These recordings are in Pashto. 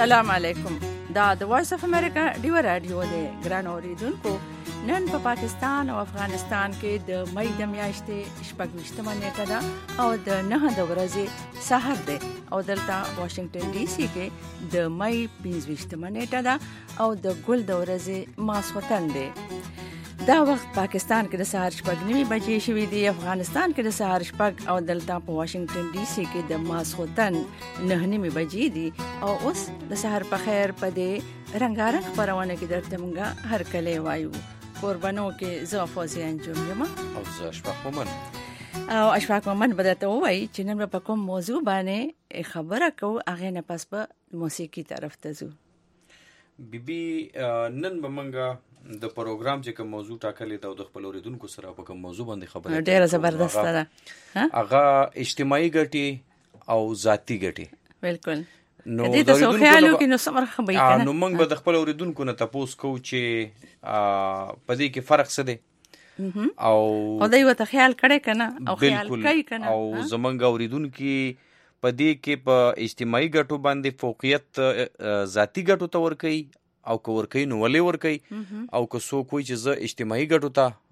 السلام علیکم. دا د وایس اف امریکا ډیو رادیو دی. ګران اوریدونکو، نن په پاکستان او افغانستان کې د مې د میاشتې 26مه نیټه ده او د 9 د ورځې سحر دی او دلته واشنگټن ډي سي کې د مې 25مه نیټه ده او د ګل د ورځې ماسختن دی. دا وخت پاکستان کې د سحر 9 بجې شوې دي، افغانستان کې د سحر 6 او دلته په واشنگټن ډي سي کې د ماسختن 9 بجې دي. او اوس د سحر په خیر په دې رنگارنګ خبرونه کې درته مونږه هر کله وایو. قربانو کې زه فوزي انجام یم او زه اشفاق مومن. او اشفاق مومن به درته وایي چې نن په کوم موضوع باندې خبره کوو، هغه نه پس په موسیقي طرف ته ځو. بیبي نن به مونږه د پروګرام چې کوم موضوع ټاکلې ده او د خپل اوریدونکو سره په کوم موضوع باندې خبرې ډیره زبردست ده. هغه اجتماعي ګټې او ذاتی ګټې. بالکل. نو د دې څه خیال وکړو نو سمره خبرې کنه. نو موږ به د خپل اوریدونکو نه تاسو کو چې په دې کې فرق څه دی او دوی وته خیال کړي کنه او خیال کوي کنه او زمونږ اوریدونکو په دې کې په اجتماعي ګټو باندې فوقیت ذاتی ګټو ته ور کوي او که ور کوي نو ولې ور کوي او که څوک وایي چې زه اجتماعي ګټو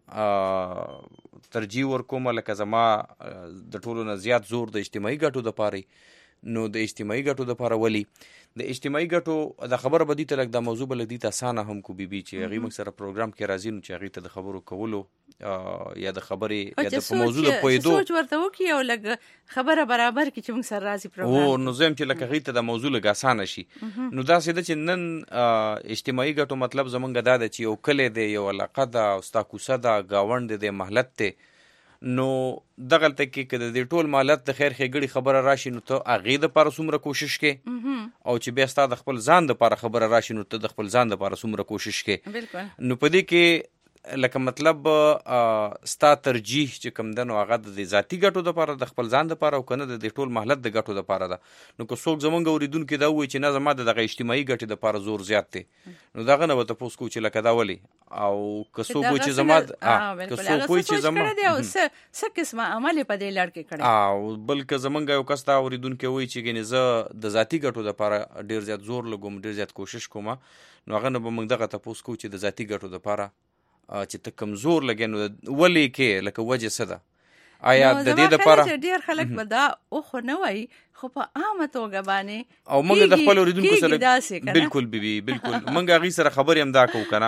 ته ترجیح ورکوم لکه زما د ټولو نه زیات زور د اجتماعي ګټو د پاره، نو د اجتماعي ګټو د پاره ولی د اجتماعي ګټو د خبره بدی ته لګ د موضوع بل دي اسانه هم کو بیبي چې هغه موږ سره پروګرام کې راځي نو چې هغه ته د خبرو کولو یا د خبرې یا د موضوع د پویدو سوچ ورته وکي او لګ خبره برابر کی چې موږ سره راځي پروګرام او نو زم چې لکه هغه ته د موضوع لګ اسانه شي. نو دا سیده چې نن اجتماعي ګټو مطلب زمونږ دا د چې یو کله دی یو علاقه دا او ستا کوسه دا گاوند دی محلت ته، نو دغلته کې کده د ټول مالت د خیر خېګړي خبره راشي نو ته اغه د پر سومره کوشش کې او چې بیا ستاسو د خپل ځان د پر خبره راشي نو ته د خپل ځان د پر سومره کوشش کې. بالکل. نو په دې کې لکه مطلب ستا ترجیح چې کوم دنو هغه د ذاتی ګټو د پاره د خپل ځان د پاره او کنه د ټول محلت د ګټو د پاره ده. نو که څوک زمونږ اوریدونکو دا وایي چې نه زما د اجتماعي ګټې د پاره زور زیات دی نو داغه نه وته پوس کو چې لکه دا ولی او که څوک وایي چې زما که څوک وایي چې زما څه قسمه عمل په دې لړ کې کړی او بلکې زمونږ یو کس تا اوریدونکو وایي چې ګنې زه د ذاتی ګټو د پاره ډیر زیات زور لګوم ډیر زیات کوشش کوم، نو هغه نه به موږ دغه تاسو کو چې د ذاتی ګټو د پاره چې ته کمزور لګې نو ولې کې لکه وجه څه ده آیا د دې لپاره ډیر خلک به دا او خو نه وای خو په عامه توګه باندې او موږ د خپل اوریدونکو سره بالکل بیبي بالکل موږ هغه سره خبرې هم دا کوو کنه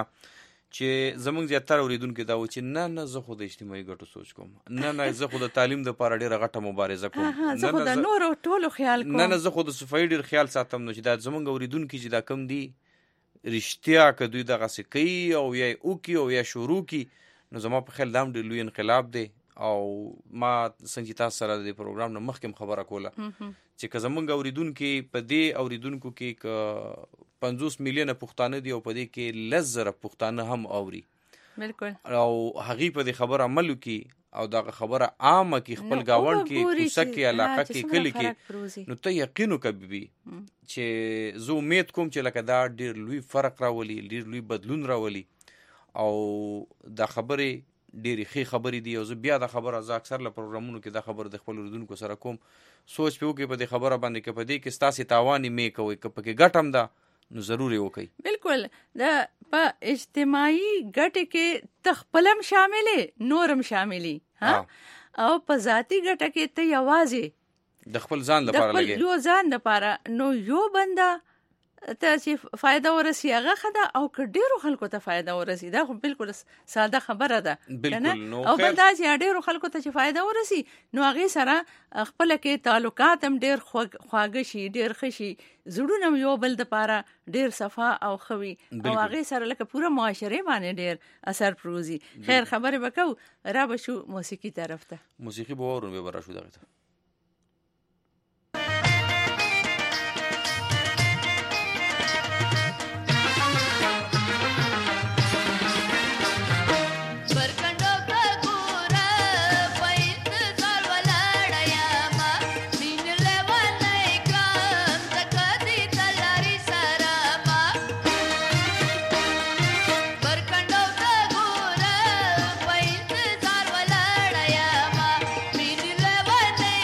چې زمونږ زیاتره اوریدونکو دا و چې نه زه خو د اجتماعي ګټو سوچ کوم، نه زه خو د تعلیم د لپاره ډیره غټه مبارزه کوم، زه خو د نورو ټولو خیال کوم، نه زه خو د صفای ډیر خیال ساتم. نو چې دا زمونږ اوریدونکو چې دا کم دي رښتیا که دوی دغه سکی او یا اوکی او یا شروع کی نو زما په خیال دام ډېر لوی انقلاب دی. او ما څنګه تاسو سره د پروګرام نه مخکې خبره کوله چې که زمونږ اوریدونکو په دې اوریدونکو کې ک 50 میلیونه پښتانه دي او په دې کې لزر پښتانه هم اوري. بالکل. او هغه په دې خبره عمل کی او دا خبره عامه کی خپل گاوند کی کوڅه کی علاقه کی کلی کی نو ته یقینو کوي چې زه امید کوم چې لکه دا ډیر لوی فرق راولي ډیر لوی بدلون راولي او دا خبره ډیری ښه خبرې دي او زه بیا دا خبره زه اکثر له پروګرامونو کې دا خبره د خپل اوریدونکو سره کوم سوچ په وکي په دې خبره باندې کې په دې کې ستاسو تاوان مې کوي که پکې ګټم دا نو ضروري وکي. بالکل. د په اجتماعي ګټه کې تخپلم شاملې نورم شاملې ها او په ذاتی ګټه کې ته یوازې د خپل ځان لپاره لګي د خپل ځان لپاره نو یو بنده ته چې فائدہ ورسي هغه خدا او که ډیرو خلکو ته فائدہ ورسي دا خو بالکل ساده خبره ده کنه او بل دا چې ډیرو خلکو ته چې فائدہ ورسي نو هغه سره خپل کې تعلقات هم ډیر خواږه شي ډیر خشي زړونه یو بل د پاره ډیر صفا او خوي او هغه سره لکه پوره معاشره باندې ډیر اثر پروزي. خیر خبره وکاو را بشو موسیقي طرف ته موسیقي به ورو به برا شو دغه Bye.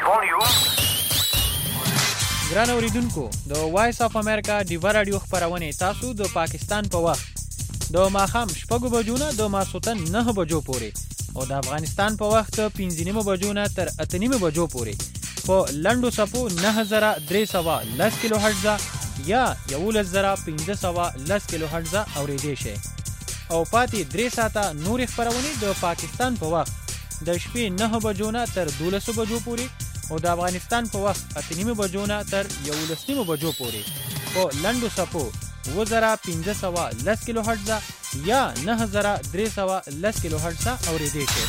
ګران اوریدونکو د وایس اف امریکا ډیوا رادیو خبرونه تاسو د پاکستان په وخت د ماښام 6 بجو نه د ماسوتن 9 بجو پورې او د افغانستان په وخت 5:30 بجو نه تر 8:30 بجو پورې په لندو سپو 9310 کیلو هرتز یا 11510 کیلو هرتز اوریدي شي او پاتې 3 ساعته نور خبرونه د پاکستان په وخت د شپې 9 بجو نه تر 12 بجو پورې او د افغانستان په وخت 8:30 بجو نه تر 11:30 بجو پورې په لندو سپو 1510 کیلو هرتز یا 9310 کیلو هرتز اوریدي شي.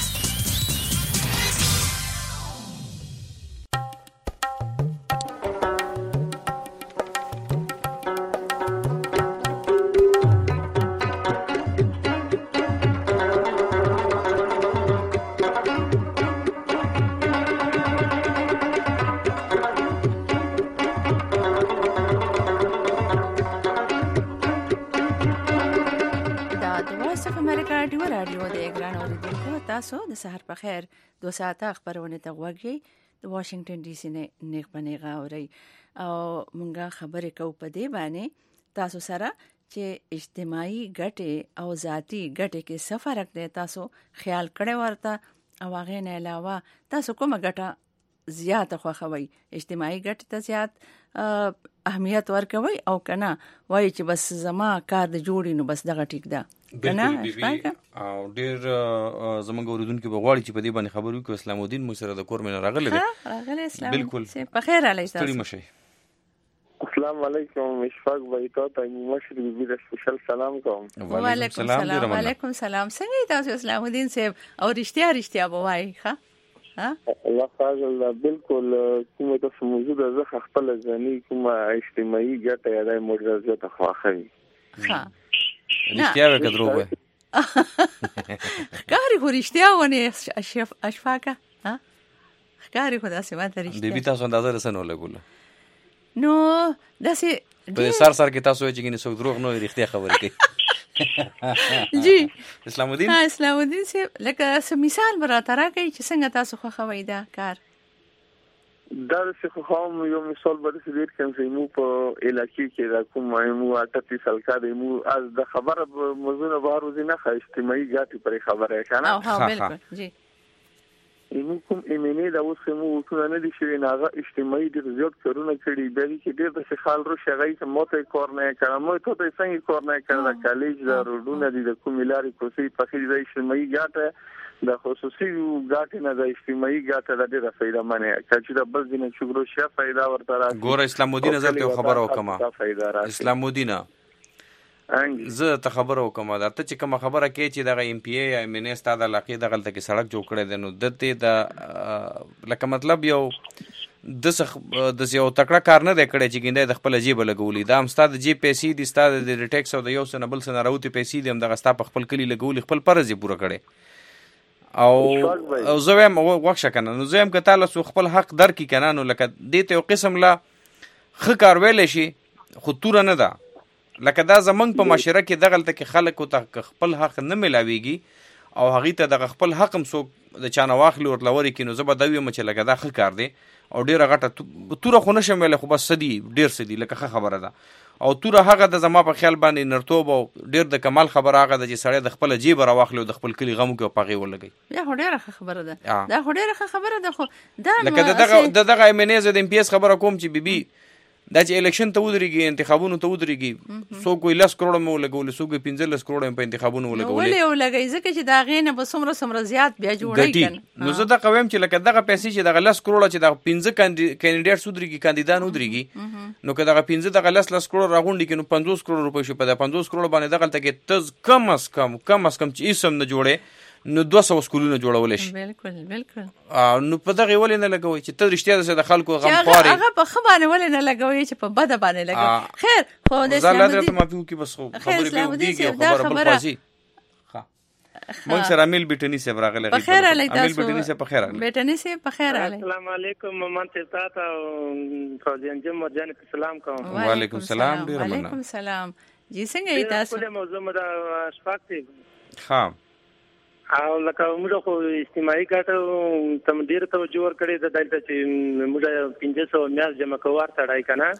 تاسو د سحر په خیر 2 ساعته خبرونه ته غوږی د واشنگټن ډي سي نه نیک بنېغه اوري او مونږه خبرې کوو په دې باندې تاسو سره چې اجتماعي ګټه او ذاتی ګټه کې څه فرق دی تاسو خیال کړئ ورته او هغه نه علاوه تاسو کومه ګټه زیاته خوښوي اجتماعي ګټه ته زیات اهمیت ورکوي او کنه وایي چې بس زما کار د جوړی نو بس دغه ټیک ده کنه او ډیر زمونږ اوریدونکو به غواړي چې په دې باندې خبرو کې اسلام الدین مو سره د کور منه راغلی دی اسلام بالکل په خیر علیه تاسو السلام علیکم اشفاق بایتا ته مشر بي د سپیشل سلام کوم. وعلیکم السلام. وعلیکم السلام. څنګه تاسو اسلام الدین صاحب او رښتیا بوای ښه الله فضل بالکل کومه تاسو موجود زه خپل ځاني کومه اجتماعي ګټه یا د مدرسه خواخوي ښه رښتیا وکړو به ښکاری خو رښتیا ونه اشفاقه ها ښکاری خو داسې ماته رښتیا بیبي تاسو اندازه رسنو لګول نو داسې په سر کې تاسو چې ګینه څو دروغ نو رښتیا خبرې کوي جی اسلام الدین اسلام الدین صاحب لکه مثال براته راکړئ چې څنګه تاسو خوښوي دا کار دا څه خو یو مثال به څه ډیر کوم چې مو په علاقې کې دا کوم مو 38 سال کا دی مو از د خبره موضوع بهر وزنه اجتماعي ګټه پر خبره کنه ها بالکل جی نو کوم ایمنه دا اوس مو ټول نه دي شوی ناغه اجتماعي د زیات کارونه کړي به کې ډېر د خال رو شغای ته موته کار نه کړم مو ته څنګه کار نه کړل کالج د روډونه دي د کوملاري کوسي په خې د اجتماعي ګټه د خصوصي ګټه نه د اجتماعي ګټه د ډېر فائدہ منه چې د بل دینه شګرو شه فائدہ ورته راځي ګور اسلام الدین زه ته خبر وکم اسلام الدین زه ته خبر وکم دا ته چې کوم خبره کې چې دغه ام پی ای یا منسټر د علاقې د غلطه کې سړک جوړ کړی دی نو دته د لکه مطلب یو د یو تکړه کار نه دی کړی چې ګنده د خپل جیب لګولې دا هم ستاسو جی پیسې دي ستاسو د ټیکس او د یو سنبل سن راوتی پیسې دي هم دغه ستاسو خپل کلی لګولې خپل فرض یې پوره کړي او زه هم وښه کنه نو زه هم که تعالی سو خپل حق درکې کنه نو لکه دې ته یو قسم لا خ کار ویل شي خو تور نه ده لکه دا زمنګ په معاشره کې دغلته کې خلکو ته خپل حق نه ملاويږي او هغه ته د خپل حق هم سو د چانه واخلي او لوري کې نو زبر دوی مچ لګه دا خ کار دی او ډیره غټه تور خو نشم ویل خو بس سدي ډیر سدي لکه خبره ده او تور هغه د زما په خیال باندې نرتوب او ډیر د کمال خبره هغه د چې سړی د خپل جیب را واخلي او د خپل کلی غمو کې پاغي ولګي یا ډیره خبره ده دا ډیره خبره ده خو دا لکه دغه ایمنیز د ام پی اس خبره کوم چې بیبي دا چې الیکشن ته ودرېږي انتخابونو ته ودرېږي سو کوئی 10 کروڑ مو لګول سو کوئی 15 کروڑ په انتخابونو لګول ولې ولګي ځکه چې دا غینه به څومره زیات بیا جوړای کن نو زه دا قوم چې لکه دغه پیسې چې دغه 10 کروڑ چې دغه 15 کاندیدټ سودريږي کاندیدان ودرېږي نو که دغه 15 دغه 10 کروڑ راغونډي کې نو 50 کروڑ روپۍ شو په 50 کروڑ باندې دغه ته کې تز کم از کم چې اسم نه جوړه نو 200 سکولونه جوړول شي بالکل نو په دغه ولې نه لګوي چې ته رښتیا د خلکو غمخواري هغه په خبره ولې نه لګوي چې په بده باندې لګوي خیر خو د اسلام ته مافیو کې بس خبرې به دیږي خبره بل پازي ها مونږ سره امیل بیٹنی سے راغله په خیر علی تاسو امیل بیٹنی سے په خیر علی بیٹنی سے په خیر علی السلام علیکم ممنته تاسو فوزیان جمع جان سلام کوم وعلیکم السلام ډیر مننه وعلیکم السلام جی څنګه تاسو په موضوع مدا شپاکتي ها او لکه موږ خو اجتماعي ګټه تم ډیر توجه ورکړې د دلته چې موږ 1500 میاش جمع کوار تړای کنه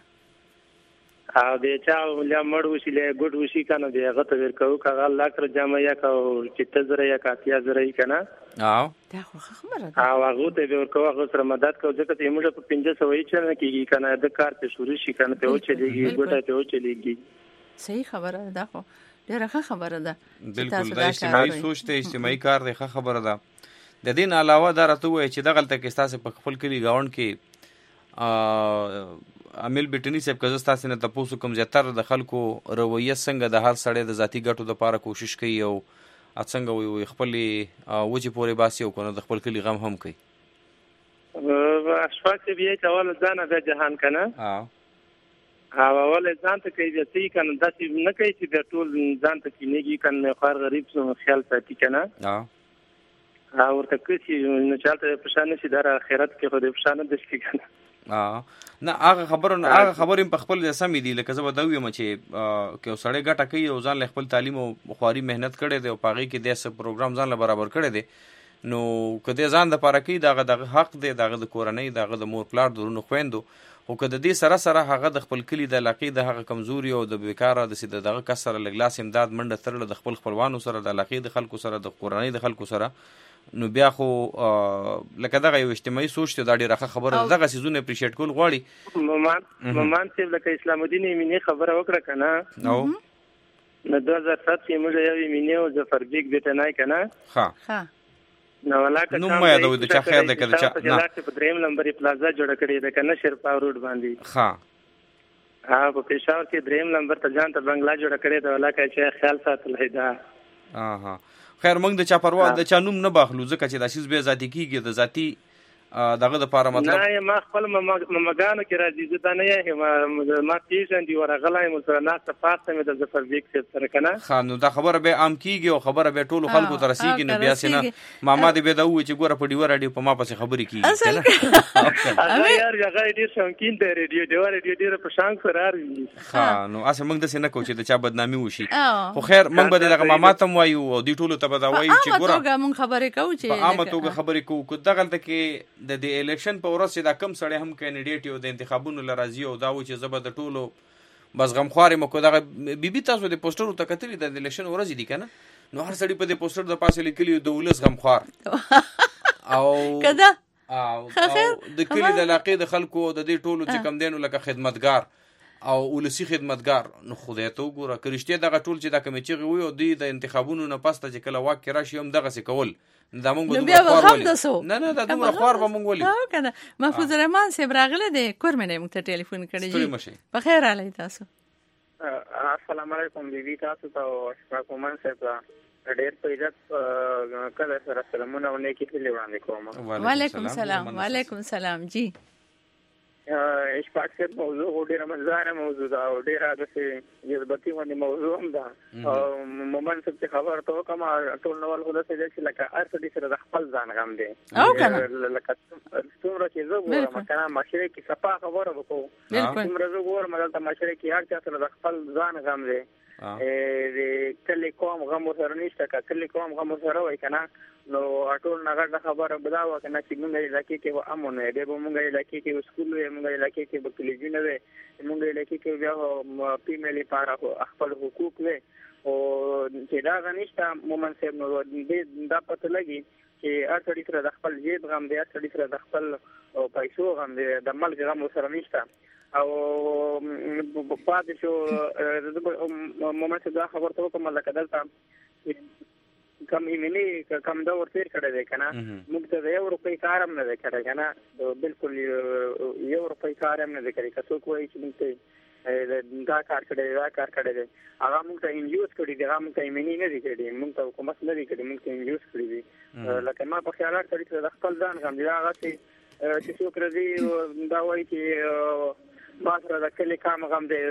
او د چا له مړ وشي له ګډ وشي کنه د هغه ته ورکو کغه لاکر جمع یا کا چې تزره یا کا تیا زره کنه دا خو خبره ده او هغه ته ورکو هغه سره مدد کو ځکه چې موږ په 1500 وای چې کیږي کنه د کار ته شروع شي کنه ته او چلیږي ګټه ته او چلیږي صحیح خبره ده خو ډیره ښه خبره ده بالکل د اجتماعي سوچ ته اجتماعي کار دی ښه خبره ده د دین علاوه دا راته وایي چې دغه تل کې تاسو په خپل کلی گاوند کې عامل بیٹنی صاحب که زستا سینه تاسو کوم زیاتره د خلکو رویه څنګه د هر سړی د ذاتی ګټو لپاره کوشش کوي او څنګه وي خپل وجه پورې باسي او کنه د خپل کلی غم هم کوي اشفاق بیا چې اول ځان د جهان کنه اول ځان ته کوي چې کنه داسې نه کوي چې د ټول ځان ته کینېږي کنه خار غریب څو خیال ساتي کنه او ورته کوي نو چالت پښانه شي در آخرت کې خو د پښانه د شي کنه نه هغه خبرې په خپل سمې دي لکه زه به دا ویم چې که سړی ګټه کوي او ځان له خپل تعلیم او خواري مهنت کړی دی او په هغې کې داسې پروګرام ځان له برابر کړی دی نو که دې ځان دپاره کوي د هغه حق دی د هغه د کورنۍ د هغه د مور پلار د ورونو خویندو خو که د دې سره هغه د خپل کلي د علاقې د هغه کمزوري او د بیکاره دغه کس سره لږ لاس امداد منډه ترله د خپل خپلوانو سره د علاقې د خلکو سره د کورنۍ د خلکو سره نو بیا خو لکه دغه یو اجتماعي سوچ ته دا ډیره ښه خبره ده دغه سیزونه اپریشیټ کول غواړي ممان چې لکه اسلام الدین یمینی خبره وکړه کنه نو 2007 کې موږ یو یمینی او ظفر بیگ بیٹنای کنه ها نو ولاکه نو مې دا وې چې خیر ده کړه چې نه په دریم نمبر پلازا جوړ کړی ده کنه شرپا روډ باندې په پېښور کې دریم نمبر ته ځان ته بنگلا جوړ کړی ده ولاکه چې خیال ساتلای دا خیر موږ د چا پروا د چا نوم نه باخلو ځکه چې دا شیز به ذاتی کیږي د ذاتی دغه د پاره مطلب نه ما خپل ممګانو کې راځي زه دا نه یم ما پیژن دی ورغلای مو سره نه تفاصیل مې د ظفر بیگ سره کنه خانو دا خبره به عام کیږي او خبره به ټولو خلکو ته رسیږي نو بیا سينه ماما دې به دا وې چې ګوره په ډیو رادیو په ما پسې خبرې کیږي کنه یار هغه ډیر شوقین دی ریډیو ډیر په شان سره راځي خانو اسه موږ د سينه کوچې د چا بدنامي وشي خو خیر موږ به دغه ماما ته وایو او دې ټولو ته به دا وایو چې ګوره موږ خبرې کوو چې په عامه توګه خبرې کوو کو دغه کې د الیکشن په ورځ چې دا کم سړی هم کینډیډیټ یو د انتخابونو لراځي او دا و چې زبر د ټولو بس غمخوارې مکو دغه بیبي تاسو د پوسټرو ته کتلې د الیکشن ورځ دي کنه نو هر سړی په دې پوسټر د پاسه لیکلی د ولس غمخوار او کدا د کلی د علاقې د خلکو د دې ټولو چې کم دینو لکه خدمتګار او ولسی خدمتګار نو خدای ته وګوره کرشته دغه ټول چې د کمیټې وي او د انتخابونو نه پسته چې کله واک راشي هم دغه څه کول دا مونږ به نه دا دومره خوار به مونږ ولي کنه محفوظ الرحمن صاحب راغله د کورمنه مونږ ته ټلیفون کړی جی په خیر علي تاسو السلام علیکم بیبي تاسو ته اشفاق ومن صاحب ډېر په عزت کله سره سلامونه ونیکي ته وړاندې کوم وعلیکم السلام جی اشفاق صاحب موضوع ډېره مزدار موضوع ده او ډېره داسې جذباتي باندې موضوع هم ده او مومن صاحب چې خبر ته وکړم ټول نوال خو داسې دی چې لکه هر سړي سره د خپل ځان غم دی لکه څومره چې زه ګورم کنه معاشره کې صفا خبره وکړو څومره زه ګورم دلته معاشره کې هر چا سره د خپل ځان غم دی د کلی قوم غم ورسره نشته که کلی قوم غم ورسره وای کنه نو ټول نغړه خبره بدا وکنه چې موږ علاقې کې و امن دی به موږ علاقې کې سکول وي موږ علاقې کې به کلیجونه وي موږ علاقې کې بیا پیملی لپاره خپل حقوق وي او چې دا غنښت مومن صاحب نو دا پته لګي چې هر سړي سره د خپل جیب غم دی هر سړي سره د خپل پیسو غم دی د ملک غم سره نشته او پاتې شو مومن صاحب دا خبر ته کوم لکه دلته کم ایمنی کم دا ورتیر کړی دی کنه موږ ته یو روپۍ کار هم نه دی کړی کنه بالکل یو روپۍ کار هم نه دی کړی که څوک وایي چې موږ ته دا کار کړی دی هغه موږ ته انجوز کړي دی هغه موږ ته ایمنی نه دی کړی موږ ته حکومت نه دی کړی موږ ته انجوز کړي دی لکه ما په خیالات کړي چې د خپل ځان غم دی هغه چې څوک راځي دا وایي چې ما سره د کلي کام غم دی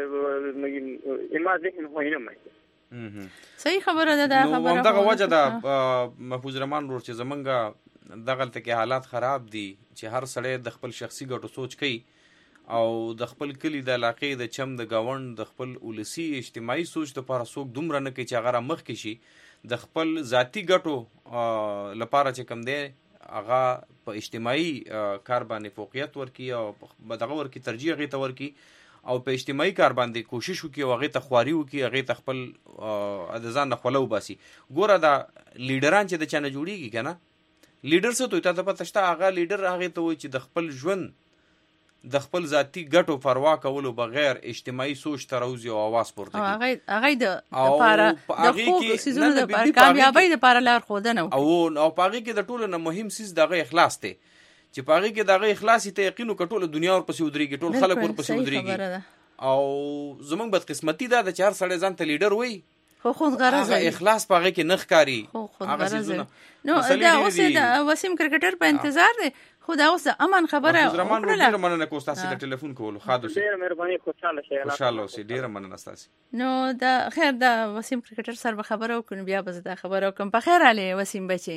ما ذهن هوینه مې صحیح خبره ده دا خبره نو دغه وجه ده محفوظ الرحمن ورور چې زمونږ دغه کې حالات خراب دي چې هر سړی د خپل شخصي ګټو سوچ کوي او د خپل کلی د علاقې د چم د گاوند د خپل ولسی اجتماعي سوچ د لپاره څوک دومره نه کوي چې هغه مخ کې شي د خپل ذاتی ګټو لپاره چې کم دی هغه په اجتماعي کار باندې فوقیت ورکي او دغه ورکي ترجیح هغې ته ورکي او په اجتماعي کار باندې کوشش وکړي او هغې ته خواري وکړي هغې ته خپل د ځان نه خوله وباسي. ګوره دا لیډران چې د چا نه جوړېږي که نه لیډر څه ته وایي تا ته پته شته هغه لیډر هغې ته وایي چې د خپل ژوند د خپل ذاتي ګټو پروا کولو بغیر اجتماعي سوچ ته راوځي او اواز پورته کوي. هغې د خوږ څیزونو د کامیابۍ دپاره لار ښودنه او په هغې کې د ټولو نه مهم څیز د هغه اخلاص دی چې په هغې کې د هغه اخلاص ته یقین وکړه ټوله دنیا ورپسې ودرېږي ټول خلک ورپسې ودرېږي او زموږ بدقسمتي دا ده چې هر سړی ځان ته لیډر وایي خو خودغرضه هغه اخلاص په هغې کې نه ښکاري. هغه څیزونه نو دا اوس د وسیم کرکټر په انتظار دی خو دا اوس د امن خبره وکړله. ډېره مننه کوم ستاسې د ټلیفون کولو. ښاد اوسئ. ډېره مهرباني خوشحاله شئ. خوشحاله اوسئ. ډېره مننه ستاسې. نو دا خیر د وسیم کرکټر سره به خبره وکړو بیا به زه دا خبره وکړم. په خیر حالې وسیم بچی.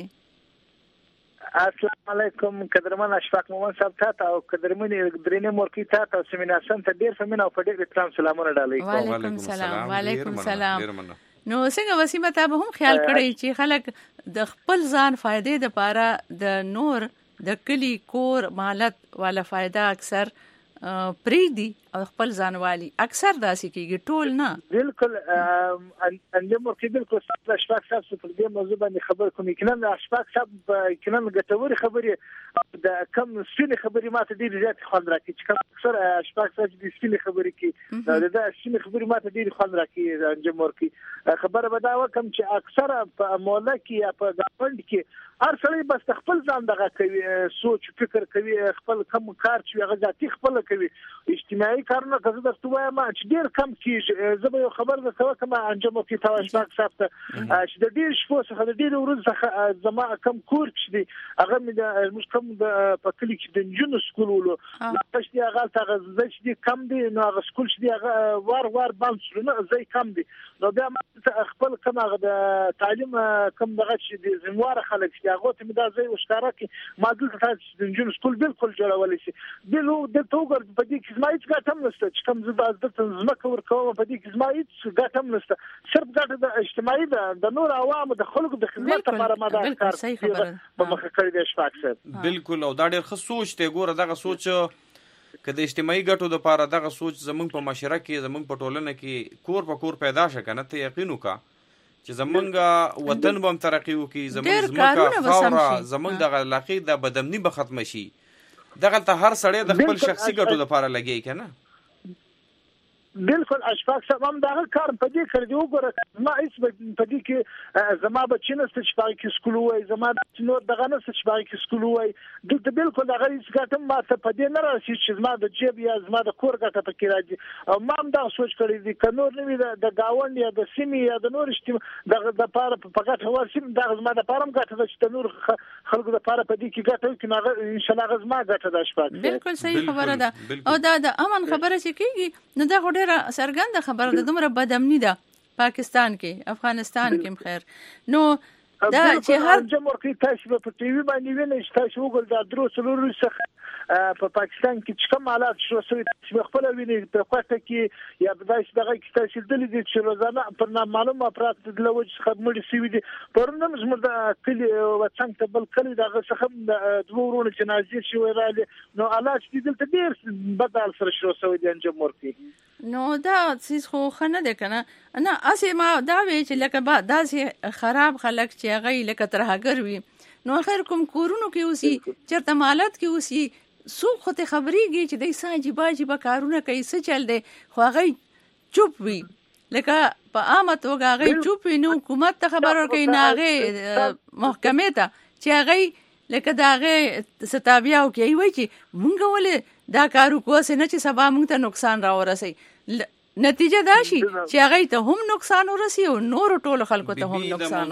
السلام علیکم قدرمن اشفاق مومن صاحب ته او قدرمن درینه مورکی ته او سیمیناسن ته ډېر فمن او په ډېر احترام سلامونه ډالۍ کوم. وعلیکم السلام. وعلیکم السلام. نو څنګه وسیمه ته به هم خیال کړی چې خلک د خپل ځان فائدې دپاره د نور د کلی کور مالت والا فائدہ اکثر پریږدي او خپل ځانوالي اکثر داسې کېږي ټول نه. بالکل انجام ورکړي. بالکل اشفاق صاحب په دې موضوع باندې خبر کوم. یقینا اشفاق صاحب یقینا ګټورې خبرې د کم سپینې خبرې ماته ډېرې زیاتې خوند راکړي چې کوم اکثر اشفاق صاحب د سپینې خبرې کې د سپینې خبرې ماته ډېرې خوند راکړي. انجام ورکړي خبره به دا وکړم چې اکثر په موله کې یا په ګاونډ کې هر سړی بس خپل ځان دغه کوي سوچ فکر کوي خپل کم کار چې هغه ذاتي خپل کوي اجتماعي کارونه که زه درته وایم چې ډېر کم کېږي. زه به یو خبر درته وکړم انجام ورکړي ته اشفاق صاحب ته چې د ډېرې شپو څخه د ډېرې ورځو څخه زما کم کور چې دی هغه مې موږ کوم په کلي کې د نجونو سکول ولو هغه چې دی هغه هغه ځای چې دی کم دی نو هغه سکول چې دی هغه وار بند شو نه ځای کم دی نو بیا خپل کم هغه د تعلیم کم دغه چې دی زمواره خلک چې هغه ته مې دا ځای وښکاره کړي ما دلته تاسو د نجونو سکول بالکل جوړولی شي. دلته وګوره په دې کې زما هېڅ ګټه هم نشته چې کوم زه دلته ځمکه ورکوم په دې کې زما هېڅ ګټه هم نشته. صرف ګټه د اجتماعي ده د نور عوامو د خلکو د خدمت لپاره ما دا کار په مخه کړی دی اشفاق صاحب. بالکل او دا ډېر ښه سوچ دی. ګوره دغه سوچ که د اجتماعي ګټو دپاره دغه سوچ زمونږ په معاشره کې زمونږ په ټولنه کې کور په کور پیدا شه که نه ته یقین وکړه چې زمونږ وطن به هم ترقي وکړي زمونږ ځمکه خاوره زمونږ دغه علاقې د بدامني به ختمه شي. دغلته هر سړی د خپل شخصي ګټو دپاره لګي که نه. بالکل اشفاق صاحب هم دغه کار په دې کړی دی. وګوره زما هېڅ په دې کې زما بچي نشته چې په هغې کې سکول ووایي زما نور دغه نشته چې په هغې کې سکول ووایي. دلته بالکل هغه هېڅ ګټه هم ماته په دې نه راسي چې زما د جیب یا زما د کور ګټه پکې راځي. او ما هم دغه سوچ کړی دی که نور نه وي د ګاونډ یا د سیمې یا د نور دغه دپاره په ګټه ورسي دغه زما دپاره هم ګټه ده چې د نور خلکو دپاره په دې کې ګټه وکړي نو هغه انشاءالله هغه زما ګټه ده اشفاق. بالکل صحیح خبره ده. او دا د امن خبره چې کېږي نو دا خو ډېره څرګنده خبره ده. دومره بدامني ده پاکستان کې افغانستان کې خیر نو دا چې هر جمهوریت تاسو په ټي وي باندې وینئ چې تاسو وګورئ دا درو څلور څخه په پاکستان کې چې کوم حالات شو سوي چې خپل ویني په کوټه کې یا په داسې دغه کې تاسو دلې دي چې روزانه پر نامعلومه افراد د لوج څخه مړي سوي دي. پرون زموږ د کلی وڅنګ ته بل کلی دغه څخه دوه ورونو جنازې شوې راغلي نو حالات دې دلته ډېر بدل سره شو سوي دي انجام ورکړي. نو دا چیز خو خنه ده کنه نه اسی ما دا وی چې لکه با داسې خراب خلک چې هغه لکه ترهګر وي نو خیر کوم کورونو کې اوسي چرته مالت کې اوسي څوک خو ته خبرېږي چې دای ساجي باجي به کارونه کوي څه چل دی خو هغه چوپ وي لکه په عامه توګه هغه چوپ وي نو حکومت ته خبر ورکوي نه هغې محکمې ته چې هغې لکه د هغې ستابیاو کوي وایي چې مونږ ولې دا کار وکړو چې نه چې سبا مونږ ته نقصان راورسوي. نتیجه دا شي چې هغې ته هم نقصان ورسي او نورو ټولو خلکو ته هم نقصان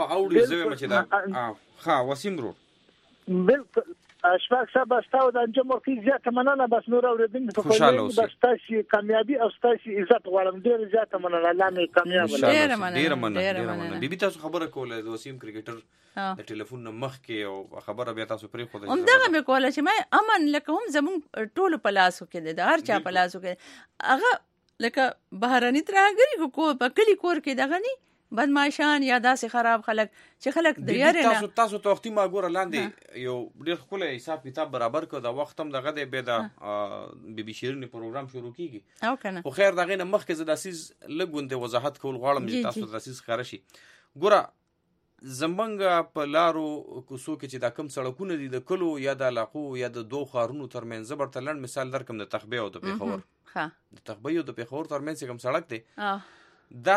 ورسي. بالکل اشفاق صاحب تاسو د انجام ورکړي زیاته مننه بس نور اوریدونکو په خپل بس تاسو کامیابی او تاسو عزت غواړم ډېر زیاته مننه الله مې کامیاب ډېر مننه. بیبي تاسو خبره کوله د وسیم کرکټر د ټلیفون مخ کې او خبره بیا تاسو پرې خو هم دغه مې کوله چې ما امن لکه هم زمونږ ټولو په لاسو کې دی د هر چا په لاسو کې هغه لکه بهرني ترهګري کو په کلي کور کې دغه نی بدمعشان یا داسې خراب خلک چې خلک د یاري نه تاسو ته وختي ما ګوره لاندې یو ډېر ښکلی حساب کتاب برابر کړ د وخت هم دغه دی بیا د بي بي شیرینې پروګرام شروع کیږي او کنه خو خیر د هغې نه مخکې زه داسیز لږ غوندې وضاحت کول غواړم چې تاسو ته داسیز ښکاره شي. ګوره زمونږ په لارو کوڅو کې چې دا کم سړکونه دي د کلو یا د علاقو یا د دوو ښارونو ترمنځ زه برته لنډ مثال درکړم د تخبې او د پېښور. د تخبې او د پېښور ترمنځ چې کوم سړک دی دا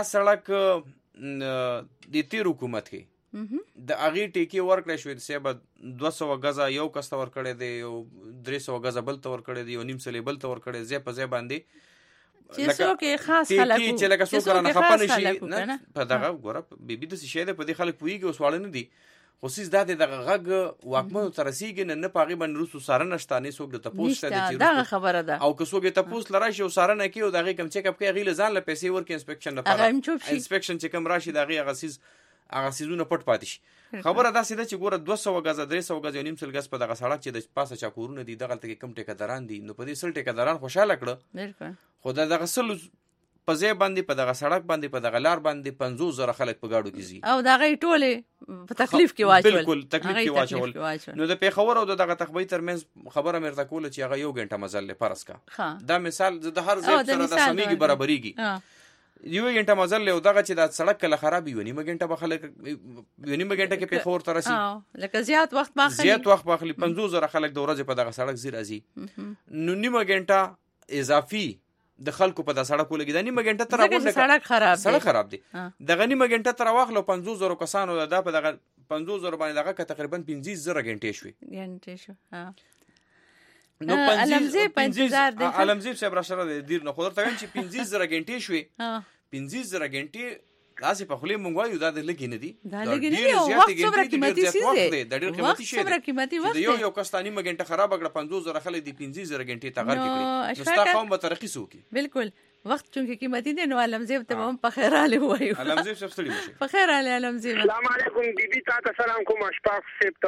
سړک د تیر حکومت کې د هغې ټیکې ورکړی شوې صاحبه 200 غزه یو کس ته ورکړی دی یو 300 غزه بل ته ورکړی دی یو نیم سلې بل ته ورکړی ځای په ځای باندې چې څوک خاص خلک چې لکه څوک رانه خپه نشي نه په دغه ګوره بیبي داسې شی دی په دې خلک پوهېږي اوس واړه نه دي خو څیز دا دی دغه غږ واکمنو ته رسېږي نه په هغې باندې وروستو څارنه شته نه څوک د تپوس شته دغه خبره ده او که څوک یې تپوس له راشي او څارنه کوي او د هغې کوم چیک اپ کوي هغې له ځان له پیسې ورکړي انسپکشن لپاره انسپکشن چې کوم راشي د هغې هغه څیزونه پټ پاتې شي. خبره داسې ده چې ګوره 200 غزه 300 غزه یو نیم سل غز په دغه سړک چې د پاسه چا کورونه دي دغلته کې کم ټیکهداران دي نو په دې سل ټیکهداران خوشحاله کړه خو د دغه سل په ځای باندې په دغه سړک باندې په دغه لار باندې 50,000 خلک په ګاډو کې ځي او د هغې ټولې په تکلیف کې واچول بالکل تکلیف کې واچول. نو د پېښور او د دغه تخبې ترمنځ خبره مې درته کوله چې هغه 1 غنټه مزل دی فرض کا دا مثال د هر ځای سره د سمیږي برابرېږي 1 غنټه مزل له دغه چې د سړک کله خراب وي 1 غنټه به خلک 1 غنټه کې پېښور ته رسي لکه زیات وخت باخلي 50,000 خلک د ورځې په دغه سړک زی راځي نو 1 غنټه اضافي د خلکو په د سړک ولګي دا 1 غنټه تر هغه سړک خراب دی دغه 1 غنټه تر واخلو 50,000 کسانو دا په دغه 50,000 باندې دغه که تقریبا 15,000 غنټې شوې نو 15,000 علمزیب صاحب را سره د دیر نه خو درته وایم چې 15,000 غنټې شوې 15,000 غنټې داسې په خولې مونږ وایو دا د لږې نه دي دا لږې نه دي او وخت څومره قیمتي څیز دی دا ډېر قیمتي شی دی د یو کس ته 1 غنټه خرابه کړه 50,000 خلک دي 15,000 غنټې ته غر کړي نو ستا قوم به ترقي وکړي بالکل وخت چونکې قیمتي دی نو علمزیب ته هم په خیر اله وایو علمزیب صاحب ستړي مشه په خیر اله علمزیب السلام علیکم بیبي تاسو سلام کوم اشفاق صاحب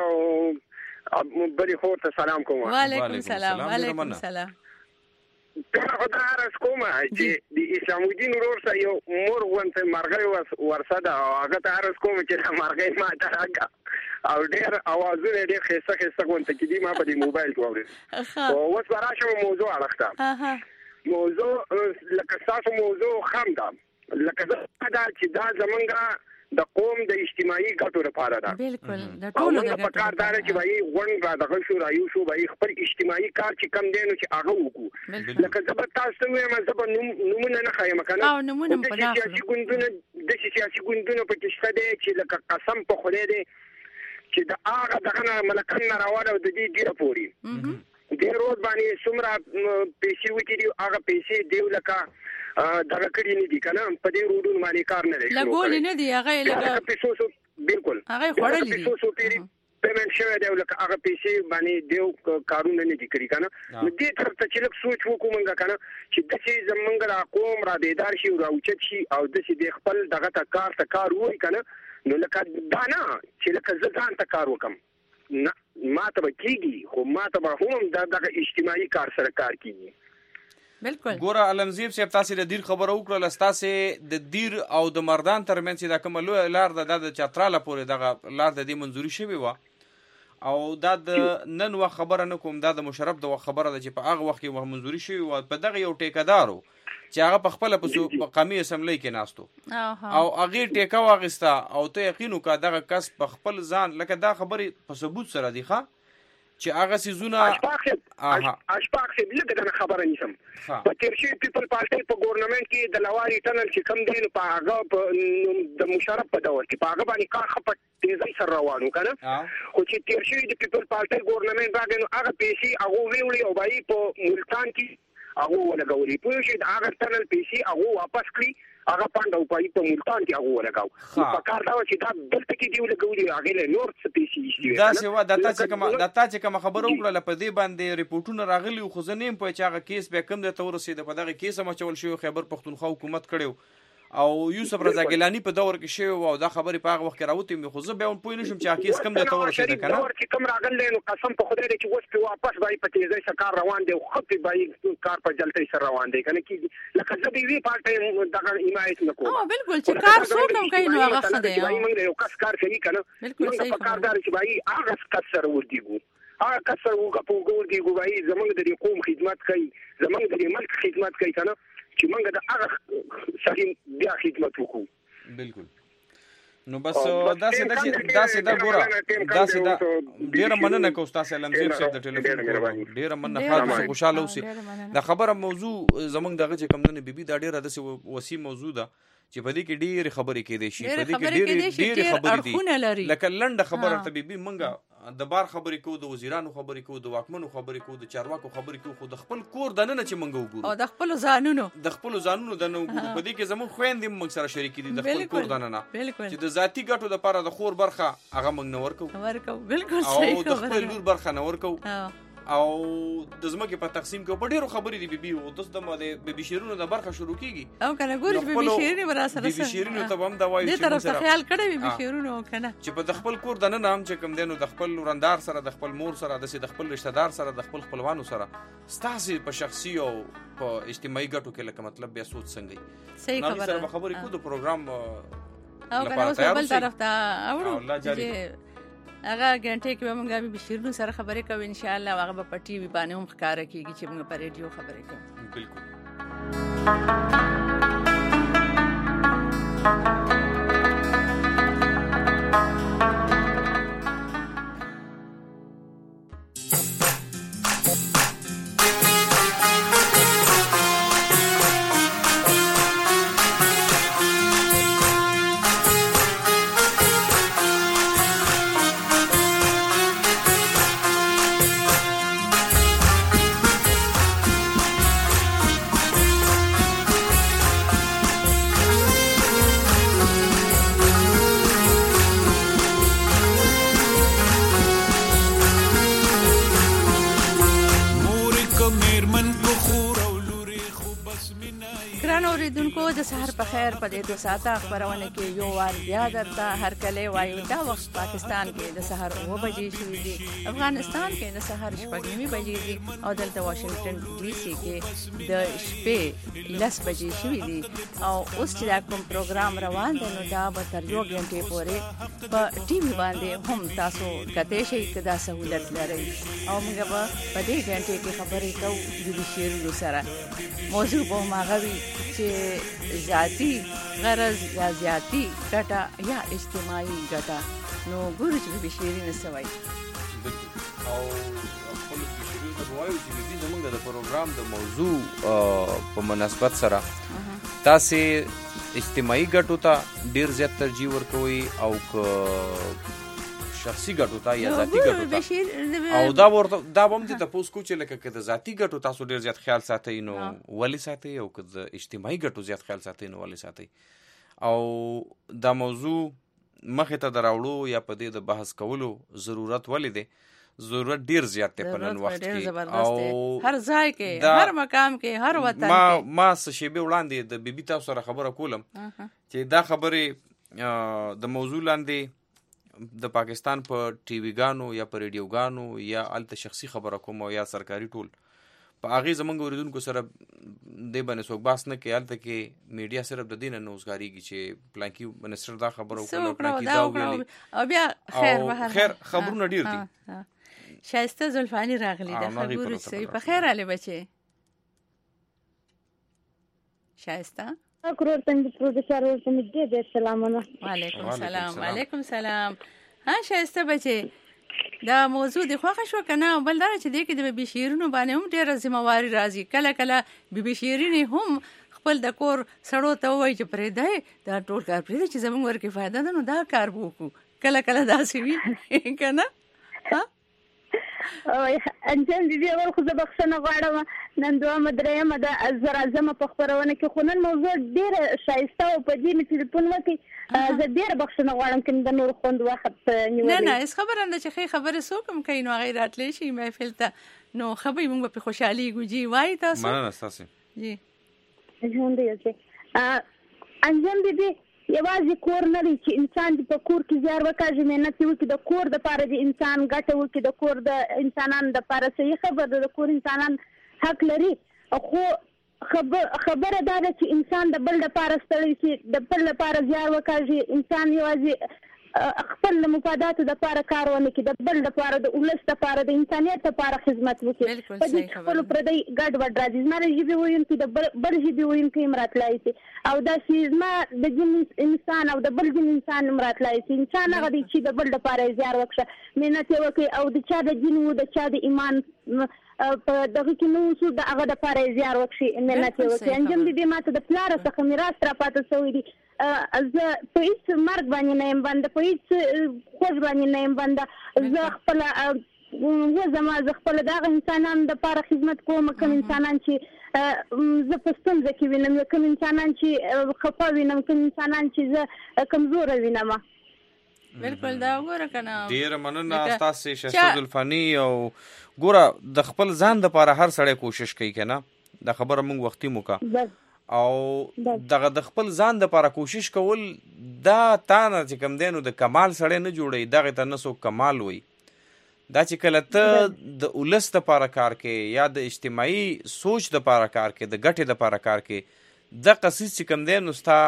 ته بلی خور ته سلام کوم وعلیکم السلام وعلیکم السلام ته خدای عرض کوم چې د اسلام الدین ورور سره یو مور ونته مرغۍ ورسده او هغه ته عرض کوم چې مرغۍ ما ته راکړه او ډېر اوازونه ډېر ښایسته ونته کې دي ما په دې موبایل کې واورېد او اوس به راشم موضوع اړخته موضوع لکه ستاسو موضوع خام ده لکه دا چې دا زمونږ د قوم د اجتماعي ګټو لپاره ده بالکل د ټولو د ګټو لپاره ده چې وایي غونډ را دغه شو رایو شو وایي خپل اجتماعي کار چې کم دی نو چې هغه وکړو لکه زه به تاسو ته وایم زه به نومونه نه ښایم که نه او نومونه په داخل سیاسي ګوندونه پکې شته دی چې لکه قسم په خدای دی چې د هغه دغه نه ملکن نه راوړه او د دې ډېره پورې دې روز باندې څومره پیسې وکړي هغه پیسې دیو لکه دغه کړي نه دي کنه په دې روډونو باندې کار نه دی لګول نه دی هغه لکه پیسو بالکل هغه خړل دي پیسو پیری پیمنٹ شوی دی لکه هغه پیسې باندې دیو کارونه نه دي کړی کنه نو دې طرف ته چې لک سوچ وکوم منګه کنه چې د چې زمونږ را قوم را بیدار شي او راوچت شي او د چې خپل دغه ته کار وای کنه نو لکه دا نه چې لکه زه ځان ته کار وکم نه ما ته کېږي خو ما ته هم دغه اجتماعي کار سره کار کېږي بالکل ګوره علمزیب صاحب تاسو د دیر خبره وکړه تاسو د دیر او د مردان ترمنځ د کوم لار د چتراله پورې دغه لار د دې منځوري شوی و او دا د نن وخت خبره نه کوم دا د مشرف د خبره ده چې په هغه وخت کې منځوري شوی و په دغه یو ټیکدارو چې هغه په خپل په قومي اسمبلی کې ناستو او هغه ټیکا واغستا او ته یقینو کا دغه کس په خپل ځان لکه دا خبره په ثبوت سره دی ښه چې هغه سيزونه اشفاق صاحب لکه دا خبره نیسم په تیرشي پیپل پارټي په ګورنمنت کې د لواري ټنل چې کم دی په هغه د مشرف په دور کې په هغه باندې کار خپل تیزی سره روانو کنه خو چې تیرشي د پیپل پارټي ګورنمنت راغی نو هغه پیسې هغه ویولي او بای په ملتان کې هغه ولګولي په شي د هغه ټنل پیسې هغه واپس کړی هغه پاندو په ملتان کې هغه ولګاو په کار دا چې دا دلته کې دی ولګولي هغه له نور څه پیسې دا سیوا داتا چې کوم خبرو وکړه په دې باندې ریپورتونه راغلي خو زه نیم په چې هغه کیس به کم د تور رسید په دغه کیس مچول شو خیبر پښتونخوا حکومت کړو او یوسف رضا ګیلانی په دور کې شوی او دا خبرې په هغه وخت کې راوتی مې خو زه بیا پوه نه شم چې کیس کم د تور شي کنه دور چې کم راغلی نو قسم په خدای چې اوس په واپس بای په تیزی سره کار روان دی او خپل بای کار په جلتۍ سره روان دی کنه کې لکه زه دی وی پارټي دغه حمایت نکوم بالکل چې کار څوک هم کوي نو هغه څه دی موږ یو کس کار کوي کنه موږ په کاردار چې بای هغه کس سره ودیګو هغه کس سره وګورئ دی ګوای زمونږ د قوم خدمت کوي زمونږ د ملک خدمت کوي کنه چې موږ د هغه صحیح بیا خدمت وکړو بالکل نو بس داسې دا ګوره داسې دا ډیره مننه کوم تاسو علمزیب صاحب د ټلیفون ډیره مننه خاصه خوشاله اوسئ دا خبره موضوع زمونږ دغه چې کم نه بیبي دا ډیره داسې وسیع موضوع ده چې په دې کې ډېرې خبرې کېدې شي په دې کې ډېرې خبرې دي لکه لنډه خبره ته بیبي مونږه د بار خبرې کوو د وزیرانو خبرې کوو د واکمنو خبرې کوو د چارواکو خبرې کوو خو د خپل کور دننه چې مونږ وګورو او د خپلو ځانونو دننه وګورو په دې کې زموږ خویندې مونږ سره شریکې دي د خپل کور دننه چې د ذاتي ګټو دپاره د خور برخه هغه مونږ نه ورکوو بالکل صحیح او د خپل لور برخه نه ورکوو او د زمکه په تقسیم کې په ډیرو خبرې دی بیبي او د بیبي شیرونو د برخه شروع کیږي او کنه ګورې بیبي شیرینی ورا سره بیبي شیرینو ته هم دا وایي چې طرف ته خیال کړی بیبي شیرونو کنه چې په خپل کور د نه نام چې کم دینو د خپل ورندار سره د خپل مور سره د خپل رشتہ دار سره د خپل خپلوانو سره ستاسو په شخصي او په اجتماعي ګټو کې لکه مطلب بیا سوچ څنګه صحیح خبره سره خبرې کو د پروګرام او کنه اوس بل طرف ته اورو هغه غنټه کې به موږ به شیرونو سره خبرې کوو ان شاء الله هغه په ټي وي باندې هم ښکارا کیږي چې موږ په ریډیو خبرې کوو بالکل د سحر په خیر په دې 2 ساعته خبرونه کې یو وار بیا درته هر کله وایو دا وخت پاکستان کې د سحر 9 بجې شوې دي افغانستان کې د سحر 9 بجې دي او دلته واشنگټن ډي سي کې د شپې 10 بجې شوې دي او اوس چې کوم پروګرام روان دی نو دا به تر یو غنټې پورې په ټي وي باندې هم تاسو کته شي کدا سہولت لري او موږ به په دې غنټې کې خبرې کوو د شیرونو سره موضوع به ماغوي چې ذاتی غرض یا ذاتی ګټه یا اجتماعي ګټه نو ګورو چې به شیرینه سوي او خپل شیرینه ته وایو چې دې زمونږ د پروګرام د موضوع په مناسبت سره تاسو اجتماعي ګټو ته ډیر زیات ترجیح ورکوي او شخصي ګټو ته یا ذاتی ګټو ته او دا به هم د تاسو کو چې لکه د ذاتی ګټو تاسو ډیر زیات خیال ساتئ نو ولې ساتئ او د اجتماعي ګټو زیات خیال ساتئ نو ولې ساتئ او دا موضوع مخه ته دراوړو یا په دې د بحث کولو ضرورت ولې دی ضرورت ډیر زیات دی په نن وخت کې او هر ځای کې هر مقام کې هر وطن کې ما شیبه وړاندې د بیبي تاسو سره خبره کولم چې دا خبره د موضوع لاندې د پاکستان په ټي وي ګانو یا په ریډیو ګانو یا الته شخصي خبره کوم او یا سرکاري ټول په هغه زمونږ اوریدونکو سره د باندې څوک باس نه کوي الته کې میډیا صرف د دین نه اوسګاریږي چې پلانکی منسټر دا خبره وکړه پلانکی دا ویلي او بیا خیر خبرونه ډیر دي شایسته زلفانی راغلی د خبرو چې په خیر علي بچي شایسته اکرور څنګه پروډوسر ورته دې سلام علیکم وعلیکم السلام ها شایسته بچي دا موضوع د خوښ شو کنه بل دا چې دې کې د بیبي شیرونو باندې هم ډېر ذمہواری راځي کله کله بیبي شیرینی هم خپل د کور سړو ته وایي چې پرې دی دا ټول کار پرې چې زموږ ورکه فائدہ ده نو دا کار وکړو کله کله داسې وي کنه ها انجام دې اول خو د بخښنه غواړم نن دوه مدریم د زرازم په خبرونه کې خو نن موضوع ډېر شایسته او په دې مې ټلیفون وکړي زه ډېر بخښنه غواړم چې د نور خوند وخت نیولې نه اس خبره نه چې خبره سوکم کوي نو غیر راتلی شي محفل ته نو خبرې موږ په خوشحالي ګوجي وای تاسو مننه تاسو جی ژوند دې انجم بیبي یوازې کور نه دی چې انسان د په کور کې زیار وکړي، مهنت وکړي، د کور د پاره د انسان ګټه وکړي، د کور د انسانانو د پاره صحیح خبره، د کور انسانان حق لري. خو خبره دا ده چې انسان د بل لپاره ستړی شي، د بل لپاره زیار وکړي، انسان یوازې خپل مفاداتو د لپاره کار ونه کړي، د بل لپاره، د ولس لپاره، د انسانیت لپاره خدمت وکړي. په دې خپل پردی ګډ وډ راځي. زما د ژبې ویونکي د بل ژبې ویونکي هم راتلای شي، او داسې زما د جن انسان او د بل جن انسان هم راتلای شي. انسان هغه دی چې د بل لپاره زیار وکړي، مهنت یې وکړي، او د چا د جن و د چا د ایمان په دغه کې نو اوسو د هغه د لپاره زیار وکړي، مهنت یې وکړي. انجم بیبي ماته د پلار څخه میراث را پاتې شوی دی. زه په هیڅ مرګ باندې نه یم بنده، په هیڅ خوږ باندې نه یم بنده. زه خپله زما زه خپله د هغه انسانانو دپاره خدمت کوم، کوم انسانان چې زه په ستونزه کې وینم، کوم انسانان چې خفه وینم، کوم انسانان چې زه کمزوره وینم. بالکل دا وګوره کنه. ډیره مننه تاسو شهزاد الفانی. او ګوره د خپل ځان لپاره هر سړی کوشش کوي کنه، دا خبره موږ وختي موکا، او دغه د خپل ځان لپاره کوشش کول دا تا نه چې کوم دی نو د کمال سړی نه جوړوي، دغه ته نه څوک کمال وایي. دا چې کله ته د ولس لپاره کار کوې یا د اجتماعي سوچ لپاره کار کوې، د ګټې لپاره کار کوې، دغه څیز چې کوم دی نو ستا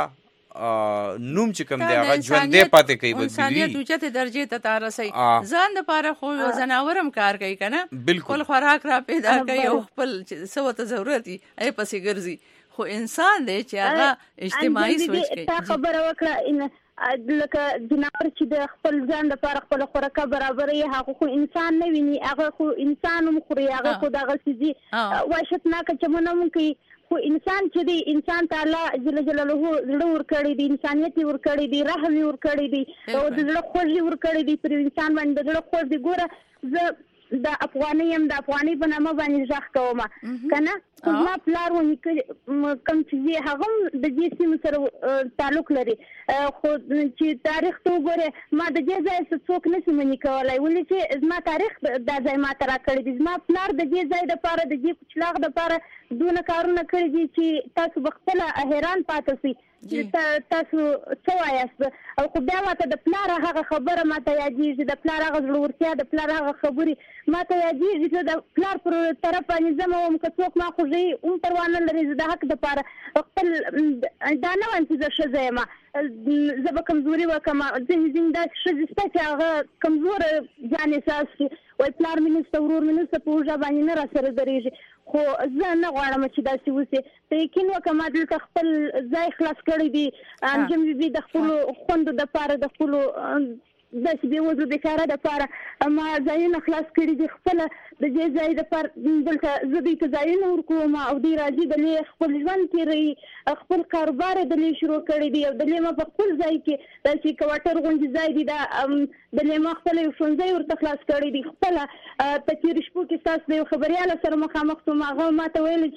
نوم چې کوم دی هغه ژوندی پاتې کوي. انسانیت اوچتې درجې ته رسوي. ځان دپاره خو ځناور هم کار کوي که نه، خپل خوراک را پیدا کوي او خپل څه ورته ضرورت وي هغې پسې ګرځي. خو انسان دی چې هغه اجتماعي سوچ کوي. تا خبره وکړه لکه جناور چې د خپل ځان لپاره خپله خوراکه برابروي، هغه خو انسان نه ویني، هغه خو انسان هم خوري، هغه خو دغسې دي وحشتناکه چمونه هم کوي. خو انسان چې دی، انسان ته الله جل جلاله زړه ورکړی دی، انسانیت یې ورکړی دی، رحم یې ورکړی دی، او د زړه خوږ یې ورکړی دی. پر انسان باندې د زړه خوږ دی. ګوره زه د افغاني یم، د افغاني په نامه باندې غږ کوم که نه. خو زما پلار و نیکه کوم چې دی هغه هم د دې سیمې سره تعلق لري. خو چې تاریخ ته وګورې، ما د دې ځای څخه څوک نشي مني کولی، ولې چې زما تاریخ دا ځای ما ته راکړی دی. زما پلار د دې ځای دپاره، د دې کوچلاغ دپاره دونه کارونه کړي دي چې تاسو به خپله حیران پاتې شئ چې تاسو څه وایاست. او خو بیا ماته د پلار هغه خبره ماته یادېږي، د پلار هغه زړورتیا، د پلار هغه خبرې ماته یادېږي چې د پلار پر طرف باندې زه وم که څوک ما خوږوي هم پروا نه لري. زه د حق دپاره خپل دا نه وایم چې زه ښځه یم، زه به کمزوري وکړم. ځینې داسې ښځې شته چې هغه کمزوره ځان احساس کړي، وایي پلار مې نشته، ورور مې نشته، په اوږه باندې نه راسره درېږي. خو زه نه غواړم چې داسې وسي. ته یقین وکړه ما دلته خپل ځای خلاص کړی دی. انجم بیبي د خپلو خوندو دپاره، د خپلو داسې بېوزلو بېچاره دپاره ما ځایونه خلاص کړي دي. خپله د دې ځای دپاره دلته زه دوی ته ځایونه ورکوم، او دوی راځي دلې خپل ژوند تېروي، خپل کاروبار یې دلې شروع کړی دی. او دلې ما په خپل ځای کې داسې کوارټر غوندې ځای دی، دا دلې ما خپله یو ښوونځی ورته خلاص کړی دی. خپله په تېرو شپو کې ستاسو د یو خبریال سره مخامخ شوم، هغه ما ته ویلي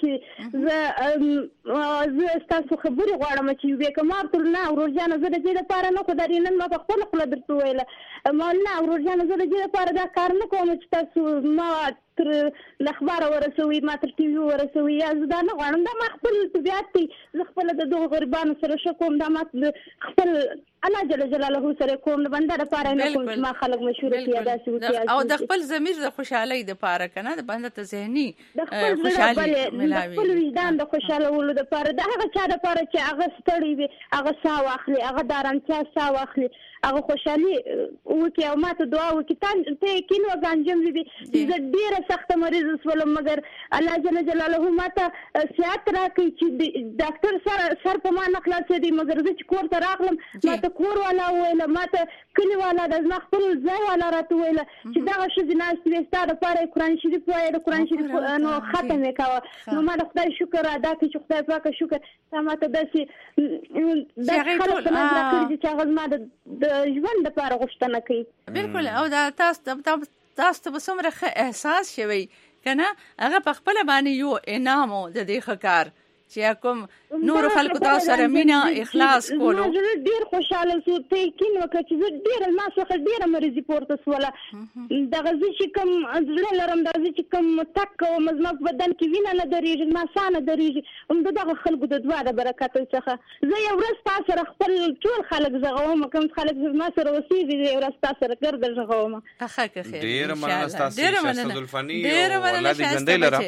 چې زه ستاسو خبرې غواړم چې یوې که ما ورته نه ورورجانه زه د دې دپاره نه، خو دا نن ما په خپله خوله درته وویله ما نه ورورجانه زه د دې دپاره دا کار نه کوم چې تاسو ما تر اخباره ورسوي، ما تر ټي وي ورسوي، یا زه دا نه غواړم. دا ما خپل طبیعت دی، زه خپله د دغو غریبانو سره ښه کوم، دا ما خپل الله جل جلاله سره کوم، د بنده دپاره نه کوم چې ما خلک مشهوره کړي داسې وکړي. او د خپل ضمیر د خوشحالۍ دپاره که نه، د بنده ته ذهني خوشحالي ملاوي، د خپل وجدان د خوشحالولو دپاره، د هغه چا دپاره چې هغه ستړی وي، هغه ساه واخلي، هغه د ارامتیا ساه واخلي، هغه خوشحالي وکړي او ما ته دعا وکړي. ته یقین وکړه انجم بیبي زه ډېره سخته مریضه شولم، مګر الله جل جلاله ما ته صحت راکړي چې ډاکټر سر په ما نه خلاصېدی. مګر زه چې کور ته راغلم ما ته کور والا وویله، ما ته کلي والا د زما خپل ځای والا راته وویله چې دغه ښځې ناستې وې، ستا دپاره یې قرآن شریف وایه، د قرآن شریف نو ختم یې کوه. نو ما د خدای شکر ادا کړي چې خدای پاکه شکر تا ما ته داسې د خلک په نظر کړي دي چې هغه زما د ژوند دپاره غوښتنه کوي. بالکل. او دا تاسو ته به څومره ښه احساس شوی که نه، هغه په خپله باندې یو انعام و د دې ښه کار چې کوم نور خلکو تاسو سره مینا اخلاص کولو. زه ډیر خوشاله سو ته کین وکړه چې زه ډیر ما څخه ډیر مریضي پورته سواله دغه چې کوم زړه لرم د چې کوم تک او مزمت بدن کې وینه نه درېږي ما سانه درېږي دغه خلکو د دعا د برکت څخه زه یو ورځ تاسو سره خپل ټول خلک زغوم کوم خلک ما سره وسیږي یو ورځ تاسو سره ګرځ زغوم. اخه که خیر ډیر مننه تاسو شهزاد الفنی الله دې ژوندۍ لره.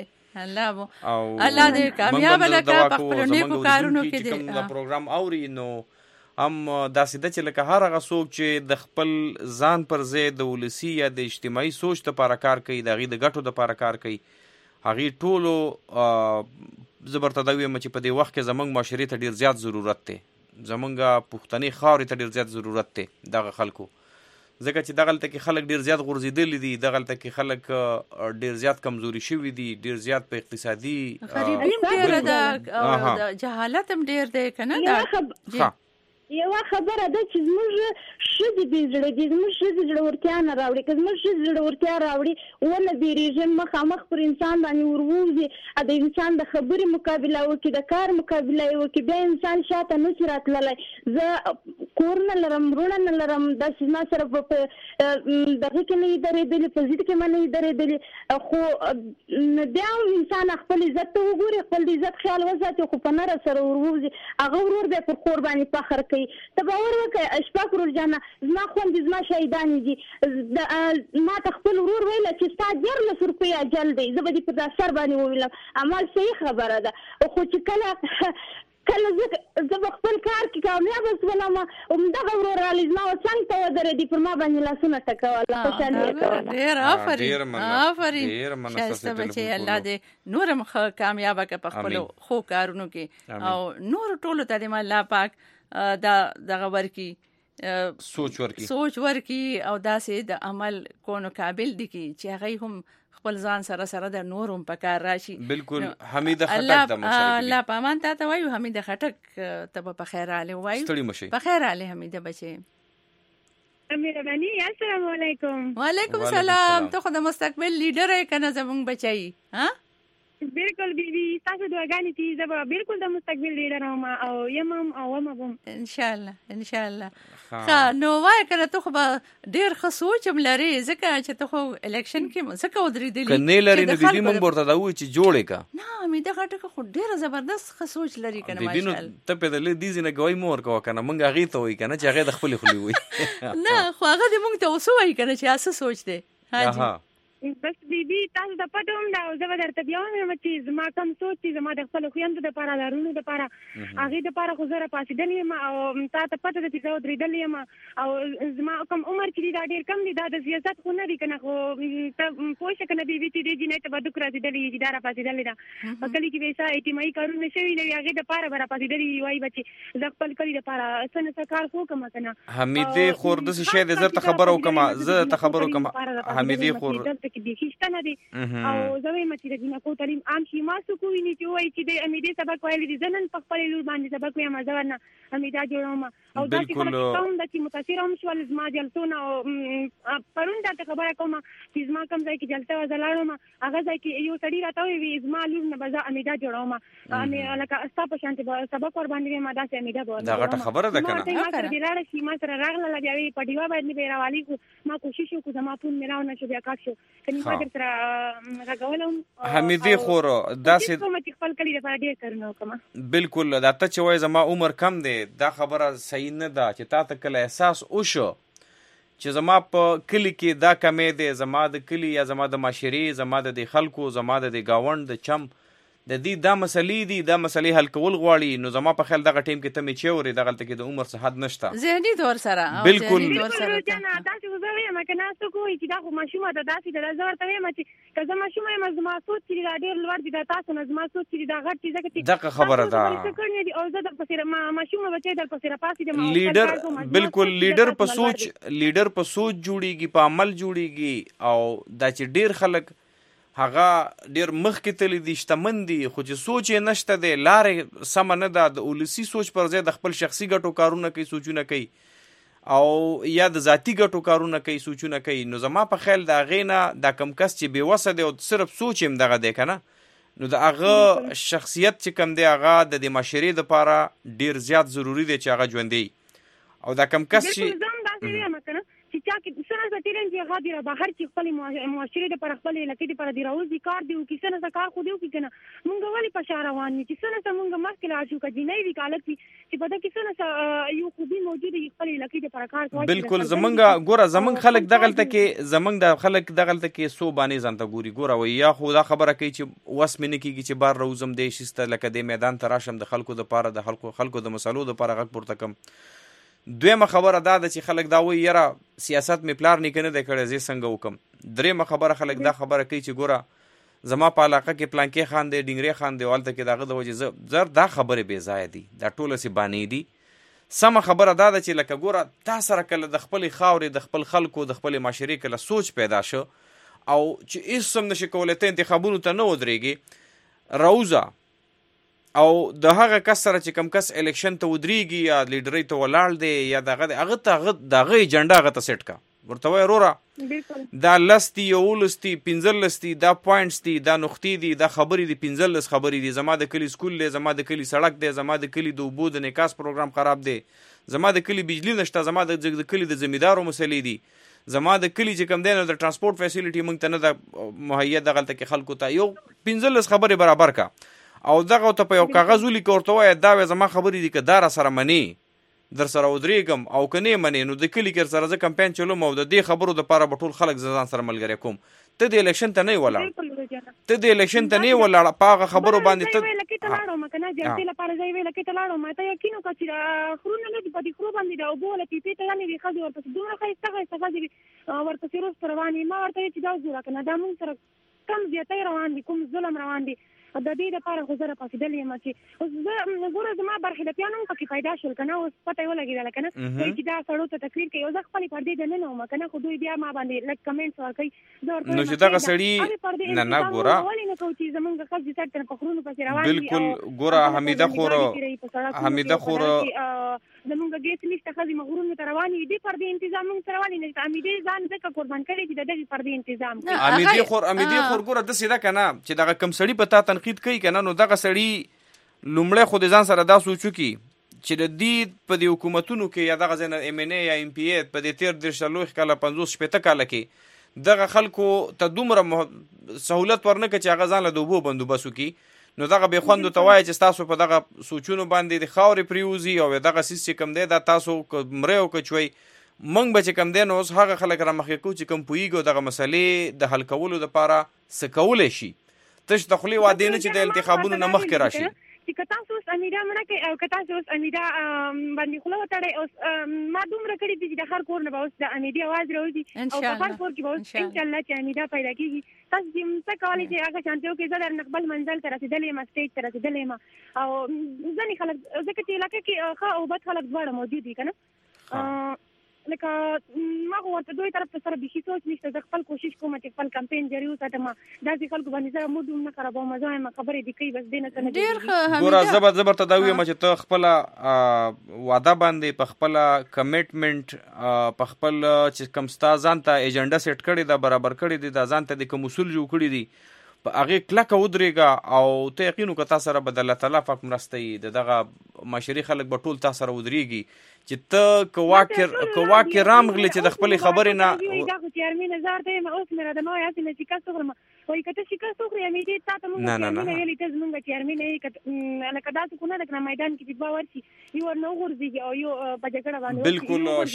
الله دې کامیاب لکه په خپل نیکو کارونو کې دې دا پروګرام اوري نو هم داسې ده چې لکه هر هغه څوک چې د خپل ځان پر ځای د ولسي یا د اجتماعي سوچ لپاره کار کوي د هغې د ګټو لپاره کار کوي هغې ټولو زه برته دا ویم چې په دې وخت کې زموږ معاشرې ته ډېر زیات ضرورت دی زموږ پښتنې خاورې ته ډېر زیات ضرورت دی دغه خلکو ځکه چې دغلته کې خلک ډېر زیات غورځېدلي دي دغلته کې خلک ډېر زیات کمزوري شوي دي ډېر زیات په اقتصادي غریبي ډېره ده او جهالت هم ډېر دی که نه یوه خبره ده چې زموږ ښځې بې زړه دي زموږ ښځې زړورتیا نه راوړي که زموږ ښځې زړورتیا راوړي ونه بیریږي مخامخ پر انسان باندې وروځي د انسان د خبرې مقابله وکړي د کار مقابله یې وکړي بیا انسان شاته نشي راتللی زه کور نه لرم وروڼه نه لرم داسې ما سره په دغه کې نه یې درېدلي په ضد کې ما نه یې درېدلي خو بیا انسان خپل عزت ته وګوري خپل عزت خیال وساتي خو په نره سره وروځي هغه ورور بیا پر خور باندې فخر کوي ته باور وکړه اشفاق ورور جانه زما خوندې زما شهیدانې دي ما ته خپل ورور ویله چې ستا 14 روپۍ اجل دی زه به دې په دا سر باندې وویلم عمل صحیح خبره ده خو چې کله زه به خپل کار کې کامیابه شولم همدغه ورور رالی زما څنګ ته ودرېدي پر ما باندې لاسونه ټکوله خوشحالي یې کوله. ډېر آفرین ښایسته بچی الله دې نور هم ښه کامیابه کړه په خپلو ښو کارونو کې او نور ټولو ته دې الله پاک دغه ورکی سوچ ورکی او داسې د عمل کونو قابل دي چې هغه هم خپل ځان سره سره د نور هم په کار راشي. بالکل حمیده خټک د مشرک الله پامان ته وایو حمیده خټک ته په خیر راله وایو ستړي مشي په خیر راله حمیده بچي مهرباني السلام علیکم. وعلیکم السلام ته خو د مستقبل لیډر یې کنه زمونږ بچي ها بالکل بیبي تاسو دعاګانې دي زه به بالکل د مستقبل لیډر یم او یم او وم ان شاء الله ښه نو وای کنه ته خو به ډېر ښه سوچ هم لرې ځکه چې ته خو الیکشن کې ځکه ودرېدلي که نه لرې نو بیبي موږ ورته دا ووایو چې جوړې که نه حمیده خټک خو ډېره زبردست ښه سوچ لري که نه بیبي نو ته پې د دې ځینه ګوایي مه ورکوه که نه موږ هغې ته وایي که نه چې هغې د خپلې خولې وایي نه خو هغه دې موږ ته اوس ووایي که نه چې څه سوچ دی حاجي بس بیبي تاسو د پټ هم دا زه به درته بیا وایم چې زما کوم سوچ چې زما د خپلو خویندو دپاره د وروڼو دپاره هغې دپاره خو زه راپاڅېدلې یم او تا ته پته ده چې زه ودرېدلې یم او زما کوم عمر چې دی دا ډېر کم دی دا د سیاست خو نه دی که نه خو ته پوه شه که نه بیبي چې دې جینۍ ته به دوک رسېدلې وي چې دا راپاڅېدلې ده په کلي کې به څه اجتماعي کارونه شوي دي هغې دپاره به راپاڅېدلې وي وایي به چې زه خپل کلي دپاره څه نه څه کار خو وکړم که نه حمیدې خور داسې شی دی زه درته خبره وکړم زه درته خبره وکړم حمیدې خور بیخي شته نه دی او زه وایم چې د جنکو تعلیم عام شي ما څوک وویني چې ووایي چې د حمیدې سبق ویلی دي زه نن په خپلې لور باندې سبق ویم زه ورنه حمیده جوړوم او داسې خلک شته هم ده چې متاثره هم شول زما جلسونه او پرون درته خبره کوم چې زما کوم ځای کې جلسه وه زه لاړم هغه ځای کې یو سړي راته وویل وي زما لور نه به زه حمیده جوړوم لکه ستا په شانتې به سبق ور باندې ویم داسې حمیده به دا غټه خبره ده که نه ما سره دې لاړه شي ما سره راغله بیا وایي په ډیوه باندې به یې راوالي کړو ما کوشش وکړو زما فون مې راونه شو بیا کاک شو که ما در سره حمیدې خور داسې خپل کلي دپاره ډېر کارونه وکړم بالکل دا ته چې وایې زما عمر کم دی دا خبره صحیح نه ده چې تا ته کله احساس وشو چې زما په کلي کې دا کمی دی زما د کلي یا زما د معاشرې زما د دې خلکو زما د دې ګاونډ د چم د دې دا مسلې دي دا مسلې حل کول غواړي نو زما په خیال دغه ټیم کې ته مې چورې دغلته کې د عمر څه حد نشته ذهني طور سره بالکل داسې خو زه وایم که نه څوک وایي چې دا خو ماشومه ده داسې ده زه ورته وایم چې که زه ماشومه یم زما سوچ چې دا ډېر لوړ دي دا تاسو نه زما سوچ چې دا غټ دي ځکه چې دغه خبره ده او زه درپسې ماشومه بچی درپسې راپاڅېدم لیډر بالکل لیډر په سوچ جوړیږي په عمل جوړیږي او دا چې ډېر خلک هغه ډېر مخکې تللی دي شتمن دي خو چې سوچ یې نشته دی لارې سمه نه ده د ولسي سوچ پر ځای د خپل شخصي ګټو کارونه کوي سوچونه کوي او یا د ذاتي ګټو کارونه کوي سوچونه کوي نو زما په خیال د هغې نه دا کم کس چې بېوسه دی او صرف سوچ یې هم دغه دی که نه نو د هغه شخصیت چې کم دی هغه د دې معاشرې دپاره ډیر زیات ضروری دی چې هغه ژوندی او دا کم کس چې چې چا کې څنګه ستیرن چې هغه دی بهر چې خپل معاشرې د پر خپل لکه د پر دی راوځي کار دی او کې څنګه کار خو دی او کنه مونږ ولې په شهر روان یو چې څنګه مونږ مخکې لاشو کدي نه وی کالت چې په دغه کې څنګه یو خوبي موجود دی خپل لکه د پر کار کوي بالکل زمونږ ګوره زمونږ خلک دغلته کې زمونږ د خلک دغلته کې سو باندې ځانته ګوري ګوره وي یا خو دا خبره کوي چې وس مې نه کېږي چې بار روزم دی شسته لکه د میدان ته راشم د خلکو د پاره د خلکو د مسلو د پاره غږ پورته کم دویمه خبره دا ده چې خلک دا وایي یاره سیاست مې پلار نیکه نه دی کړی زه څنګه وکم درېیمه خبره خلک دا خبره کوي چې ګوره زما په علاقه کې پلانکې خان دی ډینګرې خان دی هلته کې د هغه د وجې زر دا خبرې بې ځایه دي دا ټوله سې بانې دي سمه خبره دا ده چې لکه ګوره تا سره کله د خپلې خاورې د خپل خلکو د خپلې معاشرې کله سوچ پیدا شو او چې هېڅ هم نشي کولی ته انتخابونو ته نه ودرېږي روزه او د هغه کس سره چې کم کس الیکشن ته ودرېږي یا لیډرۍ ته ولاړ دی یا دغه هغه ته د هغه ایجنډا هغه ته سیټ کا ورته وایي وروره دا 10 دي 11 دي 15 دي دا پوینټس دي دا نقطې دي دا خبرې دي 15 خبرې دي زما د کلی سکول دی زما د کلی سړک دی زما د کلی د اوبو د نکاس پروګرام خراب دی زما د کلی بجلی نشته زما د کلی د زمیندارو مسلې دي زما د کلی چې کم دی نو د ترانسپورت فیسیلیټي موږ ته نه ده مهیا دغلته کې خلکو ته یو 15 خبرې برابر کا او دغه ته په یو کاغذ ولیکه ورته وایه دا زما خبرې دي که دا را سره منې در سره ودرېږم او که نه منې نو د کلي کې سره زه کمپین چلوم او د دې خبرو دپاره به ټول خلک زه ځان سره ملګری کوم ته د الیکشن ته نه یې ولاړ ته د الیکشن ته نه یې ولاړ په هغه خبرو باندې ته لکې ته لاړم که نه جلسې لپاره زه یې لکې ته لاړم ته یقین وکړه چې خرونه نه دي په دې خرو باندې د اوبو له پیپې ته یانې وي ښځې ورپسې دومره ښایسته ښځې وي ورپسې وروسته روانې ما ورته ویل چې دا وګوره که نه دا مونږ سره کم زیاتی روان دي کوم ظلم روان دي د دې لپاره خو زه راپاڅېدلې یم چې اوس زه ګوره زما برخلاپیان هم پکې پیدا شول که نه اوس پته یې ولګېدله که نه چې دا سړو ته تکلیف کوي او زه خپلې پردې دننه وم که نه خو دوی بیا ما باندې لږ کمنټس ورکوي نو چې دغه سړي نه ګوره ولې نه کوو چې زمونږ ښځې سر ته په خرونو پسې روان دي بالکل ګوره حمیده خور زمونږ ګیس نشته ښځې مغرونو ته روانې وي دې پردې انتظام مونږ سره ولې نشته حمیدې ځان ځکه قربان کړی چې د دغې پردې انتظام حمیدې خور ګوره داسې ده که نه چې دغه کم سړي په تا تنقید کوي که نه نو دغه سړي لومړی خو د ځان سره دا سوچو کی چې د دې په دې حکومتونو کې یا دغه ځای نه ایم ان ای یا ایم پی ای په دې 13 کاله 50 کاله کې دغه خلکو ته دومره سهولت ورنه کړه چې هغه ځان له د اوبو بندوبست وکړي نو دغه بې خوندو ته وایي چې تاسو په دغه سوچونو باندې د خاورې پریوځي او دغه څیز چې کوم دی دا تاسو مرئ او که چوئ موږ به چې کوم دی نو اوس هغه خلک رامخکې کوو چې کوم پوهېږي دغه مسلې د حل کولو دپاره څه کولی شي تش د خولې وعدې نه چې د انتخابونو نه مخکې راشي چې که تاسو اوس امیده مړه کوئ او که تاسو اوس امیده باندې خوله وتړئ اوس ما دومره کړي دي چې د هر کور نه به اوس د امیدې اواز راوځي او په هر کور کې به اوس انشاءالله چې امیده پیدا کېږي تاسو چې څه کولی چې هغه شانتي وکړئ زه درنه خپل منزل ته رسېدلې یم سټیج ته رسېدلې یم او ځینې خلک ځکه چې علاقه کې ښه او بد خلک دواړه موجود دي که نه لکه ما خو ورته دوی طرف ته سره بیخي سوچ نشته زه خپل کوشش کوم چې خپل کمپین جاري وساتم داسې خلکو باندې زه موډ هم نه خرابوم زه وایم خبرې دې کوي بس دې نه څه نه ډېر ښه ګوره زه به ته دا ووایم چې ته خپله وعده باندې په خپله کمیټمنټ په خپل چې کوم ستا ځان ته ایجنډا سیټ کړې ده برابر کړې دي دا ځان ته د کوم اصول جوړ کړي دي په هغې کلکه ودرېږه او ته یقین وکړه تا سره به د الله تعالی پاک مرسته وي د دغه معاشري خلک به ټول تا سره ودرېږي چې ته که واقع رامغلې چې د خپلې خبرې نه دا خو چې ارمین هزار ته یم اوس مې راته ما وایي هسې نه شکست وخورم وایي که ته شکست وخورې امیدې تا ته مونږ چیرمینه ویلې ته زمونږ چیرمینه یې لکه داسې خو نه ده که نه میدان کې چې دوه ورشي یو ورنه وغورځېږي او یو په جګړه باندې بالکل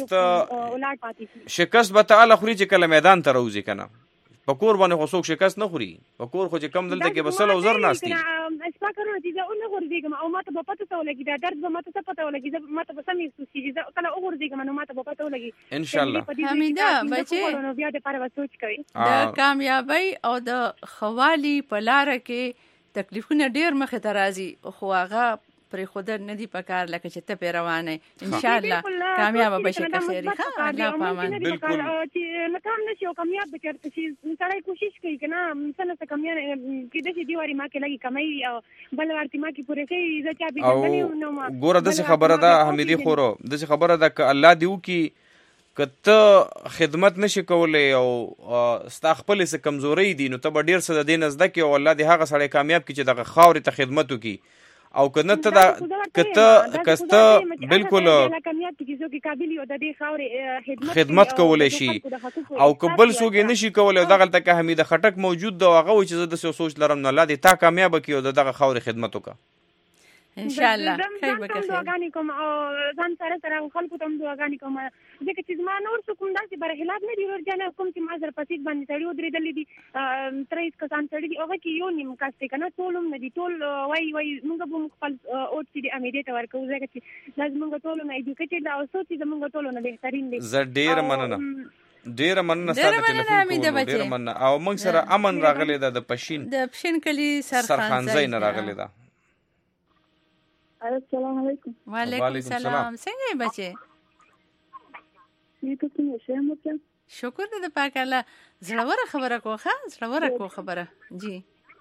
شکست به ته هله خوري چې کله میدان ته راوځي که نه په کور باندې خو څوک شکست نه خوري په کور خو چې کم دلته کې به 100 او 1000 ناست دي شپه کارونه چې زه نه غورځېږم او ما ته به پته څه ولګي دا درد به ما ته څه پته ولګي ما ته به سم محسوس کېږي زه کله وغورځېږم نو ما ته به پته ولګي انشاءالله حمیده بچې نو بیا دپاره به سوچ کوي د کامیابۍ او د ښه په لاره کې تکلیفونه ډېر مخې ته راځي خو هغه پرېښودل نه دي پکار لکه چې ته پرې روانه انشاءالله کامیابه بشي که خیري ښه الله په امان چې ناکام نه شي او کامیاب به چېرته شي سړی کوشش کوي که نه څه نه څه کمیان کېدای شي دې وارې ما کې لږې کمی وي او بل وارتې ما کې پوره کوي زه چا پېژندلې نو ګوره داسې خبره ده حمیدې خورو داسې خبره ده که الله دې وکړي کته خدمت نشي کولای او ستا خپل څه کمزوري دي نو ته به ډیر څه د دې نزده کې او الله دې هغه سړی کامیاب کړي چې دغه خاورې ته خدمت وکړي او کنه ته دا کته بالکل خدمت کولای شي او قبل سوګ نشي کولای دغه ته حمید خټک موجود دا هغه چې زه د سوچ لرم نه الله دې تا کامیاب کړي او دغه خاورې خدمت وکړه ان شاء الله خیر به خیر دعاګانې کوم او ځان سره خلکو ته دعاګانې کوم ځکه چې زما نور څه کوم داسې برخلاف نه دي ورجانه کوم چې ما سره پسیت باندې سړی ودرېدلې دي 23 کسان سړي دي هغه کې یو نیم کس دی کنه ټول هم نه دي ټول وای موږ به خپل اوټ چې د امیدې ته ورکو ځکه چې لازم موږ ټول نه ایجوکیټډ او سوچ چې موږ ټول نه بهترین دي زه ډیر مننه ستاسو ټلیفون کوم ډیر مننه او موږ سره امن راغلی دا د پښین کلی سرخانځای نه راغلی دا السلام علیکم وعلیکم السلام څنګه یې بچې نیته څنګه شه شکر دې پاک الله زړوره خبره کوخه زړوره کو خبره جی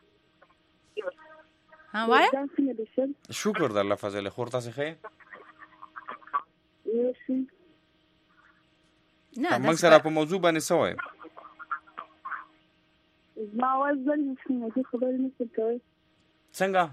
ها وای شکر د الله فضل خور تاسو ښه نه موږ سره په موضوع باندې سوې ما وزن څنګه خبرې نشم کوي څنګه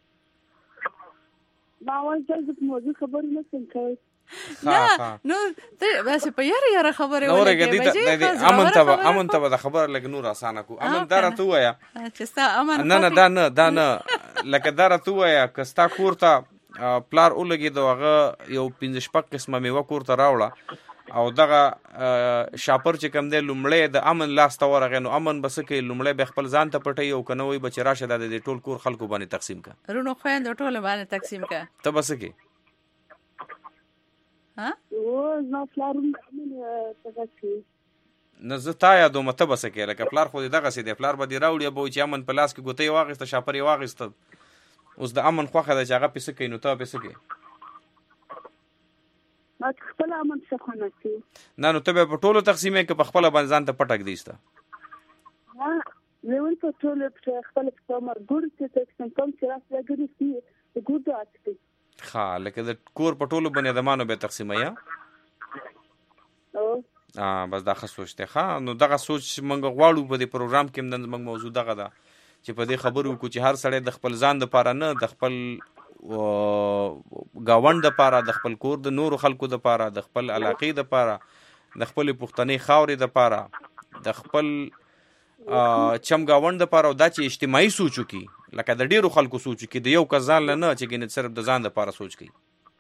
ما وزن د موضوع خبرې نشم کوي نو ته بس په یاره خبره ولګې امن ته د خبره لګ نور اسانه کو امن دار ته وایا چې ستا امن نه دا نه لکه دار ته وایا کستا کوړه پلار ولګي دغه یو 15 قسمه میوه کوړه راوړه او دغه شاپر چې کم دی لومړی د امن لاس ته ورغی نو امن بس کې لومړی به خپل ځان ته پټي او کنه وي بچ راشه د ټول کور خلکو باندې تقسیم کا رونو خويند ټول باندې تقسیم کا ته بس کې ها او نو فلارون تاسو نه زه تا یادوم ته بس کې لکه پلار خو دغه سي دی پلار به دی راوړي به چې امن په لاس کې ګوتې واغسته شاپر یې واغسته اوس د امن خوخه د چاغه پس کې نو ته پس کې خپل امن څه خونه کې نه نو ته په ټولو تقسیمې کې په خپل باندې ځان ته پټک دیسته ها زه په ټولو خپل کومر ګور چې تقسیم کوم چې راځي ګورې چې ګور داتې ها لکه د کور په ټولو باندې دمانو به تقسیمه یا بس دا سوچته ها نو دغه سوچ منګ غواړو په دې پروګرام کې موږ موضوع دغه ده چې په دې خبرو کو چې هر سړی د خپل ځان د پاره نه د خپل گاوند د پاره د خپل کور د نورو خلکو د پاره د خپل علاقې د پاره د خپل پښتني خاورې د پاره د خپل چم گاوند د پاره او د چې اجتماعي سوچو کی لکه د ډیرو خلکو سوچو کی د یو کزان نه چې ګنې صرف د ځان د پاره سوچ کی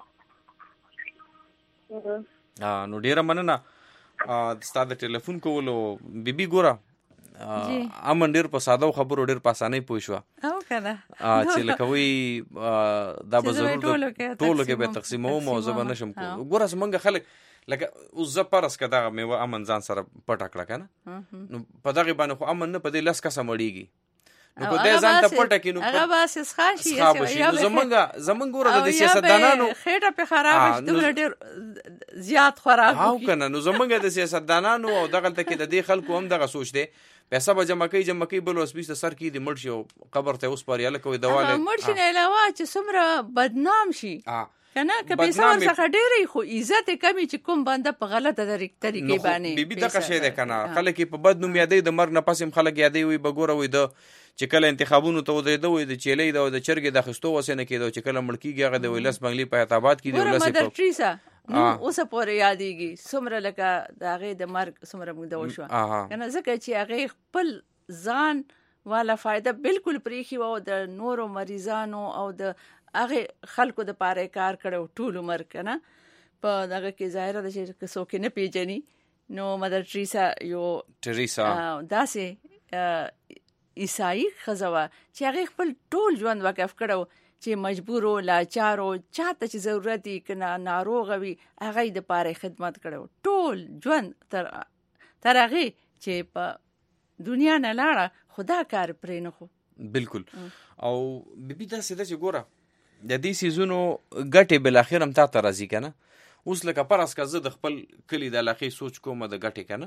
نو ډیره مننه ستاسو ټلیفون کولو بیبي ګوره امن ډیر په ساده خبرو ډیر په اسانۍ پوه شو او کنه چې لکه وی دا به ضرور ټولو کې به تقسیمو موضوع نشم کو ګوره څنګه خلک لکه اوس زه پرس کدا مې امن ځان سره پټ کړه کنه نو په دغه باندې خو امن نه په دې لاس کا سمړیږي نو په دې ځان ته پټ کینو هغه بس خاصي زمونږ ګوره د سیاستدانانو خېټه په خراب شته ډېر زیات خراب او کنه نو زمونږ د سیاستدانانو او دغه ته کې د دې خلکو هم دغه سوچ دی پیسې به جمع کوي بل اوس بیسته سر کې د مړ شي قبر ته اوس پاره لکه دواله مړ شي نه علاوه چې څومره بدنام شي کنه که پیسې ورڅخه ډېرې خو عزت کمی چې کوم بنده په غلطه طریقې باندې بیبي دغه شی ده کنه خلک په بد نوم یادې د مرګ نه پسیم خلک یادې وي بګوره وي د چې کله انتخابونو ته ودرېده وي د چيلې د چرګې د خستو وسنه کېدو چې کله ملکیږي هغه د ویلس بنگلي په اعتبار کې د ولس په ټریسا اوس پورې یادېږي څومره لکه د هغه د مرګ څومره موږ د وشو کنه ځکه چې هغه خپل ځان والا فائدہ بالکل پریخي وو د نورو مریضانو او د هغه خلکو د پاره کار کړو ټول عمر کنه په دغه کې ظاهر ده چې څوک نه پیژني نو مدر ټریسا داسې عیسائی خزوه چې هغه خپل ټول ژوند وقف کړو چې مجبورو لاچارو چاته چې ضرورت یې کنه ناروغ وي هغه د پاره خدمت کړو ټول ژوند تر هغه چې په دنیا نه لاړه خدا کار پرې نه خو بالکل او بیبي دا سده چې ګوره د دې سيزونو ګټه بل اخر هم تا ته راځي کنه اوس لکه پرس کا زه د خپل کلی د علاقې سوچ کوم د ګټه کنه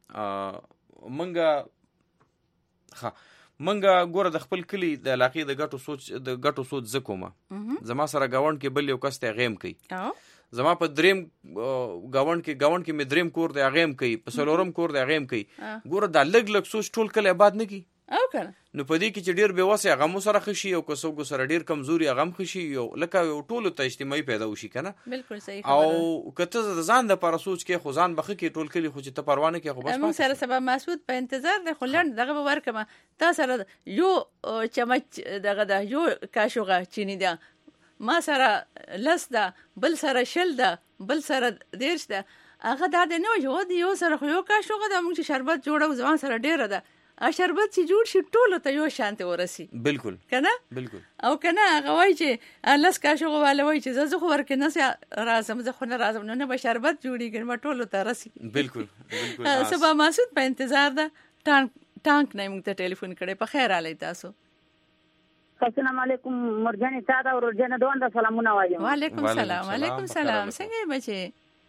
منګه ګوره د خپل کلی د علاقې د ګټو سوچ زکومه زما سره گاوند کې بل یو کس ته غیم کوي زما په دریم گاوند کې مې دریم کور دی هغه هم کوي، په څلورم کور دی هغه هم کوي. ګوره دا لږ سوچ ټول کله آباد نه کی او کنه. نو په دې کې چې ډیر بېوسه هغه مو سره خشي او کسو سره ډیر کمزوري هغه هم خشي، یو لکه ټولو ته اجتماعي پیدا وشي کنه. بالکل صحیح خبره. او کته د ځان د لپاره سوچ کې خو ځان بخښه کې ټول کلی خو چې ته پروا نه کې خو بس موږ سره سبا مسعود په انتظار د خلند دغه ورکمه تا سره یو چمچ دغه د یو کاشوغه چینی ده، ما سره لس ده، بل سره شل ده، بل سره دیرش ده. هغه دا نه یو سره خو یو کاشوغه ده، موږ چې شربت جوړو ځوان سره ډیره ده، شربت چې جوړ شي ټولو ته یو شانته ورسي. بالکل کنه بالکل. او کنه هغه وای چې لس کاشوغه والا وای چې زه خو ورکه نه راځم، زه خو نه راځم، نو نه به شربت جوړیږي، ما ټولو ته رسي. بالکل بالکل. سبا مسعود په انتظار ده، ټانک نه موږ ته ټلیفون کړي. په خیر علي تاسو. السلام علیکم مرجانې تاسو او ورجانه دوه د سلامونه وایم. وعلیکم السلام. وعلیکم السلام. څنګه بچي؟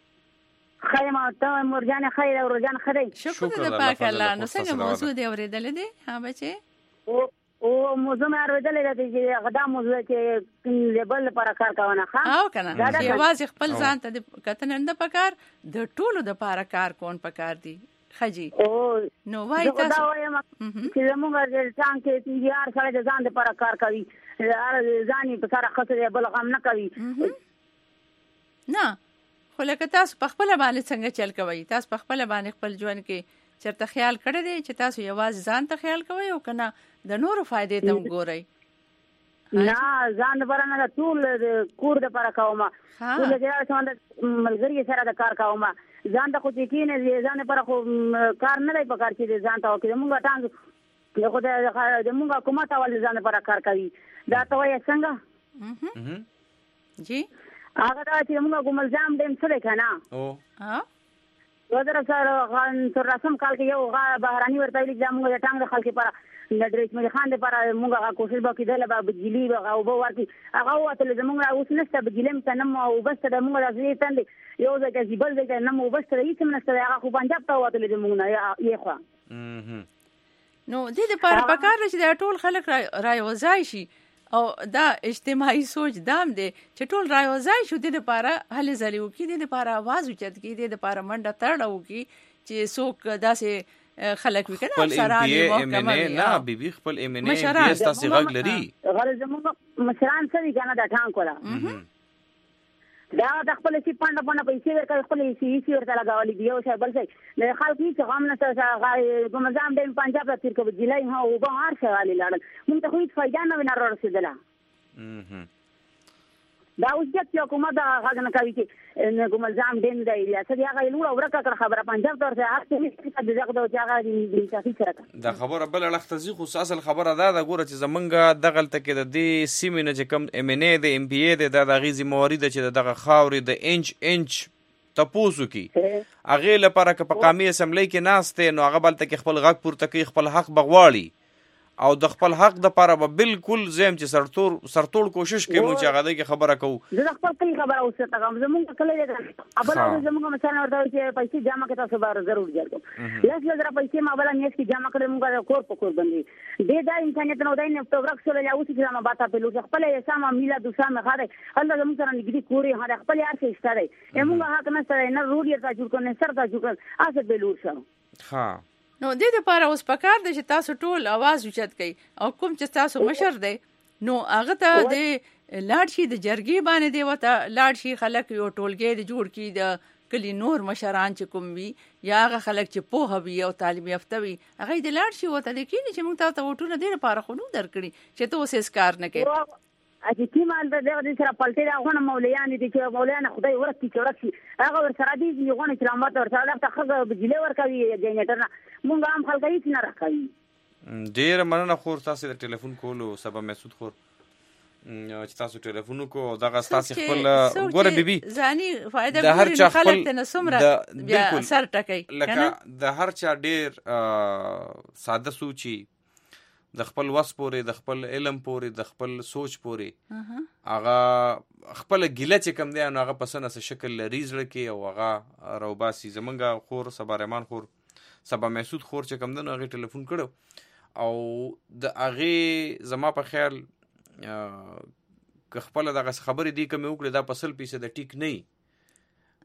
خیر ما ته مرجانه خیر او ورجانه خیر. شکر د پاک الله. نو څنګه موضوع دی اورېدل دي؟ ها بچي. او موضوع مې اورېدل دي چې غدا موضوع چې لیبل لپاره کار کوونه ښه. او کنه چې واځي خپل ځان ته د کتن نه پکار د ټولو د لپاره کار کون پکار دي. خجی نو وای تاسو دا وایم چې موږ د ځان کې یار سره د ځان لپاره کار کوي، ځان په سره خسرې بل غم نه کوي. نه خو لکه تاسو په خپل باندې څنګه چل کوي، تاسو په خپل باندې خپل ژوند کې چرته خیال کړی دی چې تاسو یوازې ځان ته خیال کوئ او کنه د نورو فائدې ته وګورئ؟ نه ځان لپاره نه، ټول د کور لپاره کوم، ټول د ملګری سره د کار کوم. ځان ته خو چې کینې ځان لپاره خو کار نه دی پکار چې ځان ته وکړي. موږ ټانګ خو د موږ حکومت اول ځان لپاره کار کوي. دا ته وایي څنګه جی هغه دا چې موږ کوم الزام دیم څه دی کنه. ها وزیر سره تر رسم کال کې یو بهراني ورته ویل چې موږ د ټانګ د خلک لپاره د درېش مې خان لپاره موږ کوشش وکړو د بجلی او به ورتي هغه وته زموږ اوس نشته بجلی مته نم او بس د موږ راځي تند یو ځکه چې بل ځکه نم او بس ته هیڅ نشته هغه خو پنجاب ته وته زموږ نه یې خو نو دې لپاره پکار چې د ټول خلک رايوځای شي او دا اجتماعي سوچ دام دی چې ټول رايوځای شو د لپاره هلې ځلیو کې د لپاره आवाज اوچت کې د لپاره منډه تړاو کې چې څوک داسې خلک وکړي سراني محکمه نه بيبي خپل امنه دې تاسو غږ لري غره زموږ مشران څه دي کنه دا ټانک ولا دا د خپل شي پاند پیسې ورکړي خپل شي ورته لګاولي دی او څه بل څه له خلک چې غم نه څه کوم ځام د پنجاب ته تیر کو ضلع هو او به هر څه علي لاړ مونږ ته هیڅ فائدہ نه ونر رسیدله. دا اوس چې حکومت هغه نه کوي چې کوم ځام دین دی یا څه دی هغه لوړ ورکه خبره پنجاب ته ورته هر څه دغه د هغه د صحیح سره دا خبره بل لختزي خصوصا خبره دا ګوره چې زمونږ دغه تل کې د دې سیمې نه چې کم ام ان ای د ام پی ای د دغه ذمہواری د چې دغه خاوري د انچ تپوسو کی هغه لپاره که په قومي اسمبلی کې ناشته نو هغه بل تک خپل غږ پورته کوي خپل حق بغواړي او د خپل حق د لپاره به بالکل زم چې سرتور کوشش کوي چې هغه د خبره کوو زه خپل کلی خبره اوسه تا زمونږ کله دې ابل زمونږ مثلا ورته چې پیسې جمع کړه تاسو بار ضرور جوړو لاس لږه پیسې ما بل نه چې جمع کړم موږ کور په کور باندې دې دا انسانیت نو دای نه پروګرام سره لا اوسه چې ما باته په لوګ خپل سم میلا دوسه مې خاله الله زموږ سره نګدي کوري هغه خپل یار څه اشتاره موږ حق نه سره نه روډي ته جوړ کړو سر ته جوړ اسه به لور شو. ها نو دې لپاره اوس پکار دی چې تاسو ټول आवाज اوچت کړئ او کوم چې تاسو مشر دی نو هغه ته د لاړ شي د جرګې باندې دی وته لاړ شي خلک یو ټولګي د جوړ کی د کلی نور مشران چې کوم وي یا هغه خلک چې پوهه وي او تعلیم یافته وي هغه د لاړ شي وته د کینی چې موږ ته وټونه دې لپاره خو نو درکړي چې ته اوس هیڅ کار نه کوي. اجي کی مال د دې سره پلټي راغونه مولیان دي چې مولیان خدای ورته چې ورته هغه ور سره دي یوغونه چې رحمت ور سره ته خغه بجلی ور کوي جنریټر نه مونږ هم خلک هیڅ نه راکوي. ډیر مننه خور تاسو د ټلیفون کولو سبا مسعود خور چې تاسو ټلیفون کو دغه تاسو خپل ګوره بیبي ځاني فائدہ ګوري خلک ته نسمره بیا سر ټکای لکه د هر چا ډیر ساده سوچي د خپل وس پورې د خپل علم پورې د خپل سوچ پورې هغه خپل ګیله چې کم دی نو هغه پسنه څه شکل لري زړه کې او هغه روباسي زمونږ خور سبا رحمان خور سبا مسعود خور چې کم دی نو هغه ټلیفون کړو او د هغه زما په خیال که خپل دغه خبرې دی کوم وکړي دا پسل پیسه د ټیک نه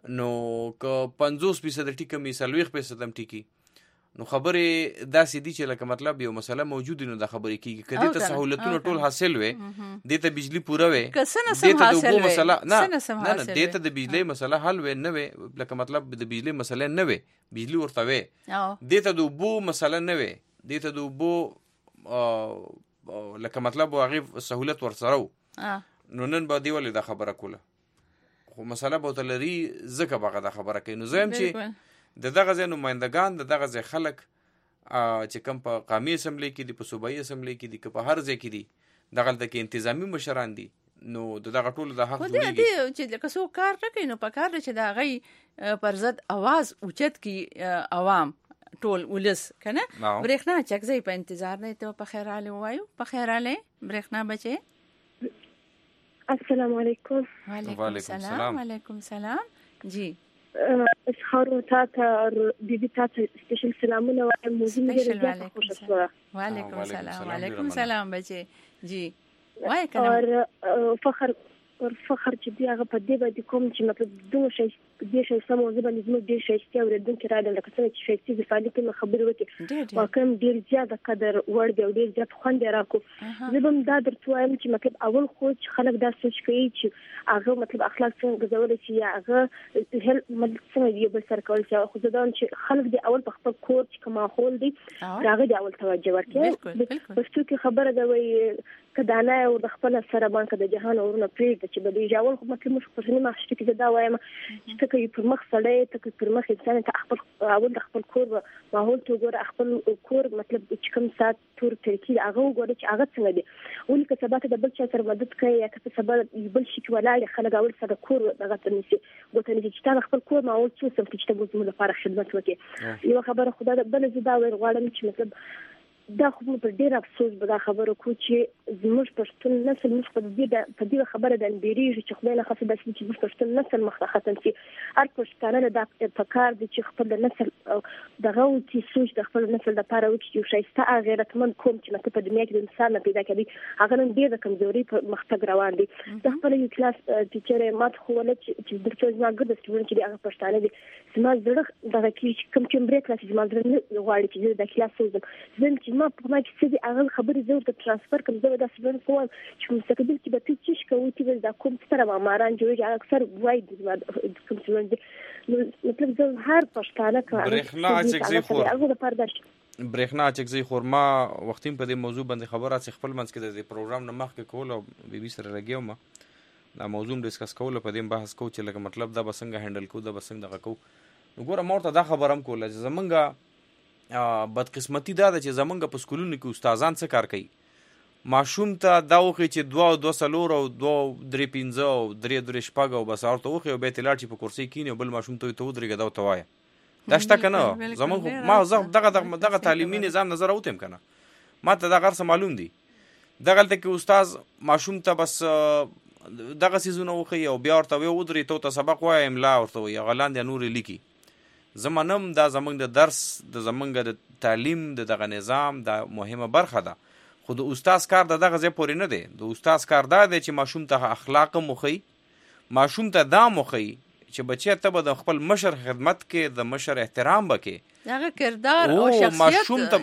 نو که 50% ټیکه می 40% هم ټیکی نو خبرې داسې دي چې لکه مطلب یو مسله موجود نو د خبرې کیږي کدی ته سہولتونه ټول حاصل وي د ته بجلی پوره وي د ته د وبو مسله نه د ته د بجلی مسله حل وي نه وي لکه مطلب د بجلی مسله نه وي بجلی ورته وي د ته د وبو مسله نه وي د ته د وبو لکه مطلب هغه سہولت ورسره نو نن به دی ولې دا خبره کوله خو مسله به تلري زکه بغه دا خبره کوي نو زم چې د دغه ځای نمایندگان د دغه ځای خلک چې کوم په قومي اسمبلی کې دي په صوبایي اسمبلی کې دي که په هر ځای کې دي دغلته کې انتظامی مشران دي نو د دغه ټولو د حق جوړیږي چې که څوک کار نه کوي نو په کار چې د هغې پر ضد اواز اوچت کړي عوام ټول ولس که نه برېښنا چکزی په انتظار دی ته په خیر حالې ووایو په خیر حالې برېښنا بچې السلام علیکم وعلیکم السلام وعلیکم السلام جی اسخارو تاته بیبي تاته سپیشل سلامونه وایم موزي مې ډېر خوښه شوه وعلیکم السلام وعلیکم السلام بچې جی وای کنه فخر چې دی هغه په دې باندې کوم چې مطلب دوه شی دې شی سم موضوع باندې زموږ ډېر شایسته اورېدونکي راغلل لکه څنګه چې شایستې د فعالي کې خبرې وکړي واقعا ډېر زیاته قدر وړ دی او ډېر زیات خوند یې راکړو زه به هم دا درته وایم چې مطلب اول خو چې خلک دا سوچ کوي چې هغه مطلب اخلاق څنګه ګزولی چې یا هغه څنګه یو بل سره کول چې خو زه دا وایم چې خلک دې اول په خپل کور چې کوم ماحول دی هغه دې اول توجه ورکړي پښتو کې خبره ده وایي که دانه او د خپل سره باندې د جهان اورونه پرېږده چې به د جاول خو مطلب موږ په سنې مخ کې دا وایم چې ته کې پر مخ سړی ته کې پر مخ انسان ته خپل اول د خپل کور ماحول ته ګوره خپل کور مطلب چې کوم سات تور ترکیب هغه وګوره چې هغه څنګه دی ولې که سبا ته د بل چا سره مدد کوي یا که سبا بل شي کې ولاړ خلک اول سره کور دغه ته نشي ګوته نشي چې تا خپل کور ماحول څه سم چې ته زموږ لپاره خدمت وکړي یو خبره خدای د بل زدا ور غواړم چې مطلب دا خو په ډېر افسوس به دا خبره کو چې زموږ پښتون نسل موږ په دې خبره د انبیریږي چې خدای نه خاصه داسې چې موږ پښتون نسل مخ ختم شي هر پښتانه دا په کار دي چې خپل نسل دغه چې سوچ د خپل نسل لپاره وکړي یو شایسته غیرتمند قوم چې مته په دنیا کې د انسان نه پیدا کړي هغه نن ډېر کمزوري په مختګ روان دي د خپل یو کلاس ټیچر مات خو ولې چې د څو ځما ګرځي چې چې هغه پښتانه دي زما زړه دغه کې کوم چې برې کلاس زما زړه غواړي چې د کلاس وزم چې ما په ما کې څه دي هغه خبرې زه ورته ترانسفر کوم زه دا څه کوم چې مستقبل کې به ته څه کوي چې دا کوم ستره ماران جوړي اکثر وای دي کوم څه دي مطلب زه هر پښتانه برېښنا چکزي خورما وختیم په دې موضوع باندې خبره چې خپل منځ کې د پروګرام نه مخکې کول او بي سره لګیو ما دا موضوع ډیسکس کول په دې بحث کو چې لکه مطلب دا بسنګ هندل کو دا بسنګ دغه کو وګوره مورته دا خبرم کوله چې زمونږه بدقسمتي دا ده چې زمونږ په سکولونو کې استادان څه کار کوي ماشوم ته دا وخی چې 2 سلور او 2 3 15 او 3 شپږ او بس اورته وخی او به تلاړ چې په کرسي کینی بل ماشوم ته ودرېږي دا توای دا شته کنه زمونږ ما زه دغه تعلیمي نظام نظر اوتم کنه ما ته دا غرسه معلوم دي دغلته کې استاد ماشوم ته بس دغه سيزونه وخی او بیا ورته ودرې ته سبق وای املا ورته وای غلاند نور لیکي زمونږ دا زمونږ د درس د زمونږ د تعلیم دغه نظام دا مهمه برخه ده خو د استاد کار دغه ځای پورې نه دی د استاد کار دا دی چې ماشوم ته اخلاق مخی ماشوم ته دا مخی چې بچی ته به د خپل مشر خدمت کې د مشر احترام وکړي دغه کردار او شخصیت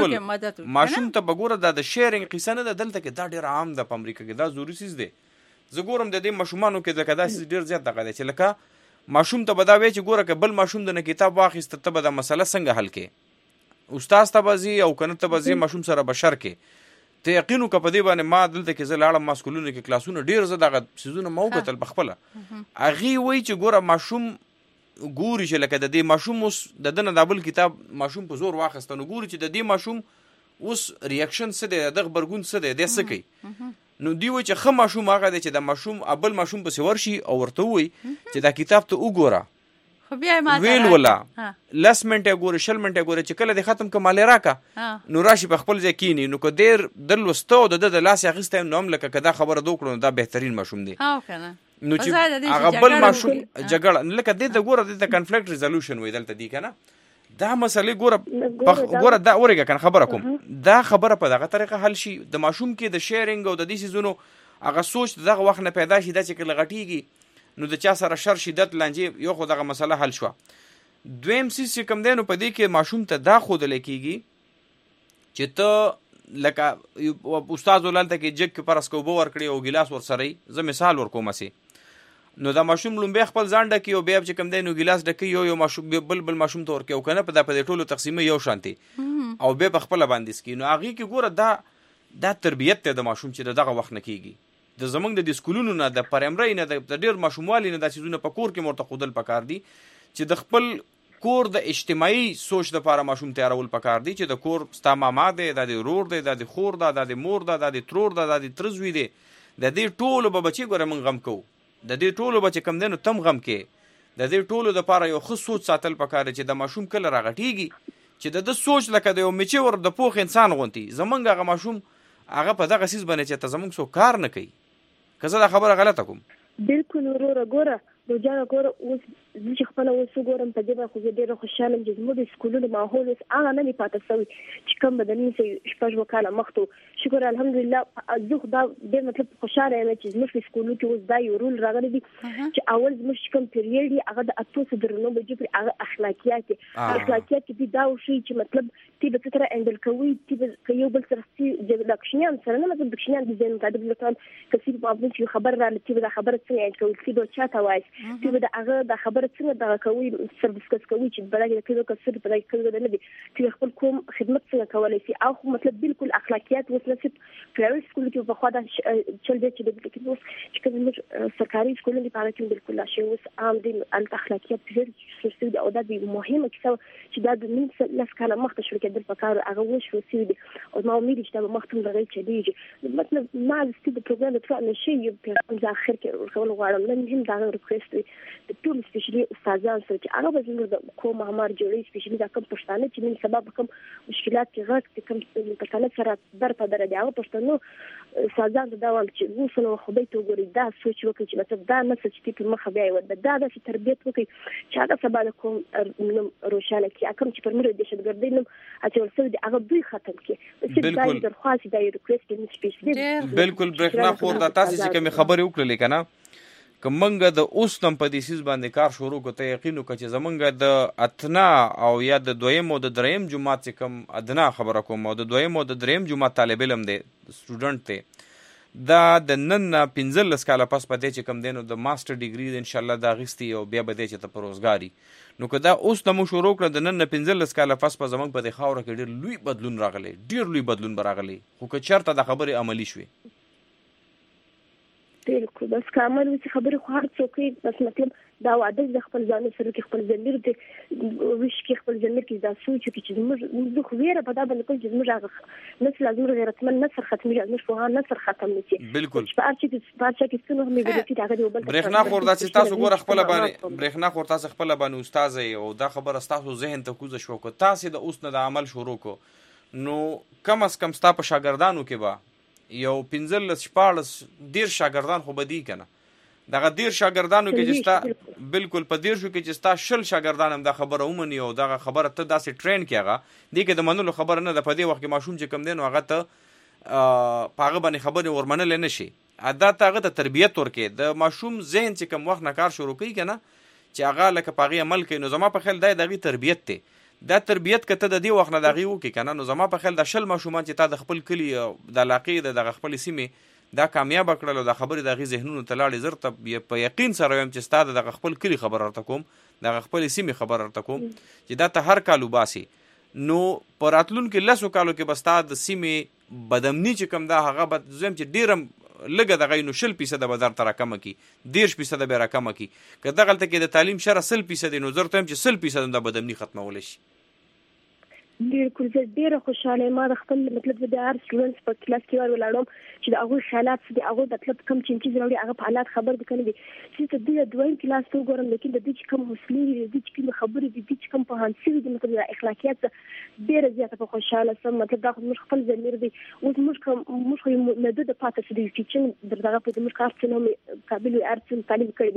ماشوم ته بګوره د شیرینګ قصه نه دلته کې دا ډیر عام د امریکا کې دا ضروري سیز دی زه ګورم د دې ماشومانو کې د کدا سیز ډیر زیات دغه دی چې لکه ماشوم ته بداوي چې ګوره ک بل ماشوم د کتاب واخیست ته به د مسله څنګه حل کې استاد ته بزي او کنه ته بزي ماشوم سره بشر کې ته یقینو ک په دې باندې ما دلته کې زه لاړم ماسکولونو کې کلاسونو ډیر زه دغه سيزونه موقتل بخپله اغي وای چې ګوره ماشوم ګوري چې لکه د دې ماشوم اوس د دنه دابل کتاب ماشوم په زور واخستنو ګوري چې د دې ماشوم اوس ریاکشن څه دی د خبرګون څه دی د څه کوي نو دی و چې خه ماشوم هغه دی چې د ماشوم ابل ماشوم په سور شي او ورته وي چې دا کتاب ته وګوره خو بیا ما ویل ولا لس منټه ګوره شل منټه ګوره چې کله د ختم کمال راکا نو راشي په خپل ځای کینی نو کو ډیر د لوستو د لاس اخیسته نو هم لکه کدا خبره دوکړو دا بهترین ماشوم دی ها کنه نو چې هغه بل ماشوم جګړه لکه د ګوره د کنفلیکټ ریزولوشن وې دلته دی کنه دا مسلې ګوره دا اورګه کنه خبره کوم دا خبره په دغه طریقه حل شي د ماشوم کې د شیرینګ او د دې سيزونو هغه سوچ دغه وخت نه پیدا شي دا چې کله غټیږي نو د چا سره شر شدت لانجې یو خو دغه مسله حل شوه. دویم سیس چې کوم دی نو په دې کې ماشوم ته دا ښودلی کېږي چې ته لکه استاد ولالته کې جګ کې پرس که اوبه ورکړي او ګیلاس ورسره زه مثال ورکوم هسې نو دا ماشوم لومبی خپل ځان ډکي او بیا چې کوم دی نو ګیلاس ډکي یو ماشوم بل ماشوم ته ورکوي او که نه په دې ټولو تقسیمه یو شانتي او بیا په خپله باندې سکي. نو هغې کې ګوره دا تربیت دی د ماشوم چې د دغه وخت نه کېږي. د زمونږ د سکولونو نه د پرایمرۍ نه د ډېر ماشوموالي نه دا څیزونه په کور کې ورته ښودل پکار دي چې د خپل کور د اجتماعي سوچ دپاره ماشوم تیارول پکار دی چې د کور ستا ماما دی دا د ورور دی دا د خور دا د مور دا د ترور دا د تره زوی دی د دې ټولو به بچي ګوره موږ غم کوو د دې ټولو به چې کوم دی نو تم غم کې د دې ټولو دپاره یو ښه سوچ ساتل پکار دی چې د ماشوم کله راغټېږي چې د ده سوچ لکه د یو میچور د پوخ انسان غوندي زمونږ هغه ماشوم هغه په دغه څیز باندې چې ته زمونږ څوک کار نه کوي. که زه دا خبره غلطه کوم بالکل وروره ګوره روجانه ګوره اوس زه چې خپله اوس وګورم په دې باندې خو زه ډېره خوشحاله یم چې زموږ د سکولونو ماحول اوس هغه نه دی پاته شوی چې کوم به د نیم شپږ کاله مخکې شکر الحمدلله زه خو دا ډېر مطلب خوشحاله یم چې زموږ په سکولونو کې اوس دا یو رول راغلی دی چې اول زموږ چې کوم پیریډ دی هغه د 8:30 بجې پورې هغه اخلاقیات دي اخلاقیات دي دا وشي چې مطلب تی به څه سره هینډل کوي تی به یو بل سره د کوچنیانو سره نه مطلب د کوچنیانو د ذهن مطابق لکه کثیر په اول چې خبر را لتی به دا خبره څنګه هینډل کوي تی به چاته وایي تی به هغه دا خبره څنګه دا کوي سر ډسکس کوي چې بلکې کله کثیر په دې کې نه دي چې خپل کوم خدمت څنګه کولای شي او مطلب بالکل اخلاقیات اوس نصیب پرایویټ سکول کې په خوا دا چل دی چې د کې اوس چې کوم سرکاري سکولونه دي په کې بالکل لا شی اوس عام دي اخلاقیات ډېر څه او دا د مهمه کیسه چې دا د نن لاس کاله مخته شو کېدل پکار هغه وشو سي دي او ما امید چې دا مختم دغه چې دیږي مطلب ما د دې پروګرام د ټول شي په ځاخر کې ورکول غواړم نن هم دا ریکوست د ټول سپیشلی استادان سره چې هغه به د کوم امر جوړي سپیشلی دا کوم پښتانه چې نن سبب کوم مشکلات کې غږ کوم پښتانه سره در په در دی هغه پښتنو استادان دا وایي چې وسنو خو به تو ګوري دا سوچ وکړي چې مطلب دا نه چې په مخه بیا و دا د تربیت وکړي چې هغه سبب کوم روشانه کې کوم چې پر مړ د شتګردۍ نوم اچول سوی دی هغه دوی ختم کې چې دا درخواست دی ریکوست کې سپیشلی بالکل برېښنا خور دا تاسو چې کوم خبرې وکړلې کنه که منګه د اوس تم په دې سیس باندې کار شروع کو ته یقین وکړه چې زمونږ د اتنا او یا د دویم او د دریم جماعت چې کم ادنا خبره کوم او د دویم او د دریم جماعت طالب علم دی سټوډنټ دی دا د نن 15 کاله پس پدې چې کم دینو د ماستر ډیګری ان شاء الله دا غستی او بیا به دې چې ته پروزګاری نو که دا اوس نمو شروع کړه د نن 15 کاله پس په زمونږ په دې خاوره کې ډېر لوی بدلون راغلی ډېر لوی بدلون راغلی خو که چېرته د خبرې عملی شوي بالکل بس کامل چې خبرې خو هر څوک بس مطلب دا وعده د خپل ځان سره کې خپل ضمیر دې وش کې خپل ضمیر کې دا سوچ چې موږ خو ویره په دا باندې کوم چې موږ نسل لازم غیرتمن نصر ختمي موږ خو نصر ختم نشي بالکل په هر چې څنګه هم دې چې دا غوډه برېښنا خور دا چې تاسو ګور خپل باندې برېښنا خور تاسو خپل باندې استاد او دا خبره تاسو ذهن ته کوزه شو کو تاسو د اوس نه د عمل شروع کو نو کم از کم ستا په شاګردانو کې با یو 15 14 ډیر شاګردان خو بدی کنه دغه ډیر شاګردانو کې چې ستا بالکل په ډیر شو کې چې ستا شل شاګردان هم دا خبره ومني او دغه خبره ته داسې ټرین کیغه دی کې د منلو خبره نه د پدې وخت کې ماشوم چې کم دین هغه ته پاغه باندې خبره ورمنل نه شي ادا تاغه ته تربیت ورکې د ماشوم ذهن چې کم وخت نه کار شروع کوي کنه چې هغه لکه پاغه عمل کوي نو زما په خیال دغه تربیت ته دا تربیت کته د دې وخت نه دغه وکي کنه نو زما په خیال د شل ماشومان چې تا د خپل کلی د علاقې د خپل سیمه دا کامیاب کړل د خبرې دغه ذهنونو ته لاړې زر ته په یقین سره ويم چې ستاسو د خپل کلی خبر ارته کوم د خپل سیمه خبر ارته کوم چې دا ته هر کالو باسي نو پراتلون کې لاسو کالو کې بستا د سیمه بدمنی چې کم دا هغه بد زم چې ډیرم لګه دغه نو 0% بازار تر کم کی 10% به را کم کی که دغه ته کې د تعلیم شر 0% نو زر ته چې 0% د بدمنی ختمول شي بالکل زه ډیره خوشاله ما د خپل مطلب د هر سټوډنټ په کلاس کې ور ولاړم چې د هغه حالات دي هغه مطلب کوم چې راوړي هغه په حالات خبر دي کنه دي چې د دویم کلاس ته ګورم لیکن د دې کوم حوصله دي د دې کوم خبرې دي د دې کوم په هانسي دي مطلب د اخلاقیات ډیره زیاته په خوشاله سم مطلب دا موږ خپل ضمیر دي او موږ نه د پاتې دي چې دغه په موږ کار څنګه قابل ارڅ تعلیم کړی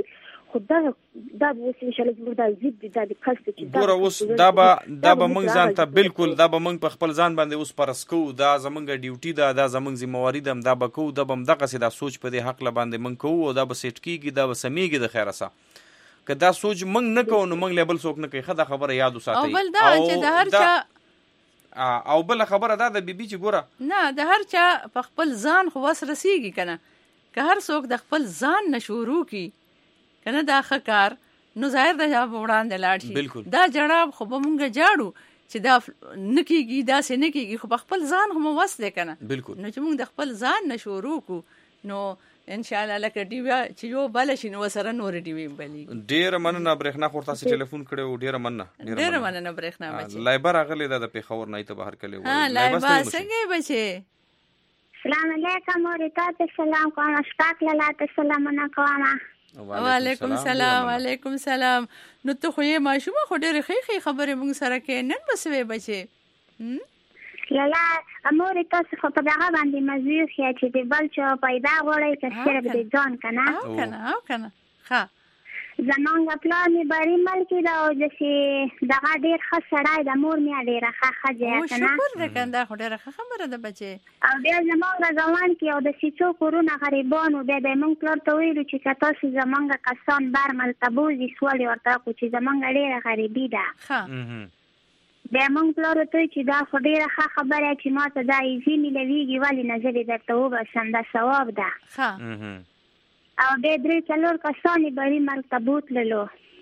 خدا دا اوس ان شاء الله زموږ د ضد دي د کست چې ګوره اوس دا به موږ ځان ته بالکل دا به موږ په خپل ځان باندې اوس پرس کوو دا زمونږ ډیوټي ده دا زمونږ ذمہواری ده دا به کوو دا به همدغسې دا سوچ په دې حق باندې موږ کوو او دا به سیټ کېږي دا به سمیږي د خیره سه که دا سوچ موږ نه کوو نو موږ له بل څوک نه کوي ښه دا خبره یاد وساتئ او بل دا چې د هر چا او بل خبره دا د بیبي چې ګوره نه د هر چا په خپل ځان خو وس رسیږي کنه که هر څوک د خپل ځان نه شروع کی کنه دا ښه کار نو ظاهر د وړاندې لاړ شي دا جړاب خو به مونږ جاړو چې دا نکیږي داسې نکیږي خو په خپل ځان هم وس دی کنه نو چې مونږ د خپل ځان نه شروع کو نو ان شاء الله لکه ډیویا چې یو بل شي نو سره نور ډیوی بلی ډیر مننه برېښنا خو تاسو ټلیفون کړو ډیر مننه برېښنا بچي لایبر اغلی دا د پیښور نه ته بهر کلی ها لایبر څنګه بچي السلام علیکم ورته السلام کوم اشتاق لاله سلامونه کوم وعلیکم السلام نو ته خو یې ماشومه خو ډېرې ښې خبرې موږ سره کې نن بسوې بچې لاله امور تاسو خو په دغه باندې مزیر خیا چې د بل چا پیدا غوړی که صرف د ځان کنه او کنه ښه زمونږ پلار مې بری ملکی دا او چې دغه ډېر ښه سړی د مور مې ډېره ښه ښځه کنه شکر دې کنده خو ډېره ښه خبره ده بچې او بیا زمونږ ځوان کې او د سیچو کورونه غریبانو بیا د موږ پلار ته ویلو چې که تاسو زمونږ کسان برملته بوځي سولې ورته وکړو چې زمونږ ډېره غریبي ده بیا موږ پلار ته چې دا خو ډېره ښه خبره چې ما ته دا ایزي میلویږي ولې نه زه دې درته وبښم دا ثواب ده او بیا 3-4 کسان بری مرتبه تللو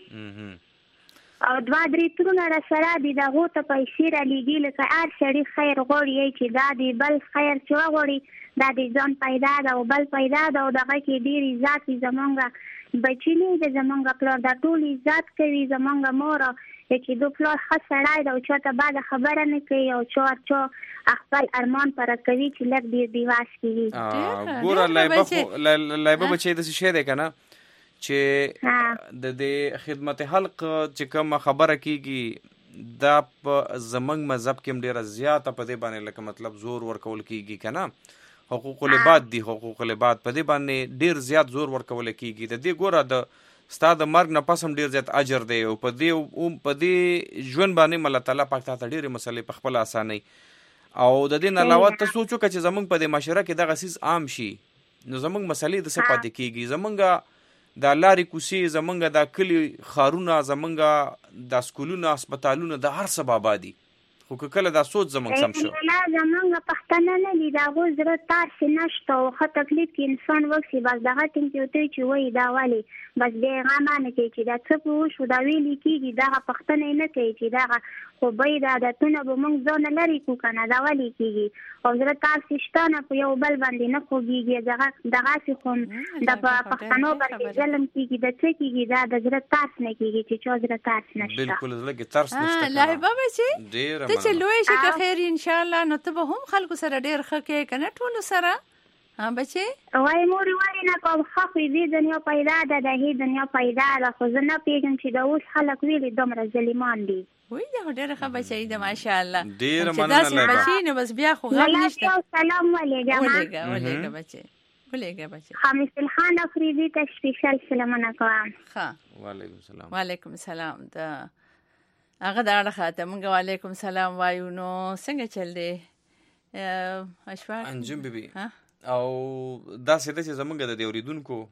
او 2-3 ترونه را سره دي دغو ته پیسې را لیږي لکه هر سړي خیر غواړي چې دا د بل خیر چې وغواړي دا د ځان پیدا ده او بل پیدا ده او دغه کې ډېر عزت وي زمونږ بچي نه د زمونږ پلار دا ټول عزت کوي زمونږ مور چې دو پلار ښه سړی ده او چاته بده خبره نه کوي او چا خپل ارمان پوره کوي چې لږ ډېر بېواس کېږي ګوره لایبه بچی داسې شی دی که نه چې د دې خدمت حلق چې کومه خبره کېږي دا په زمونږ مذهب کې هم ډېره زیاته په دې باندې لکه مطلب زور ورکول کېږي که نه حقوق العباد دي حقوق العباد په دې باندې ډېر زیات زور ورکول کېږي د دې ګوره د ستا د مرګ نه پس هم ډېر زیات اجر دی او په دې ژوند باندې الله تعالی پاک تا ته ډېرې مسلې په خپله اسانوي او د دې نه علاوه ته سوچ وکړه چې زمونږ په دې معاشره کې دغه څیز عام شي نو زمونږ مسلې د څه پاتې کېږي زمونږ د لارې کوڅې زمونږ د کلي ښارونه زمونږ د سکولونه هسپتالونه د هر څه بابا دي خو که کله دا سوچ زمونږ سم شو زمونږ پښتانه نه دي د هغوی زړه تاسې نشته او ښه تکلیف کې انسان وکړي بس دغه ټیم کې ورته چې وایي دا ولې بس بیا یې غمه نه کوي چې دا څه په وشو دا ویلې کېږي دغه پوښتنه یې نه کوي چې دغه خوبۍ د عادتونه به موږ ځانه لرې کړو که نه دا ولې کېږي او زړه تاسې شته نه په یو بل باندې نه خوږېږي دغسې خو د پښتنو باندې ظلم کېږي د څه کېږي دا د زړه ترس نه کېږي چې چا زړه ترس نشته بالکل زړه کې ترس نشته لایبه بچې ته چې لوی شي که خیر انشاءالله نو ته به هم خلکو سره ډېر ښه کوې که نه ټولو سره ها بچې وای مور ولې نه کوم ښه خو دې دنیا پیدا ده د هې دنیا پیدا ده خو زه نه پوهېږم چې د اوس خلک ویلې دومره ظالمان دي وای دا خو ډېره ښه بچی ده ماشاءالله ډېره مننه چې داسې بچي نو بس بیا خو غم نشته سلام ولیږم ولېږه بچې ولېږه بچې خامس الخان افریدي ته سپیشل سلامونه کوم ښه وعلیکم السلام د هغه د اړخه ته موږ وعلیکم السلام وایو نو څنګه چل دی اشفاق انجم بیبي او دا سیده چې زمونږ د اوریدونکو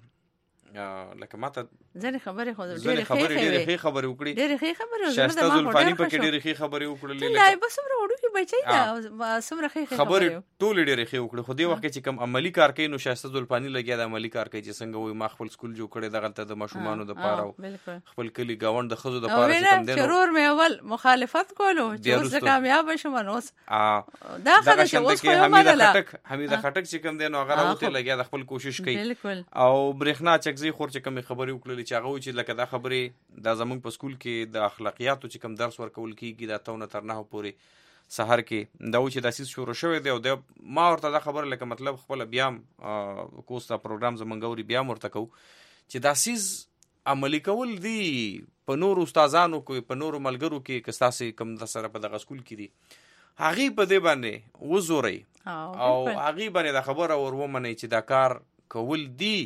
لکه ماته ځینې خبرې خو ډېرې ښې خبرې وکړي ډېرې ښې خبرې شایسته زلفاني پکې ډېرې ښې خبرې وکړلې لایبه څومره وړوکې بچی ده څومره ښې خبرې ټولې ډېرې ښې وکړې خو دې وخت کې چې کوم عملي کار کوي نو شایسته زلفاني لګیا د عملي کار کوي چې څنګه وایي ما خپل سکول جوړ کړی دغلته د ماشومانو دپاره خپل کلي ګاونډ د ښځو دپاره چې کوم دی شرور مې اول مخالفت کولو چې اوس زه کامیابه شوم نو اوس دا خبره چې اوس خو یو منله حمیده خټک چې کوم دی نو هغه راوتې لګیا د خپل کوشش کوي او برېښنا چکزي خور چې کومې خبرې وکړلې چې هغه وایي چې لکه دا خبرې دا زمونږ په سکول کې د اخلاقیاتو چې کوم درس ورکول کېږي دا 9 تر 9 پورې سحر کې دا و چې دا سیس شروع شوی دی او ما ورته دا خبره لکه مطلب خپله بیا هم کوستا پروګرام زمونږ اوري بیا هم ورته کوو چې دا سیز عملي کول دي په نورو استادانو کې په نورو ملګرو کې که ستاسې کوم د سره په دغه سکول کې دي هغې په دې باندې وزورئ او هغې باندې دا خبره ور ومنئ چې دا کار کول دي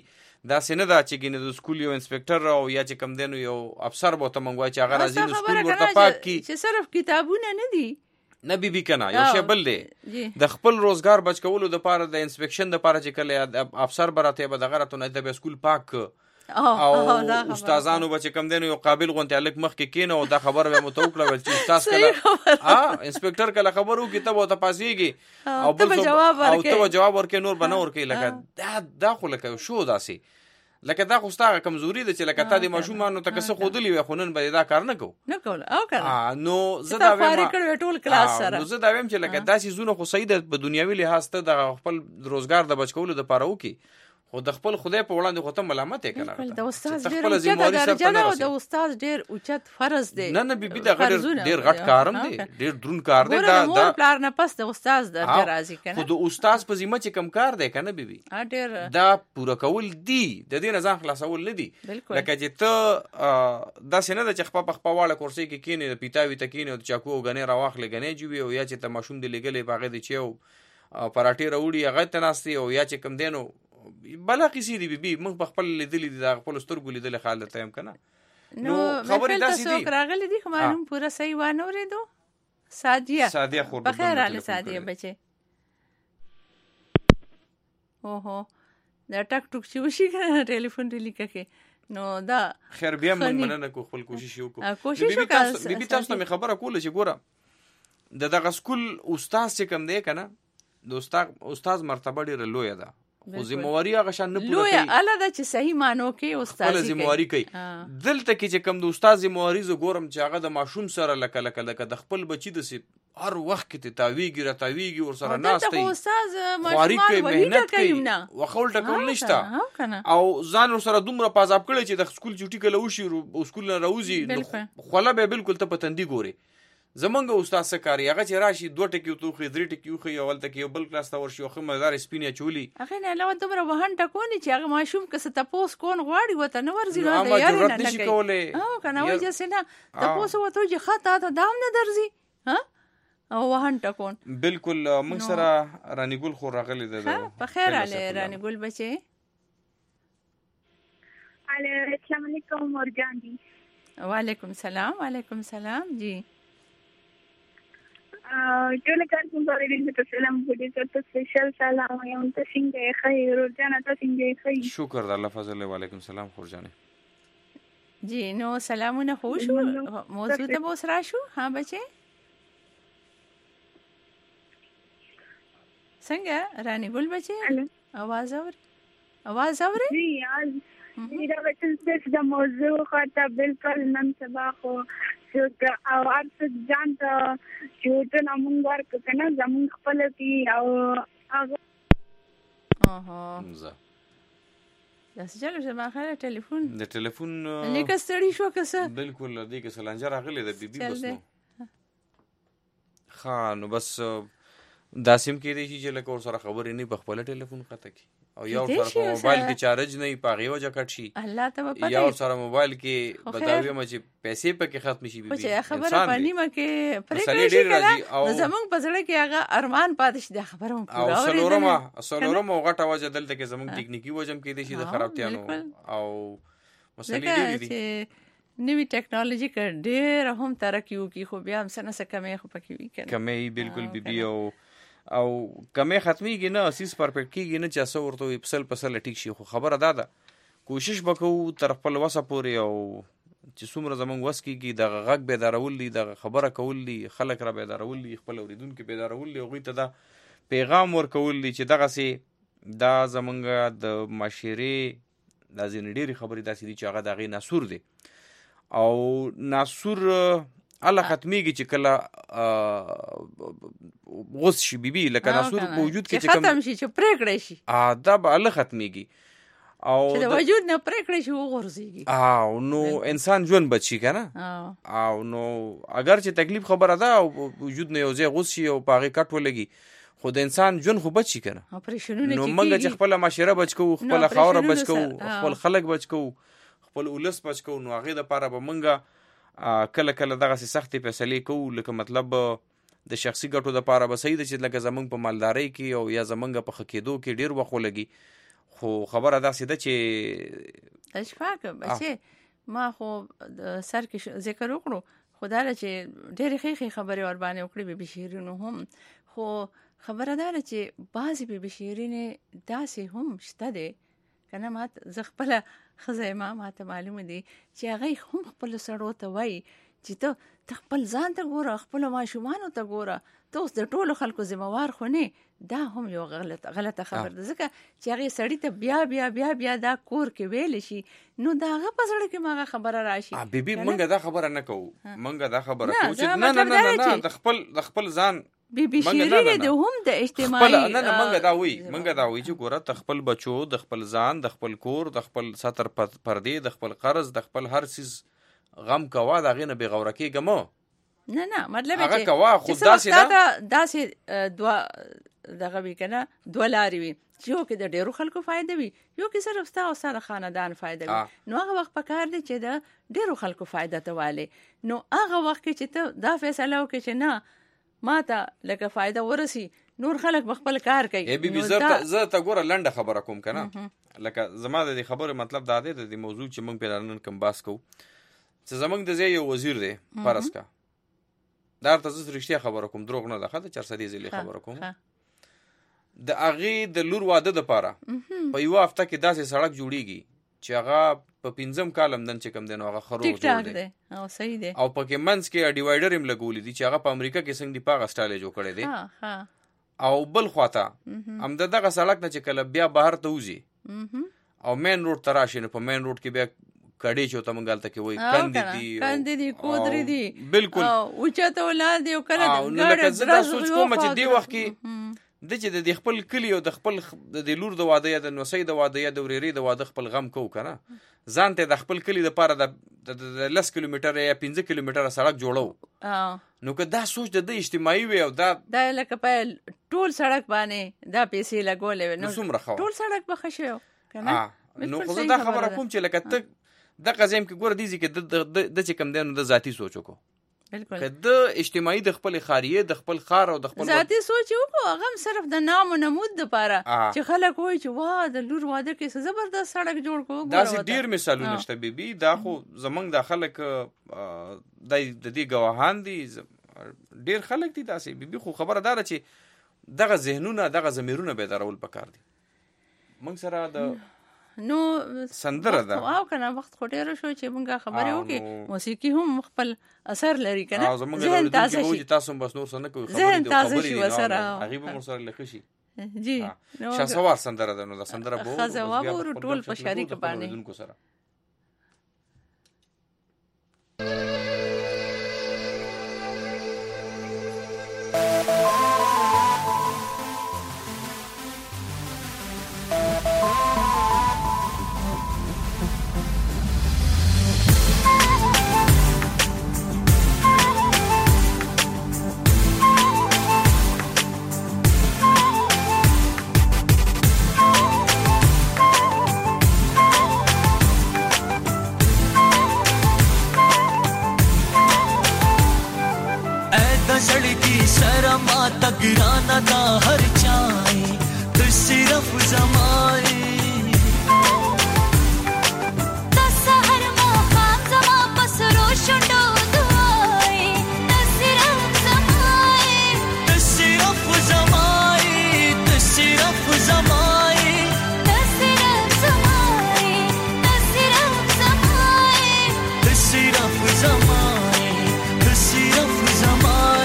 دا سینه دا چې ګینه د سکول یو انسپکټر او یا چې کم دینو یو افسر به ته منغوي چې هغه راځي نو سکول ورته پاک کی چې صرف کتابونه نه دي نه بیبي کنه یو شی بل دی د خپل روزګار بچ کولو د پاره د انسپیکشن د پاره چې کله افسر براته به دغه راته نه د سکول پاک او استادانو به چې کم دینو یو قابل غونته الک مخ کې کینه او دا خبر به متوکله ول چې استاد کله انسپیکټر کله خبرو کتاب او تپاسيږي او بل ته جواب ورکې نور بنور کې لکه دا خو لکه شو داسي لکه دا خو ستاره کمزوري ده چې لکه تا د ماشومانو ته کسه خودلی وي خونن به دا کار نه کول او کړه نو زه دا وایم ټول کلاس سره نو زه دا وایم چې لکه داسې زونه خو صحیح ده په دنیوي لحاظ ته د خپل روزګار د بچ کولو د پاره وکي خو د خپل خدای په وړاندې خو ته ملامت یې کنه د استاد ډېر درجه او د استاد ډېر اوچت فرض دی نه بیبي دا ډېر غټ کارم دی ډېر درون کار دی دا پلار نه پس د استاد درجه راځي کنه خو د استاد په ذمہ چې کم کار دی کنه بیبي ډېر دا پوره کول دی د دې نه ځان خلاصول نه دی لکه چې ته دا سینه د چخپا په خپواله کورسي کې کینې د پیتاوي تکینې او چاکو غنې راواخلې غنې جوړي او یا چې ته ماشوم دی لګلې باغې دی چې او پراټي راوړي هغه تناستي او یا چې کم دینو بلا قصې دی بیبي موږ په خپل لیدلې د خپل سترګو لیدلې حالت هم کنه نو خبرې داسې دي راغلي دي خو معلوم پورا صحیح وانه ورېدو سادیه خور په خیر علي سادیه بچي اوهو دا ټک ټک چې وشي کنه ټلیفون ډیلی ککې نو دا خیر بیا موږ مننه کو خپل کوشش وکړو بیبي تاسو ته خبره کوله چې ګوره دغه سکول استاد چې کم دی کنه د استاد مرتبه ډیره لوی ده خو ذمہواری هغه شان نه پوره کوي لوی اله د چې صحیح مانو کې استاد خپل ذمہواری کوي دلته کې چې کم د استاد ذمہواری ز ګورم چې هغه د ماشوم سره لکه د خپل بچی د هر وخت کې تاویږي ور سره ناشته او استاد ماشومان مهنت کوي وخول ټکول نشته او ځان ور سره دومره پازاب کړي چې د سکول چوټي کله وشي او سکول نه راوځي خو لا به بالکل ته پتندي ګوري زمونږ استاد سکاري هغه چې راشي 2 ټکی توخي 3 ټکی خو یو ولته کې بل کلاس ته ورشي خو مزار سپینه چولی هغه نه علاوه دومره وهن ټکونی چې هغه ماشوم کس ته پوس کون غواړي وته نو ورزي نو د یار نه کوي او کنه وایي چې نه ته پوس وته چې خطا ته دام نه درځي ها او وهن ټکون بالکل موږ سره رانیګل خو راغلی ده په خیر علي رانیګل بچي السلام علیکم ورجان دي وعلیکم السلام جی ټول کار کوم باندې ته سلام وکړم ته سپیشل سلام یم ته څنګه خیر ورجان ته څنګه خیر شکر الله فضل وعلیکم السلام خورجانه جی نو سلامونه خوش موضوع ته بوس راشو ها بچي څنګه رانی ګل بچي आवाज اوري جی دا بچي د موضوع خاطر بالکل نن سبا خو او ارڅ ځان ته چې ته موږ ورک کنه زمون خپل کی او هغه زه دا څنګه چې ما خاله ټلیفون لیکه ستړي شو کسه بالکل دې کې سلانجر راغلی د بیبي بس نو نو بس داسیم کې دی چې لکه ور سره خبرې نه په خپل ټلیفون قطه کی او یا ور سره موبایل کې چارج نه پاغي وجه کټ شي الله ته پته یا ور سره موبایل کې بداوی مې چې پیسې پکې ختم شي بیبي خبره پانی ما کې پرې کړی زمونږ پزړه کې هغه ارمان پاتې شي د خبرو پورا او سلورم غټه وجه دلته کې زمونږ ټیکنیکی وجم کې دي چې د خرابتیانو او مسلې دي نوی ټیکنالوژي کې ډېر هم ترقی وکي خو بیا هم سنه کمې خو پکې وی کنه کمې بالکل بیبي او کمې ختميږي نه اساس پرفیکټ کیږي نه چې اسو ورته پسل ټیک شي خو خبره ده کوشش وکړو تر خپل وسه پوري او چې څومره زمونږ وس کیږي د غږ به دارول دي د خبره کول دي خلک را به دارول دي خپل اوریدونکو به دارول دي غوي ته دا پیغام ورکول دي چې دغه سي دا زمونږ د معاشري د ځینډيري خبرې داسې دي چې هغه دغه ناسور دي او ناسور الله ختميږي چې کله غوس شي بیبي لکه ناسور په وجود کې چې ختم شي چې پرېکړې شي دا به الله ختميږي او چې د وجود نه پرېکړې شي وغورځيږي او نو انسان ژوند بچي کنه او نو اگر چې تکلیف خبره ده او وجود نه یوځای غوس شي او پاغي کټ ولګي خو د انسان ژوند خو بچي کنه نو موږ چې خپل معاشره بچو خپل خاور بچو خپل خلک بچو خپل ولس بچو نو هغه د پاره به موږ کله دغه سختي فیصله کوو لکه مطلب د شخصي ګټو د پاره به صحیح ده چې لکه زمونږ په مالداري کې او یا زمونږ په خکېدو کې ډیر وخت ولګي خو خبره داسې ده چې اشفاق بچي ما خو سر کې ذکر وکړو خدای چې ډېرې ښې خبرې ور باندې وکړې بي بي شیرینو هم خو خبره ده چې بعضې بي بي شیرینې داسې هم شته دی که نه زه خپله ښځه ماته معلومه دي چې هغوی هم خپلو سړو ته وایي چې ته خپل ځان ته ګوره خپلو ماشومانو ته ګوره ته اوس د ټولو خلکو ذمهوار خو نه دا هم یو غلطه خبر ده ځکه چې هغې سړي ته بیا بیا بیا بیا دا کور کې ویلی شي نو د هغه په زړه کې هغه خبره راشي بیبي موږ دا خبره نه کوو موږ دا خبره کوو چې نه د خپل ځان بي بي شیرینې د هم د اجتماعي نه موږ دا وایي چې ګوره ته خپل بچو د خپل ځان د خپل کور د خپل ستر پردې د خپل قرض د خپل هر څیز غم کوا د هغې نه بېغوره کېږه مو نه مطلب هغه کوا خو داسې دوه دغه وي که نه دوه لارې وي چې یو کې د ډېرو خلکو فایده وي یو کې صرف ستا او ستا د خاندان فایده وي نو هغه وخت پکار دی چې د ډېرو خلکو فایده ته والې نو هغه وخت کې چې ته دا فیصله وکړې چې نه ما ته لکه فایده ورسي نور خلک به خپل کار کوي بیبي زه ته ګوره لنډه خبره کوم که نه لکه زما د دې خبرې مطلب دا دی د دې موضوع چې موږ پرې نن کوم بحث کوو چې زموږ د ځای یو وزیر دی فرض کا دا ورته زه رښتیا خبره کوم دروغ نه ده ښه د 400 ځلې خبره کوم د هغې د لور واده دپاره په یوه هفته کې داسې سړک جوړیږي چې هغه په 5 کال همدن چې کوم دی نو هغه خروغ جوړ دی او پکې منځ کې ډیوایډر هم لګولی دي چې هغه په امریکا کې څنګه دی په هغه سټایل جوړ کړی دی او بل خواته همدا دغه سړک نه چې کله بیا بهر ته وځي او مین روډ ته راشي نو په مین روډ کې بیا کډې چې ته مونږ هلته کې وایي کندې دي کودرې دي بالکل اوچته ولاړ دي او کله لکه زه دا سوچ کوم چې دې وخت کې د چې د خپل کلي او د خپل د لور د واده یا د نوسۍ د واده یا د ورېرې د واده خپل غم کوو که نه ځان ته د خپل کلي دپاره د 10 کیلومتره یا 15 کیلومتره سړک جوړو نو که دا سوچ د اجتماعي وي او دا لکه په ټول سړک باندې دا پیسې لګولې وي نو څومره ښه ټول سړک به ښه شوی که نه نو خو زه دا خبره کوم چې لکه ته دغه ځای کې ګوره دې کې د چې کوم دی نو د ذاتي سوچ وکړو که د اجتماعي د خپل خاریه د خپل خار او د خپل ذاتي سوچ وکړو هغه صرف د نام او نمود دپاره چې خلک وایي چې واه د لور واده کې څه زبردست سړک جوړ کړو داسې ډېر مثالونه شته بیبي دا خو زموږ د خلک د دې ګواهان دي ډېر خلک دي داسې بیبي خو خبره دا ده چې دغه ذهنونه دغه ضمیرونه بیدارول پکار دي موږ سره د نو سندره ده او کنه وخت خو ډېر شو چې مونږه خبرې وکړو موسیقي هم خپل اثر لري کنه ذهن تازه شي تاسو بس نور څه نه کوئ ذهن تازه شي وسره هغه به مور سره لکه شي جی نو شاسوار سندره ده نو دا سندره بو خزوا ور ټول په شریک باندې गिराना था हर चाय तो सिर्फ जमाए तसहर मकाम जमा बस रोशनो दुआए तो सिर्फ जमाए तो सिर्फ जमाए तो सिर्फ जमाए तो सिर्फ जमाए तो सिर्फ जमाए तो सिर्फ जमाए तो सिर्फ जमाए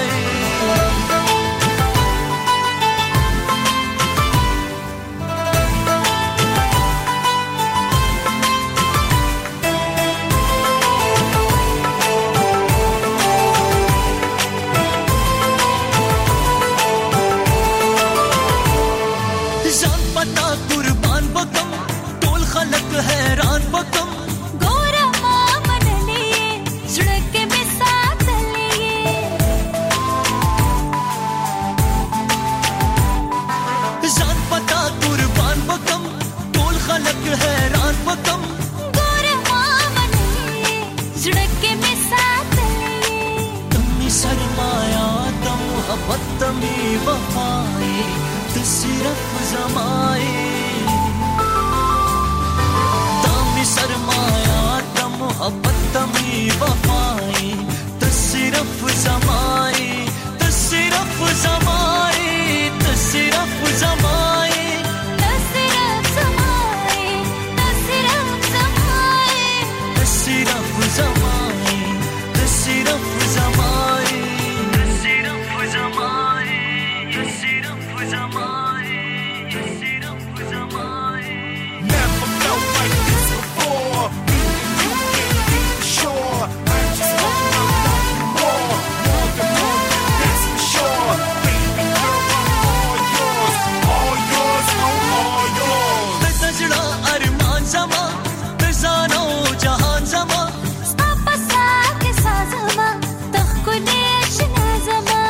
मोहब्बत तमी वफाई तो सिर्फ ज़माई तो सिर्फ ज़माई तो सिर्फ ज़माई तो सिर्फ ज़माई तो सिर्फ ज़माई तो सिर्फ ज़माई तो सिर्फ ज़माई तो सिर्फ ज़माई तो सिर्फ ज़माई तो सिर्फ ज़माई Never felt like this before. Me and you can't be sure. I just hope I love you more than more, that's for sure. Baby girl, I'm all yours, I'm all yours. तजड़ा अरमान ज़मा तज़ानो जहान ज़मा स्तापसा के साज़मा तख़कुने अशना ज़मा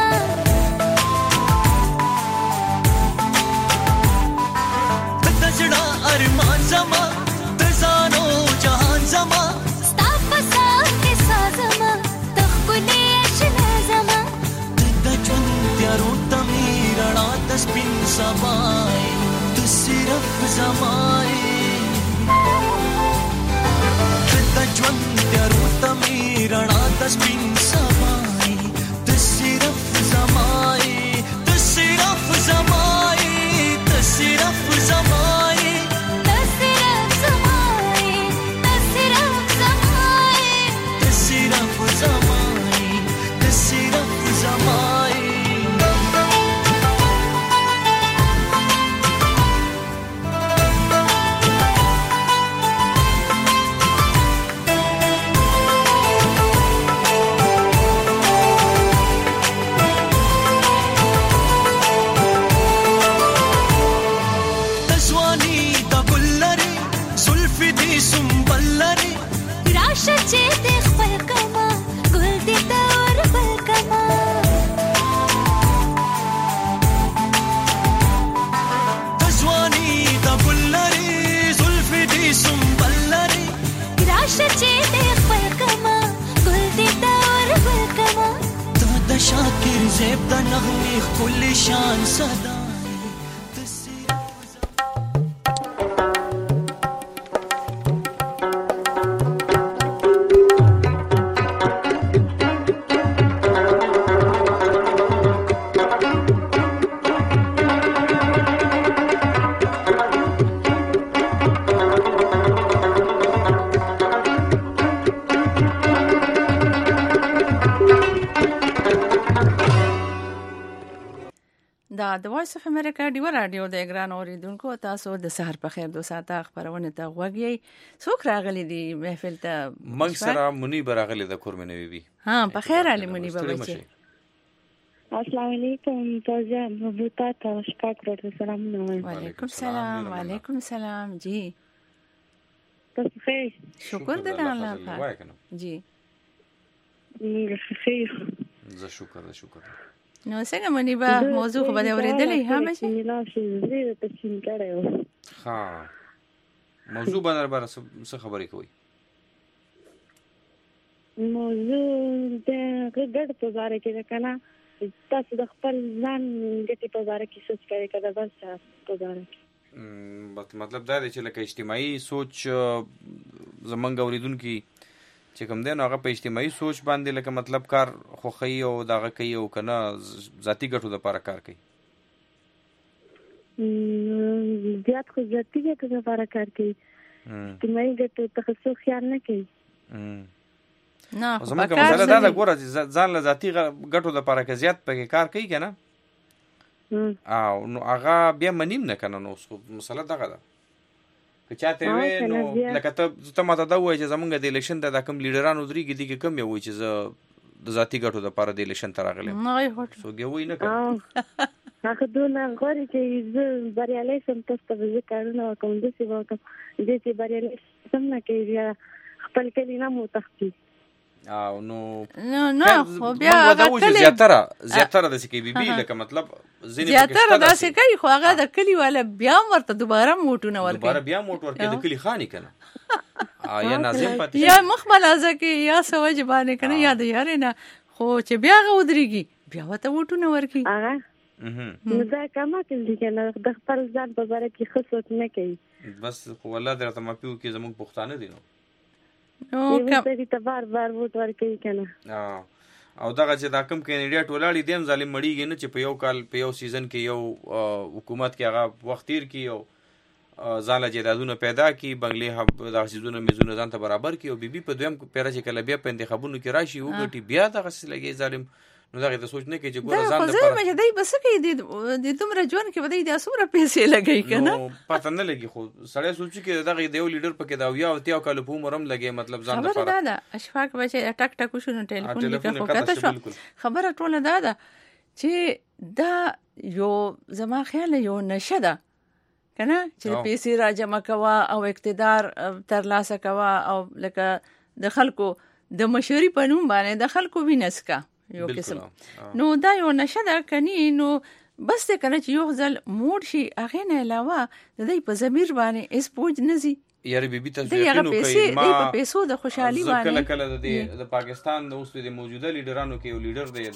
तजड़ा अरमान ज़मा तज़ानो जहान ज़मा स्तापसा के साज़मा तख़कुने अशना ज़मा तजन त्यारो तमीरणा तस्बिन समाई तो सिर्फ ज़माई तजन त्यारो तमीरणा तस्बिन समाई तो सिर्फ ज़माई तो सिर्फ ज़माई तो सिर्फ ज़माई तो सिर्फ ज़माई तो सिर्फ ज़माई तो सिर्फ ज़माई तो सिर्फ ज़माई तज़वानी दा गुल्लरी जुल्फी दी सुंबल्लरी राशा चेते खपल कमा गुल दी तौर बल कमा तज़वानी दा गुल्लरी जुल्फी दी सुंबल्लरी राशा चेते खपल कमा गुल दी तौर बल कमा दादा शाकिर ज़ेब दा नगमे कुल शान सदा دا د وایس اف امریکا ډیو رادیو د ګران اوریدونکو تاسو د سحر په خیر دو ساعته خبرونه ته وګورئ څوک راغلي دي محفل ته منګ سره منیب راغلی د کورمنوي بي ها په خیر علي منیب بچي السلام علیکم توجه مبوتا تا شپاک روډ سلام نو وعلیکم السلام وعلیکم السلام جی تاسو خیر شکر دې الله پاک جی خیر زه شکر نو څنګه منیبا موضوع خو به اورېدلې ها مې نه شي زه ته چین کړو ها موضوع باندې څه خبرې کوي موضوع د ګډ په اړه کې کنه تاسو د خپل ځان ګټې په اړه کې سوچ کوئ کله بل څه په اړه کې مطلب دا دی چې لکه اجتماعي سوچ زمونږ اوریدونکي چې کوم دی نو هغه په اجتماعي سوچ باندې لکه مطلب کار خوښي او دغه کوي او کنه ذاتي ګټو لپاره کار کوي زیات خو ذاتي ګټو لپاره کار کوي اجتماعي ګټو ته څه خیال نه کوي نه زمونږ مسله دا ده ګوره ځان له ذاتي ګټو لپاره که زیات پکې کار کوي که نه او نو هغه بیا منیم نه کنه نو مسله دغه ده که چاته وې نو لکه ته ماته دا وایي چې زمونږ د الیکشن د کوم لیډرانو درېږي دي کې کم یې وایي چې زه د ذاتي ګټو دپاره د الیکشن ته راغلی یم څوک یې وایي نه کوي هغه دونه غواړي چې زه بریالی شم تاسو ته به زه کارونه وکړم داسې به وکړم دې چې بریالی سم نه کوي بیا خپل کلي نه مو تښتي او نو خو بیا هغه زیاتره داسې کوي بي لکه مطلب زیاتره داسې کوي خو هغه د کلي والا بیا ورته دوباره موټونه ورکوي دوباره بیا موټ ورکوي د کلي خاني که نه یا ناظم پاتې یا مخ ملازه کوي یا څه وجې باندې که نه یا د یارې نه خو چې بیا هغه ودرېږي بیا ورته موټونه ورکوي نو دا کماکل دي که نه د خپل ځان په باره کې ښه سوچ نه کوي بس خو الله دې راته معافي وکړي زموږ پښتانه دي نو نو کوم ته بار ووټ ورکوي کنه او دغه چې دا کم کینډیډیټ ولاړی دیم ظالم مړیږي نه چې په یو کال په یو سیزن کې یو حکومت کې هغه وخت تیر کی او ځاله جیدادونه پیدا کی بنگلې هم د سیزونه میزونه ځان ته برابر کی او بي په دویم پیره چې کله بیا په انتخابونو کې راشي وګټي بیا دغه څه لګي ظالم نو دغه د سوچ نه کې چې ګور ځان د پر مې دای بس کې د تمره جون کې ودی د اسوره پیسې لګي کنه نو پته نه لګي خو سړی سوچ کې دغه د یو لیډر پکې دا یا او تیو کال په عمرم لګي مطلب ځان د خبره ده اشفاق بچي ټک ټک شو نو ټلیفون کې خو کته شو خبره ټوله ده چې دا یو زما خیال یو نشه ده کنه چې پیسې را جمع کوا او اقتدار ترلاسه کوا او لکه د خلکو د مشورې په نوم باندې د خلکو وینسکا یو قسم نو دا یو نشه ده کني نو بس ته کنه چې یو ځل موډ شي هغه نه علاوه د دې په ضمیر باندې اس پوج نزي یاره بیبي تاسو یقینو کوي ما په پیسو د خوشحالي باندې کله د پاکستان د اوس د موجوده لیډرانو کې یو لیډر دی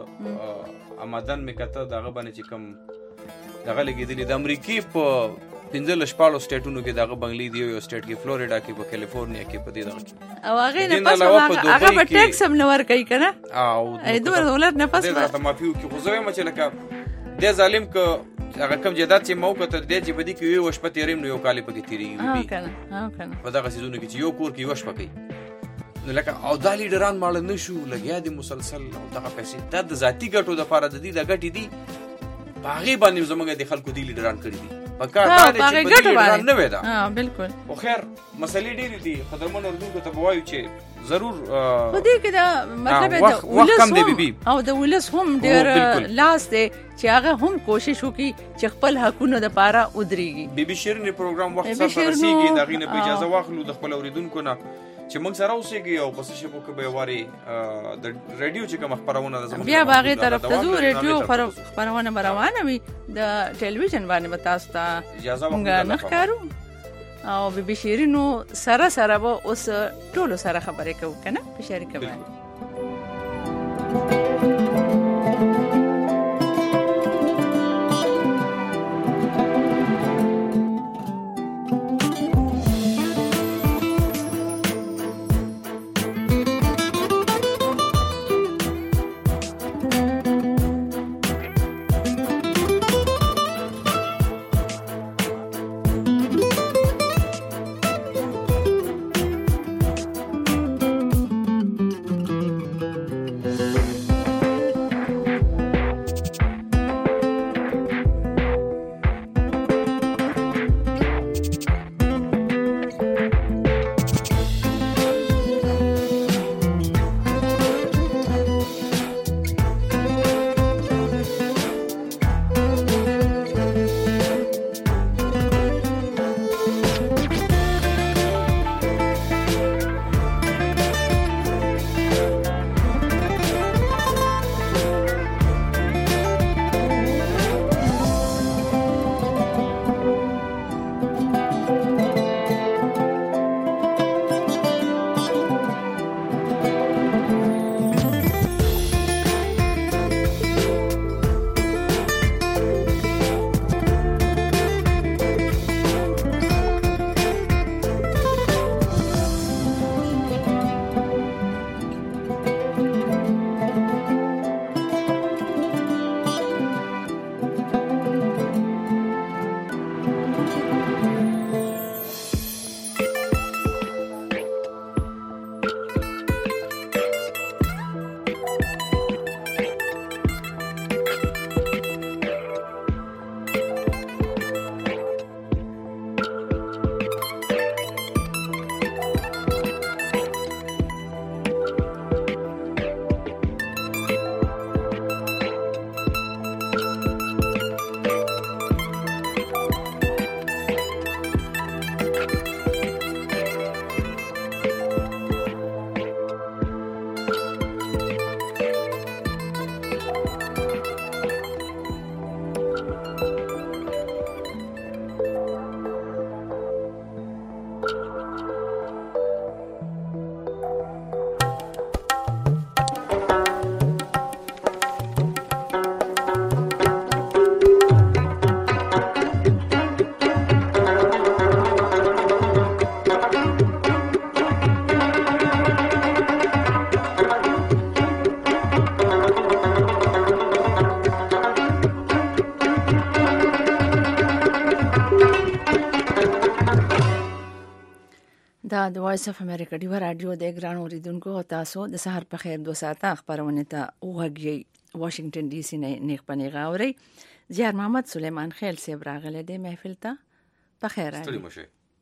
دغه آمدن میکته دغه باندې چې کم دغه لګیدلی د امریکای په 15 شپږ سټیټونو کې دغه بنگلې دی یو سټیټ کې فلوریډا کې په کیلیفورنیا کې په دې دغه او هغه نه پس هغه په ټیکس هم نور کوي کنه او $2 نه پس دا مافیو کې خو زوی مچ لکه د ظالم ک هغه کم جیدات چې موقع تر دې چې بدی کې یو شپه تیریم نو یو کال پکې تیریږي کنه په دغه سيزونو کې چې یو کور کې یو شپه کوي نو لکه او د لیډران مال نه شو لګیا دي مسلسل او دغه پیسې د ذاتی ګټو د فارد دي د ګټې دي باغی باندې زمونږ د خلکو دی لیډران کړی دي پکار دا چې په لیډران نه ودا بالکل خو خیر مسلې ډېرې دي قدرمن اردو ته وایو چې ضرور خو دې کې دا مطلب د او د ولس هم ډېر لاس دی چې هغه هم کوشش وکړي چې خپل حقونو د پاره ودرېږي بي بي شیرین پروګرام وخت سره رسیږي دا غینه په اجازه واخلو د خپل اوریدونکو نه چې موږ سره اوسېږي او پس شپو کې به واري د رادیو چې کوم خبرونه ده بیا باغې طرف ته ځو رادیو خبرونه روانه وي د ټلویزیون باندې به تاسو ته اجازه موږ نه ښکارو او بي بي شیرینو سره به اوس ټولو سره خبرې کوو کنه په شریکه باندې دا د وایس اف امریکا ډیوه رادیو د ګران اوریدونکو تاسو د سحر په خیر 2 ساعته خبرونه ته وګورئ. واشنگټن ډي سي نه نیک پنی غاوري زیار محمد سلیمان خیل سی براغله د محفل ته په خیر راځي.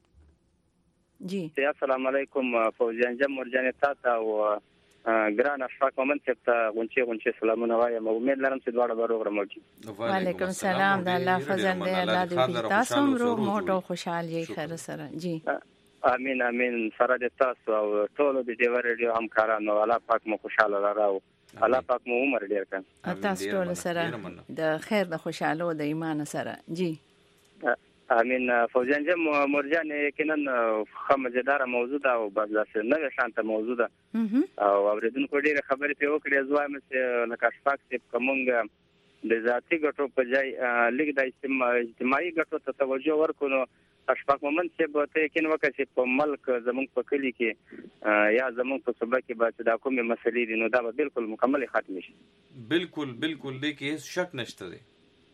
جی السلام علیکم فوزیان جم مرجان تاسو او ګران اشفاق مومن ته غونچه سلامونه وایم. امید لرم چې دواړه به روغ رموږي. وعلیکم السلام. د الله فضل دی. الله دې تاسو هم روغ موټ او خوشحال یې خیر سره. جی امين امين. سره د تاسو او ټول د ډیو رادیو همکارانو الله پاک مو خوشاله راو. الله پاک مو عمر ډیر کړي. تاسو ټول سره د خیر د خوشاله او د ایمان سره. جی امين. فوزیان جم مرجان یقینا خمجدار موضوع ده او بازار نه شانته موضوع ده او اوریدونکو ډیره خبرې په وکړې زوایم چې لکه اشفاق چې کومنګ د ذاتی ګټو په ځای لیک د اجتماعي ګټو ته توجه ورکونو. اشفاق مومن چې به ته یقین وکړې چې په ملک زمونږ په کلی کې یا زمونږ په صوبه کې به دا کومې مسلې دي نو دا به بالکل مکمل ختم شي. بالکل دې کې هیڅ شک نشته دی.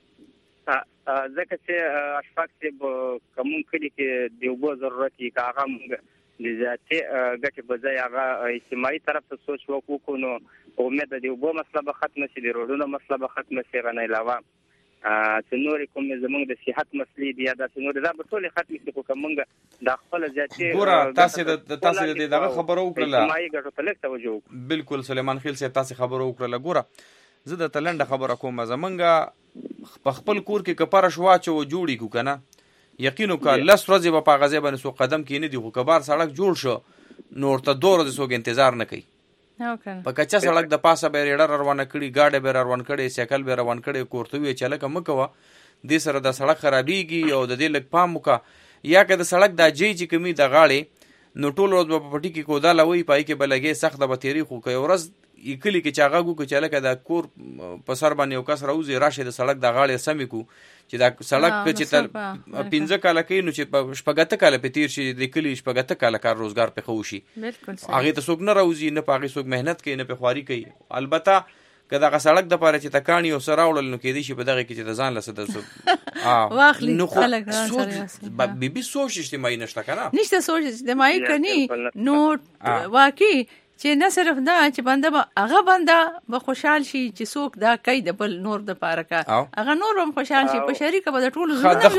ځکه چې اشفاق چې کوم کلی کې د اوبو ضرورت یې هغه موږ د ذاتي ګټې په ځای هغه اجتماعي طرف ته سوچ وکړو نو امید د اوبو مسله به ختم شي، د روډونو مسله به ختم شي. غنه علاوه چې نور کوم زمونږ د صحت مسلې دي یا د نور دا به ټول ختم شي. خو کومنګ د خپل ذاتي ګوره تاسو د دغه خبرو وکړه اجتماعي ګټو ته لږ توجه وکړو. بالکل سلیمان خیل صاحب تاسو خبرو وکړه. ګوره زه د تلنده خبره کوم زمونږ په خپل کور کې کپاره شوا چې و جوړی کو کنه یقینو کا لس ورځې په غزه باندې سو قدم کې نه دی خو کبار سړک جوړ شو نور ته دور د سوګ انتظار نه کوي. په کچا سړک د پاسه به ریډر روانه کړي گاډي به روان کړي سایکل به روان کړي کوړته وی چې لکه مکوه د سره د سړک خرابېږي او د دې لک پام وکا یا که د سړک د جی چې کمی د غاړي نو ټول ورځ په پټي کې کودا لوي پای کې بلګي سخت به تیری خو کوي ورځ یکلی کې چاغاګو کو چې لکه د کور په سر باندې یو کس راوځي راشه د سړک د غاړي سمې کو چې دا سړک چې تر 15 کاله کې نو چې په شپږته کاله په تیر شي د کلی شپږته کاله کار روزګار په خوشي. هغه ته څوک نه راوځي نه پاغي څوک مهنت کوي نه په خواري کوي. البته کدا غ سړک د پاره چې تکانی او سراول نو کې دي شي په دغه کې چې د ځان لسه واخلي نو خلک سره بي سوچ اجتماعي نشته کنه نشته سوچ اجتماعي کني نو واقعي چې نه صرف دا چې بنده هغه بنده به خوشحال شي چې څوک دا کوي د بل نور د پاره کا هغه نور هم خوشحال شي په شریکه به د ټولو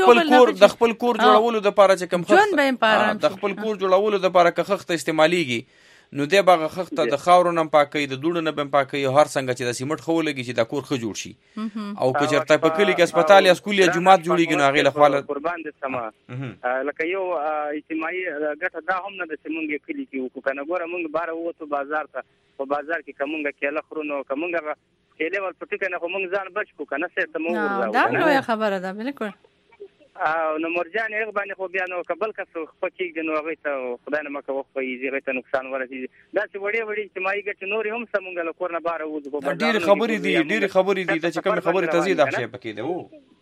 د خپل کور جوړولو د پاره چې کم ژوند به پاره د خپل کور جوړولو د پاره کخت استعماليږي نو دې باغه خخته د خاورو نم پاکي د دوړو نه بم پاکي هر څنګه چې د سیمټ خو لګي چې د کور خو جوړ شي او که چرته په کلی کې هسپتال یا سکول یا جمعات جوړیږي نو هغه له خپل قربان دي سما لکه یو اجتماعي ګټه دا هم نه د سیمونګ کلی کې وکړه کنه ګوره مونږ بار وته بازار ته په بازار کې کومګه کېله خورونو کومګه کېله ور پټی کنه خو مونږ ځان بچ کو کنه څه ته مو ورځو دا نو خبره ده بالکل. نو مرجان یې باندې خو بیا نو قبل کسو خپکیږي نو هغه ته خدای نه مکه وخت یې هغه ته نقصان ورسي دا چې وړي چې مای ګټ نور هم سمونګه له کور نه بار وځو په ډېر خبرې دي د چې کوم خبرې تزيد اخشي پکې ده وو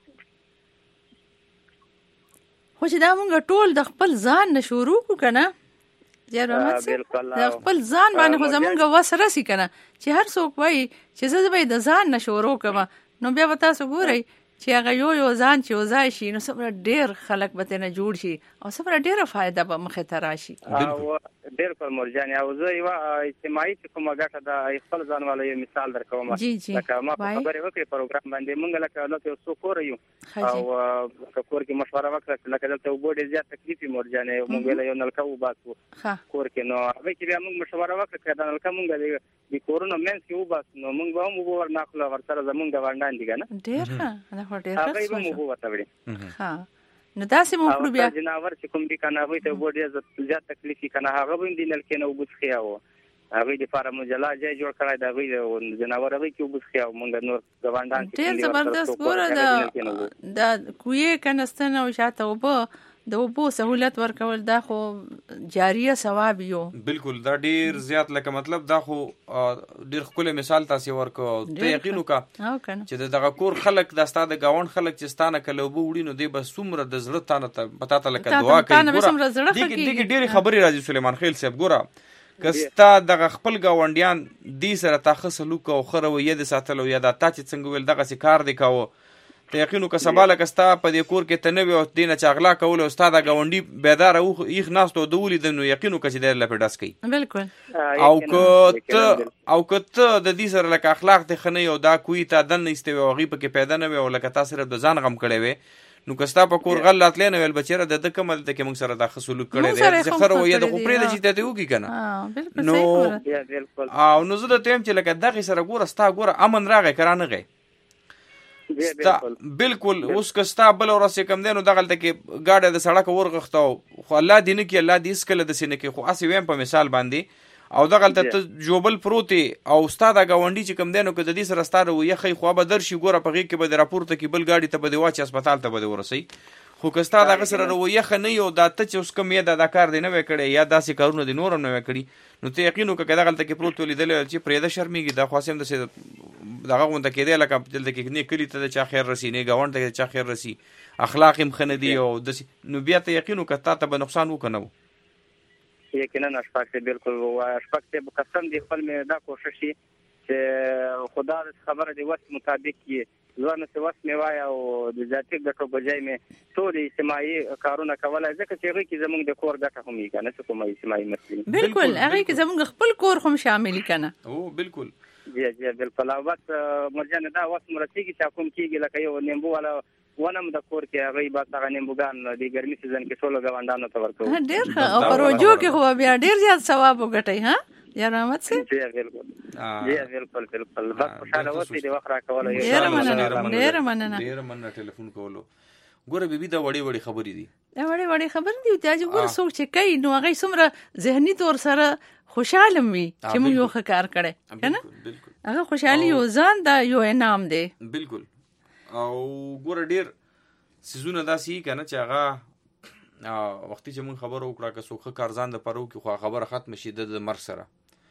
خو چې دا مونږ ټول د خپل ځان نه شروع کو کنه جره مڅ د خپل ځان باندې خو زمونږ وسره سي کنه چې هر څوک وای چې زه به د ځان نه شروع کوم نو بیا وتا سو ګورئ چې هغه یو ځان چې وځای شي نو سره ډېر خلک به نه جوړ شي او سره ډېر فائدہ به مخه ته راشي. بالکل مرجان او زه یو اجتماعي کومه ګټه د خپل ځان والو یو مثال درکوم. لکه ما خبرې وکړې پروګرام باندې مونږ لکه څو کور یو او کور کې مشوره وکړه لکه دلته وګورې زیات تکلیف مرجان مونږ له یو نلکه وباسو کور کې نو هغه کې بیا مونږ مشوره وکړه دا نلکه مونږ د کورونو مینس کې وباسو نو مونږ به هم وګور ناخله ورسره زمونږ د وړاندې دي کنه ډېر ښه هغه به مو وته وړي. ها نو تاسو مو خپل بیا جناور چې کوم دي کنه هغه ته وړي زیات تکلیف کنه هغه به دې نلکې نه وبخیا و هغه د فارم مجلا ځای جوړ کړای دا وی جناور هغه کې وبخیا مونږ نور غوندان ډېر زبردست ګوره دا کوی کنستنه او شاته وبو د وبو سہولت ورکول دا خو جاریه ثواب یو بالکل دا ډیر زیات لکه مطلب دا خو ډیر خپل مثال تاسو ورکو ته یقینو کا چې دغه کور خلک د استاد گاوند خلک چې ستانه کله وبو وړي نو دی بس څومره د زړه تانه ته پتا ته لکه دعا کوي دغه ډیر خبري راځي سليمان خیل صاحب ګوره کستا دغه خپل گاونډیان دی سره تاخص لوک او خره و ید ساتلو یا د تا چې څنګه ویل دغه کار دی کاوه ته یقینو که سبا لکه ستا په دې کور کې ته نه وې او دې نه چې اغلا کول او ستا د ګاونډي بیداره ایخ ناستو د ولید نو یقینو که چې دی لپې ډس کوي بالکل او که ته د دې سره لکه اخلاق ته ښه نه یې او دا کوي تا دننه ایستې وې او هغې پکې پیدا نه وې او لکه تا صرف د ځان غم کړی وې نو که ستا په کور غل راتلی نه ویل بچیره د ده کومه دلته کې موږ سره دا ښه سلوک کړی دی چې ښه رویه ده خو پرېږده چې ته دې وکړي که نه نو زه درته وایم چې لکه دغې سره ګوره ستا ګوره امن راغی که رانغی بالکل اوس که ستا بله ورځ چې کوم دی نو دغلته کې ګاډی د سړک ورغښته خو الله دې نه کړي الله دې هېڅکله داسې نه کوي خو هسې ویم په مثال باندې او دغلته ته جوبل پروت او ستا دا ګاونډي چې کوم دی نو که د دې سره ستا رویه ښایي خو به درشي ګوره په غېږ کې به دې راپورته کړي بل ګاډي ته به دې واچي هسپتال ته به دې ورسوي خو که ستا دغه سره رویه ښه نه وي او دا ته چې اوس کوم یې دا کار دې نه وی کړی یا داسې کارونه دې نور هم نه وی کړي نو ته یقین وکړه که دغلته کې پروت ولیدلی چې پرېږده شرمېږي دا خو هسې هم داسې دغه غونته کېدی لکه دلته کې نه کلي ته د چا خیر رسي نه ګاونډ ته د چا خیر رسي اخلاق هم ښه نه دي او داسې نو بیا ته یقین وکړه تا ته به نقصان وکړه نه و یقینا اشفاق صاحب بالکل اشفاق صاحب قسم دی خپل مې دا کوشش شي چې خدا خبره دی وس مطابق کې ځوانه څه وس مې وای او د ذاتي ګټو بجای مې ټول اجتماعي کارونه کولای ځکه چې هغه کې زموږ د کور ګټه هم یې کنه څه کومه اجتماعي مسلې بالکل هغه کې زموږ خپل کور هم شامل کنه او بالکل جی بالکل او وخت مرجان دا وخت مرتیږي چې کوم کېږي لکه یو نیمبو والا ونم د کور کې هغه بس هغه نیمبوګان د ګرمي سیزن کې ټول غونډانو ته ورکو ډېر ښه او پروژو کې خو بیا ډېر زیات ثواب وګټي ها یا رحمت سي جی بالکل بالکل بس خوشاله اوسئ د وخت راکول ډېر مننه ټلیفون کولو ګوره بیبي دا وړې خبرې دي دا وړې خبرې دي چې ګوره څوک چې کوي نو هغه څومره ذهني طور سره خوشاله وي چې موږ یو ښه کار کړی کنه هغه خوشحالي یو ځان دا یو انعام دی بالکل او ګوره ډېر سیزونه داسې که نه چې هغه وختي چې موږ خبره وکړه که څوک ښه کار ځان دپاره وکړي خو خبره ختمه شي د مرګ سره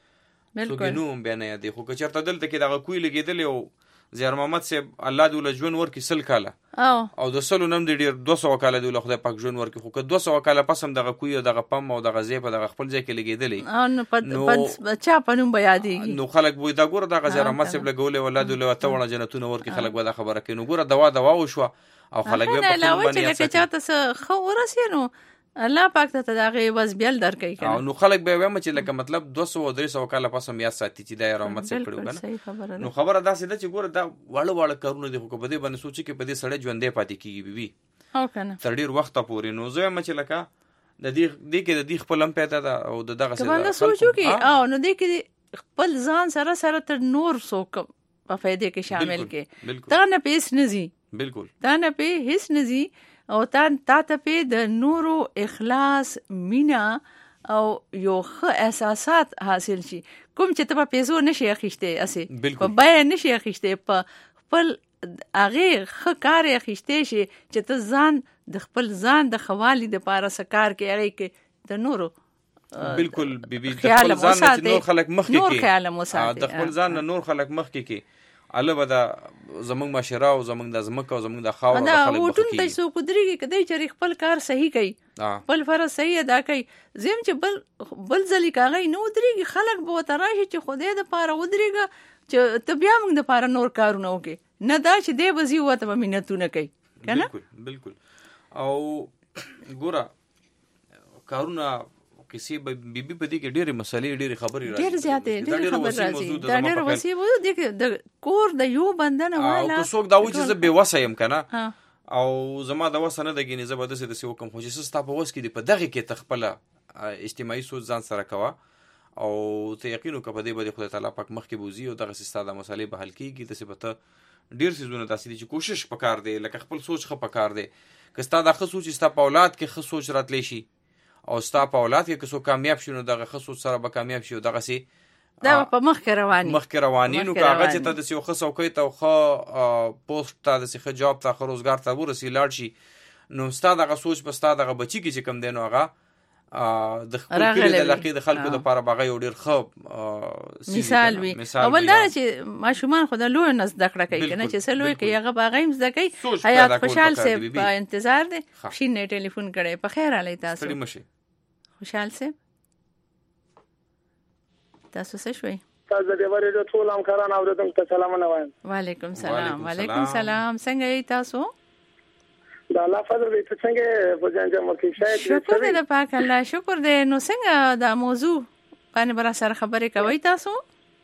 څوک یې نوم بیا نه یادوي خو که چېرته دلته کې دغه کوی لګېدلی او زیار محمد صاحب الله دې له ژوند ورکړي 100 کاله او د 100 نه هم دې ډېر 200 کاله دې له خدای پاک ژوند ورکړي خو که 200 کاله پس هم دغه کوی او دغه پم او دغه ځای په دغه خپل ځای کې لګېدلی نو چا په نوم به یادېږي نو خلک به دا ګوره دغه زیار محمد صاحب لګولی والله دې له اته وړه جنتونه ورکړي خلک به دا خبره کوي نو ګوره دوا وشوه او خلک بیا په خپل باندې چې چاته څه ښه ورسي نو الله پاک ته دغه وس بیل درکوي کنه نو خلک به وایم چې لکه مطلب 200 او 300 کاله پس هم یاد ساتي چې دا رحمت څخه کړو کنه نو خبره داسې ده چې ګوره دا واړه کارونه دي خو په دې باندې سوچي کې په دې سړی ژوندې پاتې کیږي بیبي او کنه تر ډیر وخت پورې نو زه هم چې لکه د دې کې د دې خپل هم پیدا ده او دغه څه باندې سوچو کې او نو دې کې خپل ځان سره تر نور څوک په فائدې کې شامل کې تا نه پیس نزي بالکل تا نه پی هیڅ نزي او تا ته په د نورو اخلاص مینا او یو ښه احساسات حاصل شي کوم چې ته په پیسو نشي اخیسته اسې په بای نشي اخیسته په خپل هغه ښه کار اخیسته شي چې ته ځان د خپل ځان د خوالي د پاره سکار کې هغه کې د نورو بالکل بیبي د خپل ځان نه نور خلک مخ کې د خپل ځان نه نور خلک مخ کې الله به دا زمونږ مشره او زمونږ د ځمکه او زمونږ د خاوره دا وټون ته څو قدرېږي کدی چې خپل کار صحیح کوي خپل فرض صحیح ادا کوي زم چې بل ځلی کاغی نو درېږي خلک به وته راشي چې خدای د پاره ودرېږه چې ته بیا موږ د پاره نور کارونه وکړي نه دا چې دی وزي وته به مينتونه کوي کنه بالکل او ګوره کارونه کسی بیبي په دې کې ډېرې مسلې ډېرې خبرې راځي ډېر زیاتې ډېر خبر راځي دا ډېر وسی وو د کور د یو بندنه والا او څوک دا و چې زه بې وسه یم کنه او زما د وسه نه دګینې زه به داسې وکم خو چې ستا په وس کې دی په دغه کې ته خپله اجتماعي سوچ ځان سره کوه او ته یقین وکړه په دې باندې خدای تعالی پاک مخکې بوزي او دغه ستا د مسلې به حل کېږي داسې به ته ډېر څیزونه داسې دي چې کوشش پکار دی لکه خپل سوچ ښه پکار دی که ستا دا ښه سوچ ستا په اولاد کې ښه سوچ راتلی شي او ستا په اولاد کې که څوک کامیاب شي نو دغه ښه سوچ سره به کامیاب شي او دغسې دا په مخکې رواني نو که هغه چې ته داسې یو ښه څوکۍ ته او ښه پوسټ ته داسې ښه جاب ته ښه روزګار ته ورسي لاړ شي نو ستا دغه سوچ په ستا دغه بچي کې چې کوم دی نو هغه د خپل کلي د علاقې د خلکو دپاره به هغه یو ډېر ښه مثال وي او بل دا چې ماشومان خو د لویو نه زده کړه کوي که نه چې څه لوی کوي هغه به هغه هم زده کوي حیات خوشحال صاحب په انتظار دی شین نه ټلیفون کړی په خیر علی تاسو ستړي مه شئ خوشحال صاحب تاسو څه شوي تاسو د ورېدو ټول همکاران اوریدونکو ته سلامونه وایم. وعلیکم سلام. وعلیکم سلام. څنګه یې تاسو؟ د الله فضل دې څنګه په ځان جمع کې شاید شکر دې د پاک الله شکر دې. نو څنګه دا موضوع باندې برا سره خبرې کوي تاسو؟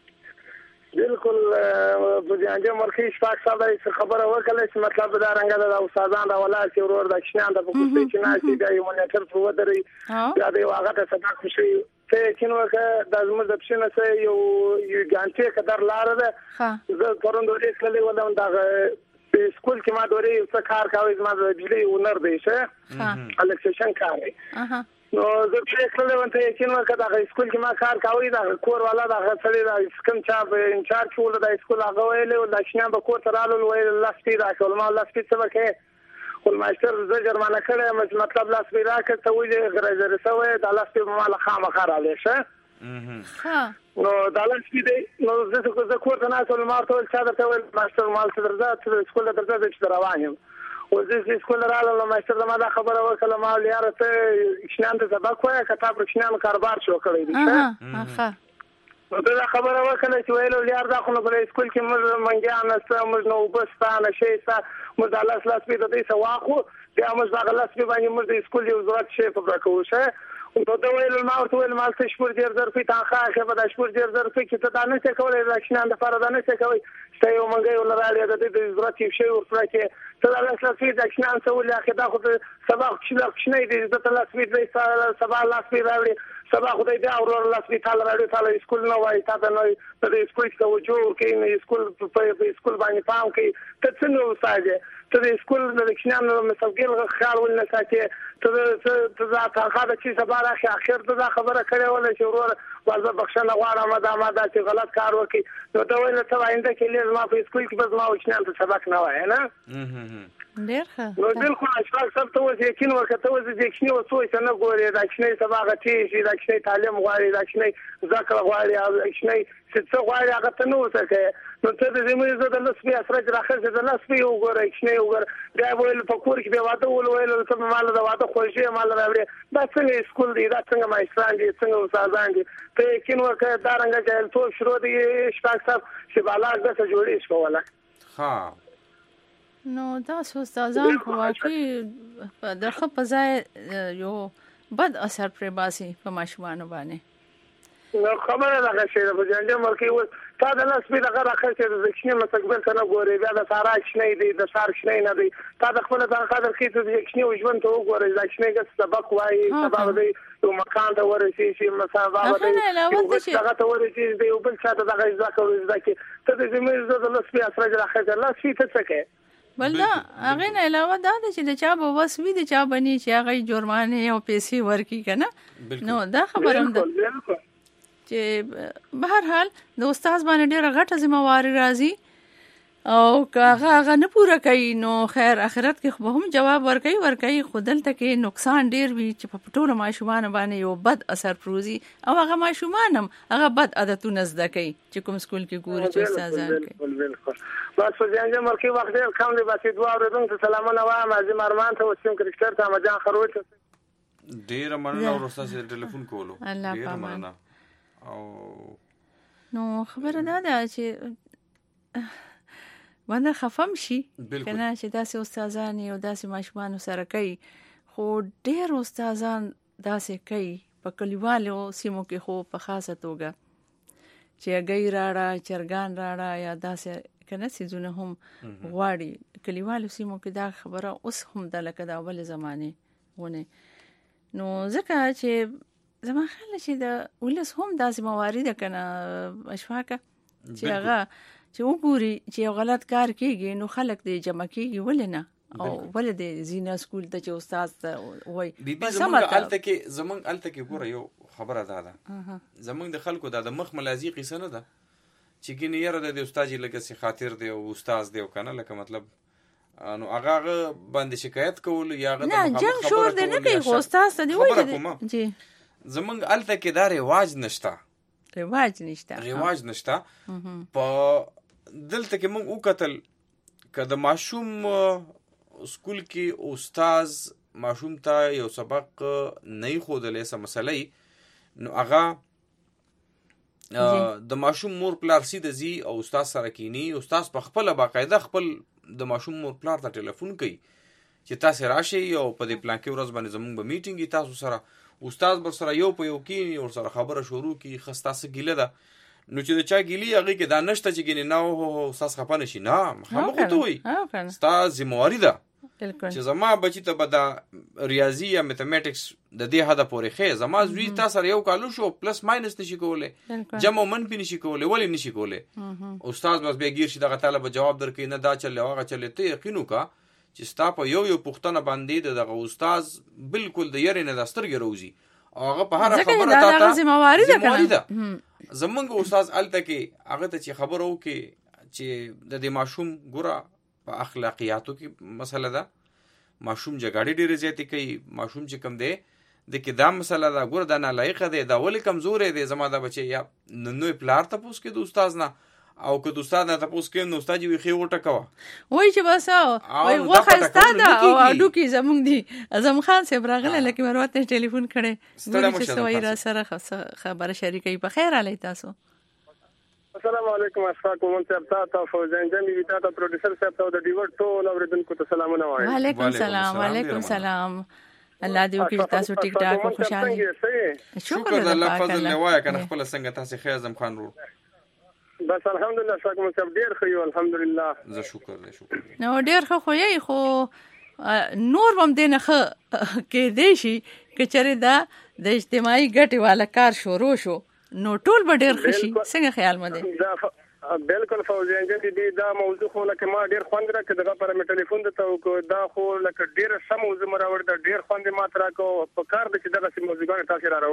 بالکل په ځان جمع کې شپږ ساده خبره وکړه چې مطلب دا رنګ د استادان دا ولای چې ورور د کښنان د پوښتنې چې ناشې د یو مونیټر په ودرې دا دی واغه ته صدا خوشي ته کینوکه د زموږ د پښنه سره یو ګانټه قدر لار ده. زه پروند ورې کله ولوم دا سکول کې ما دورې څه کار کوي زما د بجلی ونر دی شه الکتریشن کار دی. نو زه په کله ونته کینوکه دا سکول کې ما کار کوي دا کور والا دا غسړي دا سکم چا په انچارج ول دا سکول هغه ویلې ول دا شنه به کور ترالو ویل لاسپی دا کول ما لاسپی څه وکړي ول ماستر زه جرمانه کړم مطلب لاسپی راکړ ته وځي غرض رسوي دا لاسپی مال خامخا را لشه نو دا لاسپی دی نو زه کور ته نه ټول ما ټول چا درته ویل ماستر مال څه درځه سکول درځه چې روانم وزې سکول رااله ماستر ما دا خبره وکړه ما لیاره ته شنان ته سبق وای کتاب شنان کاروبار شو کړی دی نو دا خبره وکړه چې ویلو لیار دا خو په سکول کې موږ منګیان است موږ نو وبستانه شي سا موږ د لاس په دې سواخو بیا موږ دا لاس په باندې موږ د سکول یو ضرورت شي په راکو شه نو دا ویلو ما ورته ویل مال څه شپور ډیر ظرفي تنخواه به د شپور ډیر ظرفي چې ته دا نه څه کولای راښنان د فرض نه څه کوي چې یو منګي ولراله د دې ضرورت یو شی ورته کې ته دا لاس په ځکشنان څه ولې اخی دا خو سبا خښنه دې د لاس په دې سبا لاس په راوړي سبا خدای دې اورور لاس په تعالی راوړي تعالی سکول نه وای تا ته نو د سکول څخه وجو کې نه سکول په سکول باندې پام کې ته څنګه وساجه ته د سکول د کښنانو مسوګل خیال ولنه ساتي ته دا هغه چې سبا راخي اخر ته خبره کړې ولا چې ورور والله بخښنه غواړم ما دا چې غلط کار وکي نو دا ویل ته آینده کې لږ ما په سکول کې بس ما وښنان ته سبق نه وای نه ډیر ښه نو بالکل اشفاق سب ته وځي یقین ورکته وځي چې کښنی وسوي چې نه ګوري دا کښنی سبا غتی شي دا کښنی تعلیم غواړي دا کښنی ذکر غواړي دا کښنی څه غواړي هغه ته نو وسکه نو ته د زموږ د لسبي اسرج راخه د لسبي وګوره کښنی وګوره دا ویل په کور کې به واده ویل ته مال دا واده خوشي مال راوړي دا څنګه سکول دی دا څنګه مایستران دي څنګه استادان دي ته یقین ورکه دا رنګ جهل تو شروع دی اشفاق صاحب چې بالا د څه جوړې شو ولا ها نو دا استادان خو واقعي د خپ ځای یو بد اثر پر باسي په ماشومان باندې نو خبره ده چې په ځانګړي ملکي و تا د لاس په دغه راخه چې د ځکشنې مستقبل ته نه ګوري بیا د سارا شنه دی د سار شنه نه دی تا د خپل ځان قدر کې ته ځکشنې وژوند ته وګوري ځکشنې کې سبق وایي سبب دی یو مکان ته ورسي چې مسابقه دی هغه ته ورسي دی یو بل څه ته دغه ځکه ورځي ته د زموږ د لاس په اثر راخه د لاس په څه کې بل دا هغه نه علاوه دا چې د چا به وسوي د چا بني چې هغه جرمانه او پیسې ورکی کنه نو دا خبره ده چې بهر حال د استاد باندې ډیره غټه ذمہواری راځي او هغه نه پوره کوي نو خیر اخرت کې به هم جواب ورکوي خودلته کې نقصان ډیر وي چې په ټولو ماشومان باندې یو بد اثر پروزي او هغه ماشومان هم هغه بد عادتونه زده کوي چې کوم سکول کې ګوري چې استادان کوي بس په ځانګړي مرکه وخت ډیر کم دی بس دوه اوریدونکو ته سلامونه وایم عظیم ارمان ته وسیم کرکټر ته مجان خروج ډیر مننه ورسته چې ټلیفون کولو ډیر مننه او نو خبره ده چې باندې خفم شي کنه چې داسې استادان او داسې ماشومان سره کوي خو ډیر استادان داسې کوي په کلیوالو سیمو کې خو په خاصه توګه چې غي راړه چرګان راړه یا داسې کنه سيزونه هم غواړي کلیوالو سیمو کې دا خبره اوس هم د لکه د اول زمانه ونه نو ځکه چې زما خیال چې د ولس هم داسې موارد کنه اشفاقه چې هغه چې وګوري چې یو غلط کار کیږي نو خلک دې جمع کیږي ولنه او ولدې زینا سکول ته چې استاد وای زمونږ الته کې ګوره یو خبره ده زمونږ د خلکو د مخ ملازی قصه نه ده چې ګینه یره د استاد لکه سي خاطر دی او استاد دی کنه لکه مطلب نو هغه باندې شکایت کول یا هغه نه جنگ شور دی نه کوي استاد ته دی وای جی زمونږ الته کې دا رواج نشته په دلته کې مونږ وکتل کله ماشوم سکول کې استاد ماشوم ته یو سبق نه خودلې سم مسلې نو هغه د ماشوم مور پلار سي د زی او استاد سره کینی، استاد په خپل باقاعده خپل د ماشوم مور پلار ته ټلیفون کوي چې تاسو راشي او په دې پلان کې ورځ باندې زموږ به میټینګ تاسو سره استاد بر سره یو په یو کینی او سره خبره شروع کی خسته سګیله ده. نو چې د چا ګیلی هغه کې دا نشته چې ګینه نو استاد خپانه شي نه مخه ته وي استاد ذمہواری ده چې زما بچی ته به د ریاضي یا میتھمیټکس د دې حد پورې خې زما زوی تاسو سره یو کالو شو پلس ماینس نشي کولای، جمع منفي نشي کولای، ولی نشي کولای. استاد بس به ګیر شي دغه طالب جواب درکې نه دا چل هغه چل ته یقینو کا چې ستا په یو پوښتنه باندې دغه استاد بالکل د یری نه د سترګې روزي او هغه په هر خبره تا ذمہواری ده. زمونږ استاد الته کې هغه ته چې خبرو کې چې د دې ماشوم ګوره په اخلاقیاتو کې مسله ده، ماشوم جګړې ډېرې زیاتې کوي، ماشوم چې کم دی د کې دا مسله ده ګوره دا نالایقه دی، دا ولې کمزورې دی زما دا بچی یا نوې پلار تپوس کې د استاد نه او که د استاد نه تپوس کې نو استاد یې خې وټه کوه وای چې بس وای وخه استاد او اډو کې زمونږ دی اعظم خان صاحب راغله لکه مروت ته ټلیفون کړي چې سوي را سره خبره شریکي په خیر علی تاسو. السلام علیکم اشفاق مومن صاحب تاسو فوزان جمی تاسو پروډوسر صاحب ته د ډیوټ ټول اوریدونکو ته سلامونه وایم. وعلیکم السلام. وعلیکم السلام. الله دې وکړي تاسو ټیک ټاک او خوشاله. شکر الله فضل له وای کنه خپل څنګه تاسو خیر اعظم خان رو بس الحمدلله اشفاق مومن صاحب ډیر خو الحمدلله زه شکر نو ډیر خو یې خو نور هم دې نه کې دی شي کچره دا د اجتماعي ګټي والا کار شروع شو نو ټول به ډیر خوشي څنګه خیال مده بالکل فوزیان دې دا موضوع خو لکه ما ډیر خوند راکړ دغه پر مې ټلیفون ته دا خو لکه ډیر سم موضوع مراور دا ډیر خوند ما ترا کو په کار د چې دغه موضوعونه تاسو را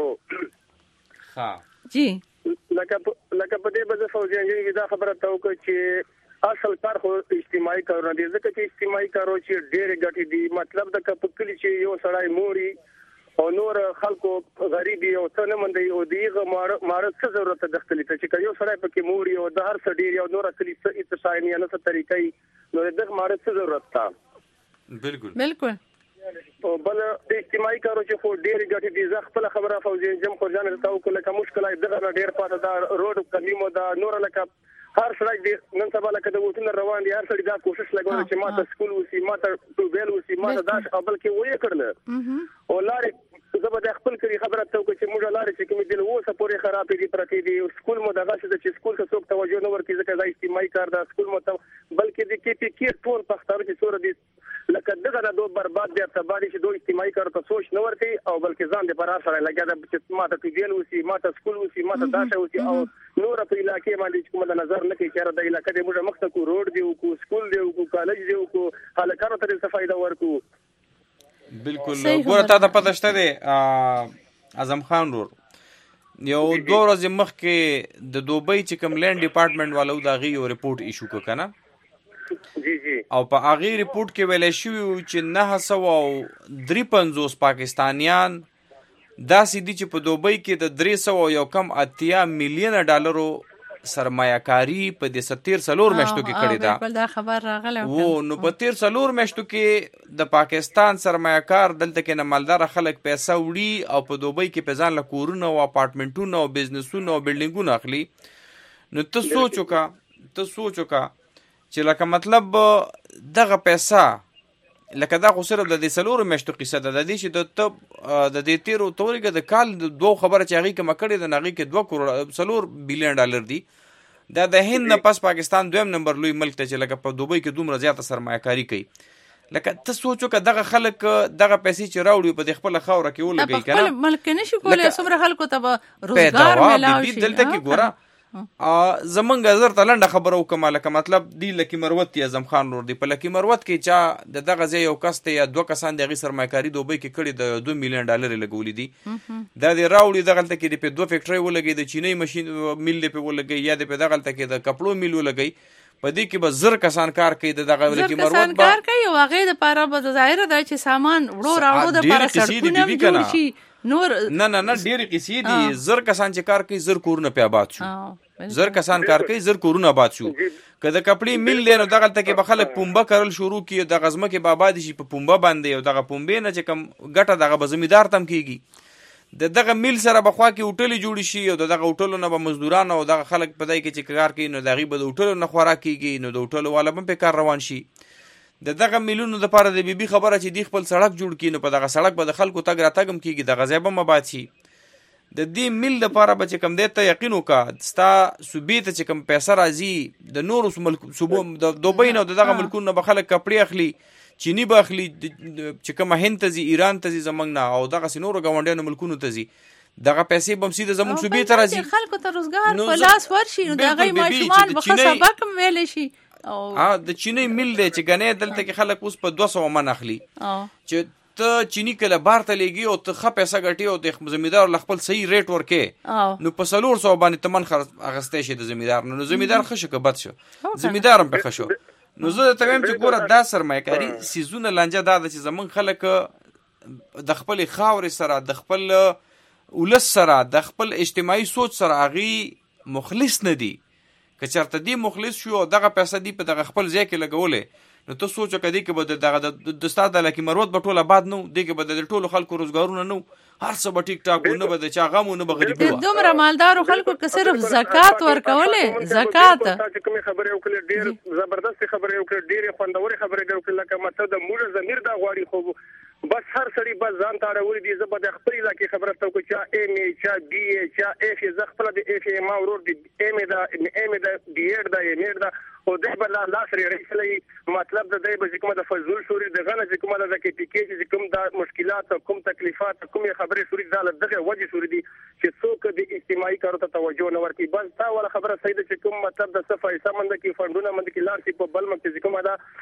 راو ها جی لکه په دې بده فوزیان دا خبره ته وکړه چې اصل کار خو اجتماعي کارونه دي ځکه چې اجتماعي کارو چې ډیر ګټي دي مطلب د کپکلی چې یو سړی موري او نور خلکو غریبي او څنګه مندي او دیغه مارت څه ضرورت ده خپل ته چې یو سړی پکې موري او د هر څه ډیر او نور اصلي څه اتصالي نه څه طریقې نو دغه مارت څه ضرورت ده. بالکل او بل اجتماعي کارو چې خو ډیر ګټي دي ځخ په خبره فوزین جم خو ځان ته او کله مشکلات دغه ډیر پاته دا روډ کلیمو دا نور لکه هر سړی دې نن سبا لکه د وټونه روان دي هر سړی دا کوشش لګوي چې ماته سکول وسی ماته ټوبل وسی ماته داش قبل کې وې کړل او لارې زه به خپل کړي خبره ته چې موږ لارې چې کوم دل وسه پورې خرابې دي پرتی دي سکول مو دغه چې سکول ته څوک توجه نه ورکړي ځکه دا اجتماعي کار دا سکول مو ته بلکې د کې کې ټول پښتانه چې سور دي لکه دغه د برباد دي تبادي چې دوی اجتماعي کار ته سوچ نه ورکړي او بلکې ځان دې پر اثر لګا د چې ماته ټوبل وسی ماته سکول وسی ماته داش وسی او نور په علاقې باندې کوم د نظر نه کې چیرې د علاقې د موږ مخته کو روډ دی او سکول دی او کالج دی او هلکانو ته څه فائدہ ورکو. بالکل ګوره تا ته پته شته دی اعظم خان رور یو 2 ورځې مخکې د دوبۍ چې کوم لینډ ډپارټمنټ والو دا غي یو ریپورت ایشو کنه جی او په هغه ریپورت کې ویل شوی چې 953 پاکستانیان دا سیدی چې په دوبۍ کې د 300 یو کم 80 میلیون ډالرو سرمایه‌کاری په د 73 میاشتو کې کړی دا بالکل دا خبر راغله وو نو په 73 میاشتو کې د پاکستان سرمایه‌کار دلته کې نمالدار خلک پیسې وړي او په دوبۍ کې په ځان له کورونو او اپارټمنټونو او بزنسونو او بلډینګونو اخلي. نو ته سوچ وکړه چې لکه مطلب دغه پیسې لکه دا خو صرف د دې سلور میاشتو قصه ده د دې چې د دې تیرو تورګه د کال دوه خبره چې هغه کې مکړې د نغې کې 2 سلور بلین ډالر دي دا د هند نه پس پاکستان دویم نمبر لوی ملک ته چې لکه په دوبۍ کې دومره زیاته سرمایه‌کاری کوي. لکه ته سوچو که دغه خلک دغه پیسې چې راوړي په خپل خاوره کې ولګي کنه خپل ملک نشي کولای څومره خلکو ته روزګار ملاوي شي دلته کې ګوره زمونږ زر تلنده خبره وکم لکه مطلب دی لکی مروت اعظم خان نور دی په لکی مروت کې چا د دغه ځای یو کس ته یا 2 کسان دغه سرمایه‌کاری دوبۍ کې کړي د 2 میلیون ډالر لګولې دي دا دی راوړي دغه ته کې په 2 فیکټری ولګي د چینی ماشين میل په ولګي یا د په دغه ته کې د کپړو میل ولګي په دې کې به زر کسان کار کوي دغه لکی مروت کار کوي او هغه د پاره به ظاهر ده چې سامان وړو راوړو د پاره سړکونه جوړ شي نور نه ډېر قصې دي زر کسان چې کار کوي زر کورونه په آباد شو زر کسان کار کوي زر کورونه آباد شو که د کپړې میل دی نو دغه ته کې به خلک پومبه کرل شروع کړي د غزمه کې به آباد شي په پومبه باندې او دغه پومبې نه چې کم ګټه دغه به زمیدار تم کیږي د دغه میل سره به خوا کې هوټلې جوړې شي او دغه هوټلو نه به مزدوران او دغه خلک په دای کې چې کار کوي نو د هغې به د هوټلو نه خوراک کېږي نو د هوټلو والا به پې کار روان شي. د دغه میلونو دپاره د بیبي خبره چې دوی خپل سړک جوړ کړي نو په دغه سړک به د خلکو تګ راتګ هم کېږي، دغه ځای به هم آباد شي. د دې میل دپاره به چې کوم دی ته یقین وکړه ستا صوبې ته چې کوم پیسه راځي د نورو صوبو د دوبۍ نه او د دغه ملکونو نه به خلک کپړې اخلي، چینی به اخلي، چې کومه هند ته ځي، ایران ته ځي زموږ نه او دغسې نورو ګاونډیانو ملکونو ته ځي، دغه پیسې به هم سیده زموږ صوبې ته راځي. خلکو ته روزګار په لاس ورشي نو د هغوی ماشومان به ښه سبق هم ویلی شي. د چینی میل دی چې ګنې دلته کې خلک اوس په 200 من اخلي چې ته چینی کله بار ته لیږي او ته ښه پیسه ګټې او د زمیندار له خپل صحیح ریټ ورکې نو په 400 باندې ته من اخیستی شي د زمیندار نو زمیندار ښه شو که بد شو، زمیندار هم پې ښه شو. نو زه درته وایم چې ګوره دا سرمایه‌کاري څیزونه لانجه دا ده چې زموږ خلک د خپلې خاورې سره د خپل ولس سره د خپل اجتماعي سوچ سره هغې مخلص نه دي. که چېرته دی مخلص شو او دغه پیسه دی په دغه خپل ځای کې لګولې نو ته سوچ وکړه دی کې به دغه د ستا د لکي مروت به ټول آباد نه و، دی کې به د ټولو خلکو روزګارونه نه و، هر څه به ټیک ټاک و، نه به د چا غم و نه به غریبي وه. د دومره مالدارو خلکو که صرف زکات ورکولې زکات کومې خبرې وکړلې ډېر زبردستې خبرې وکړلې ډېرې خوندورې خبرې دې وکړلې لکه مطلب د موږ ضمیر دا غواړي خو بس هر سړي بس ځان ته اړولي دي. زه به د خپل علاقې خبره ته وکړم چا ایم ای چا بي ای چا اف ای، زه خپله د اف ای ما ورور د ایم ای ده بي ایډ ده ایم ایډ ده او دی به لاس رېړی مطلب د دی به چې کومه د فضول شوري دغه نه چې کومه د کې ټیکې چې کوم د مشکلات کوم تکلیفات کومې خبرې شوري دا له دغه وجې شوري دي چې څوک د اجتماعي کارو ته توجه نه ورکوي. بس دا ولا خبره صحیح ده چې کوم مطلب د څه پیسه منده کې فنډونه منده کې لاړ شي په بل ملک چې کومه ده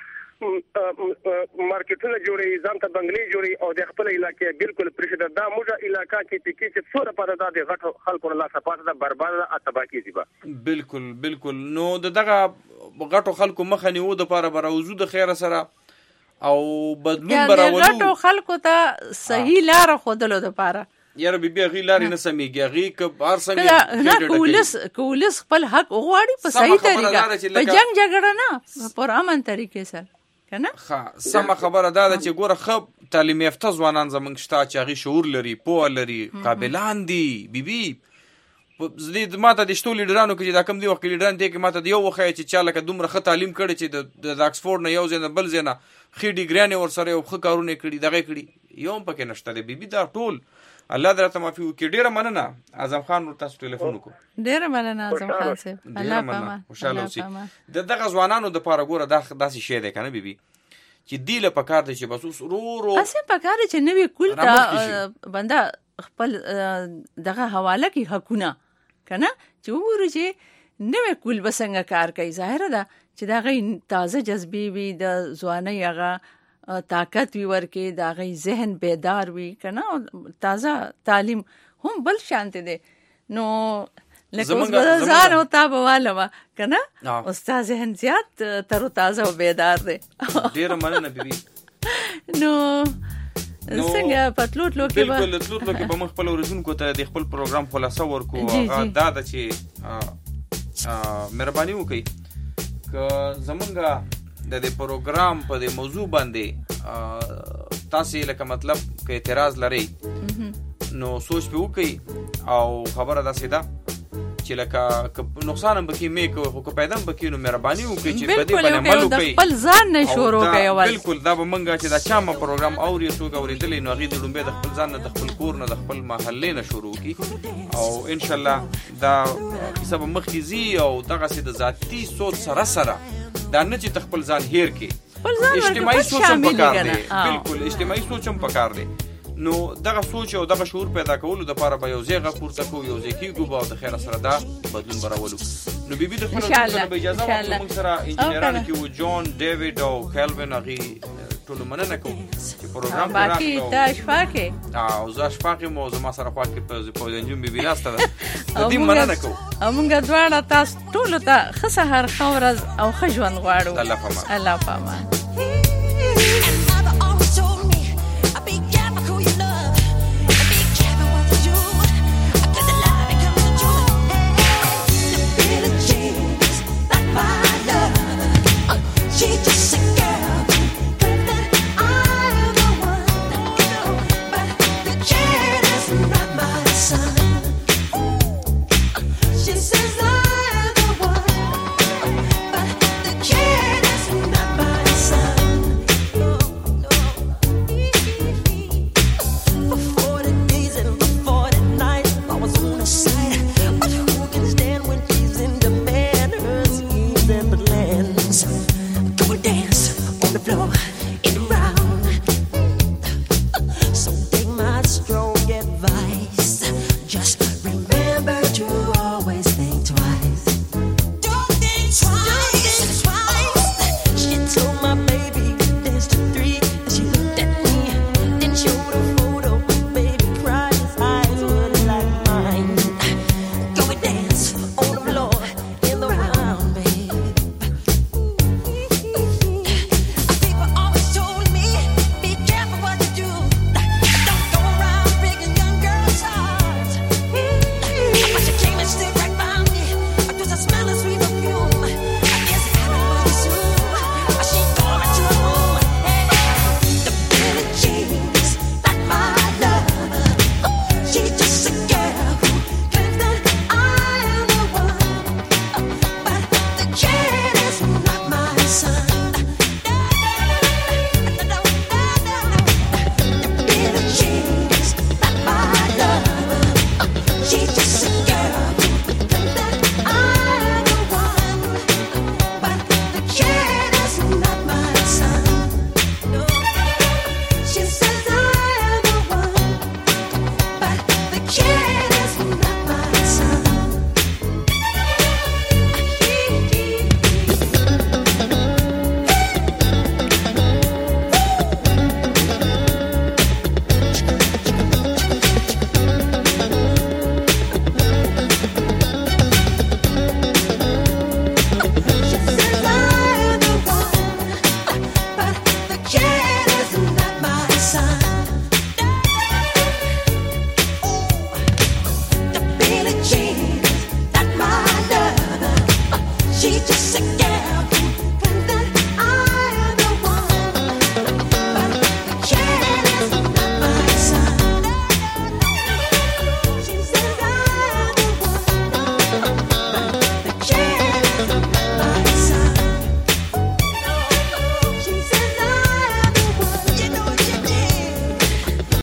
مارکیټونه جوړوي ځان ته بنګلې جوړوي او د خپل علاقې بالکل پرېښده. دا موږ علاقه کې ټیکې چې څوره پاته دا د غټو خلکو له لاسه پاته ده برباد ده تباه کېږي به. بالکل بالکل. نو د دغه غټو خلکو مخه نیو دپاره به راوځو د خیره سره او بدلون به راولو. غټو خلکو ته صحیح لاره ښودلو دپاره یاره بیبي هغې لارې نه سمیږي، هغې که هر څنګه که ولس خپل حق وغواړي په صحیح طریقه په جنګ جګړه نه پر امن طریقې سره سمه خبره دا ده چې ګوره ښه تعلیم یافته ځوانان زموږ شته چې هغې شعور لري، پوهه لري، قابلان دي. بیبي ما ته د شتو لیډرانو کې چې دا کم دی وخت کې لیډران دی کې ما ته د یو وښیه چې چا لکه دومره ښه تعلیم کړی چې د اکسفورډ نه یو ځای نه بل ځای نه ښې ډیګریانې ورسره یو ښه کارونه یې کړي دغه یې کړي یو هم پکې نشته دی. بیبي دا ټول الله دې راته معافي وکړي. ډېره مننه اعظم خان ور تاسو ټلیفون وکړو. ډېره مننه اعظم خان صاحب، الله پامان خوشحاله اوسئ. د دغه ځوانانو دپاره ګوره دا داسې شی دی که نه بیبي چې دی له پکار دی چې بس اوس ورو هسې پکار دی چې نوي کول ته بنده خپل دغه حواله کړي حقونه که نه چې وګورو چې نوی کول به څنګه کار کوي. ظاهره ده چې د هغې تازه جذبې وي، د ځوانۍ هغه طاقت وي ورکې، د هغې ذهن بیدار وي که نه، تازه تعلیم هم بل شانتې دی. نو لکه اوس به ځان او تا به والمه که نه، اوس تا ذهن زیات تر و تازه او بیدار دی. ډېره مننه بیبي. نو څنګه په تلو تلو کې بالکل تلو تلو کې به موږ خپل اورېدونکو ته د خپل پروګرام خلاصه ورکړو. هغه دا ده چې مهرباني وکړئ که زمونږ د دې پروګرام په دې موضوع باندې تاسې لکه مطلب که اعتراض لرئ نو سوچ پې وکړئ او خبره داسې ده چې لکه نقصان هم پکې مې کوي خو که پیدا هم پکې نو مهرباني وکړئ چې په دې باندې عمل وکړئ، خپل ځان نه شروع کړئ اول. بالکل دا به موږ چې دا چا ما پروګرام اوري څوک اورېدلی نو هغې د لومبۍ د خپل ځان نه د خپل کور نه د خپل محلې نه شروع کړي او انشاءالله دا کیسه به مخکې ځي او دغسې د ذاتي سوچ سره سره دا نه چې ته خپل ځان هیر کړي، اجتماعي سوچ هم پکار دی. بالکل اجتماعي سوچ هم پکار دی. نو دغه سوچ او دغه شعور پیدا کولو دپاره به یو ځای غږ پورته کوو، یو ځای کېږو به او د خیره سره دا بدلون به راولو. نو بیبي د خپلو ټولو به اجازه واخلو موږ سره انجینرانو کې و جون ډیوډ او کیلوین هغې ټولو مننه کوو چې پروګرام باقي ته شپه کې او زه شپه کې مو زما سره خوا کې په انجون بیبي ناسته ده د دې مننه کوو. او موږ دواړه تاسو ټولو ته ښه سهار ښه ورځ او ښه ژوند غواړو. الله پامان. الله پامان.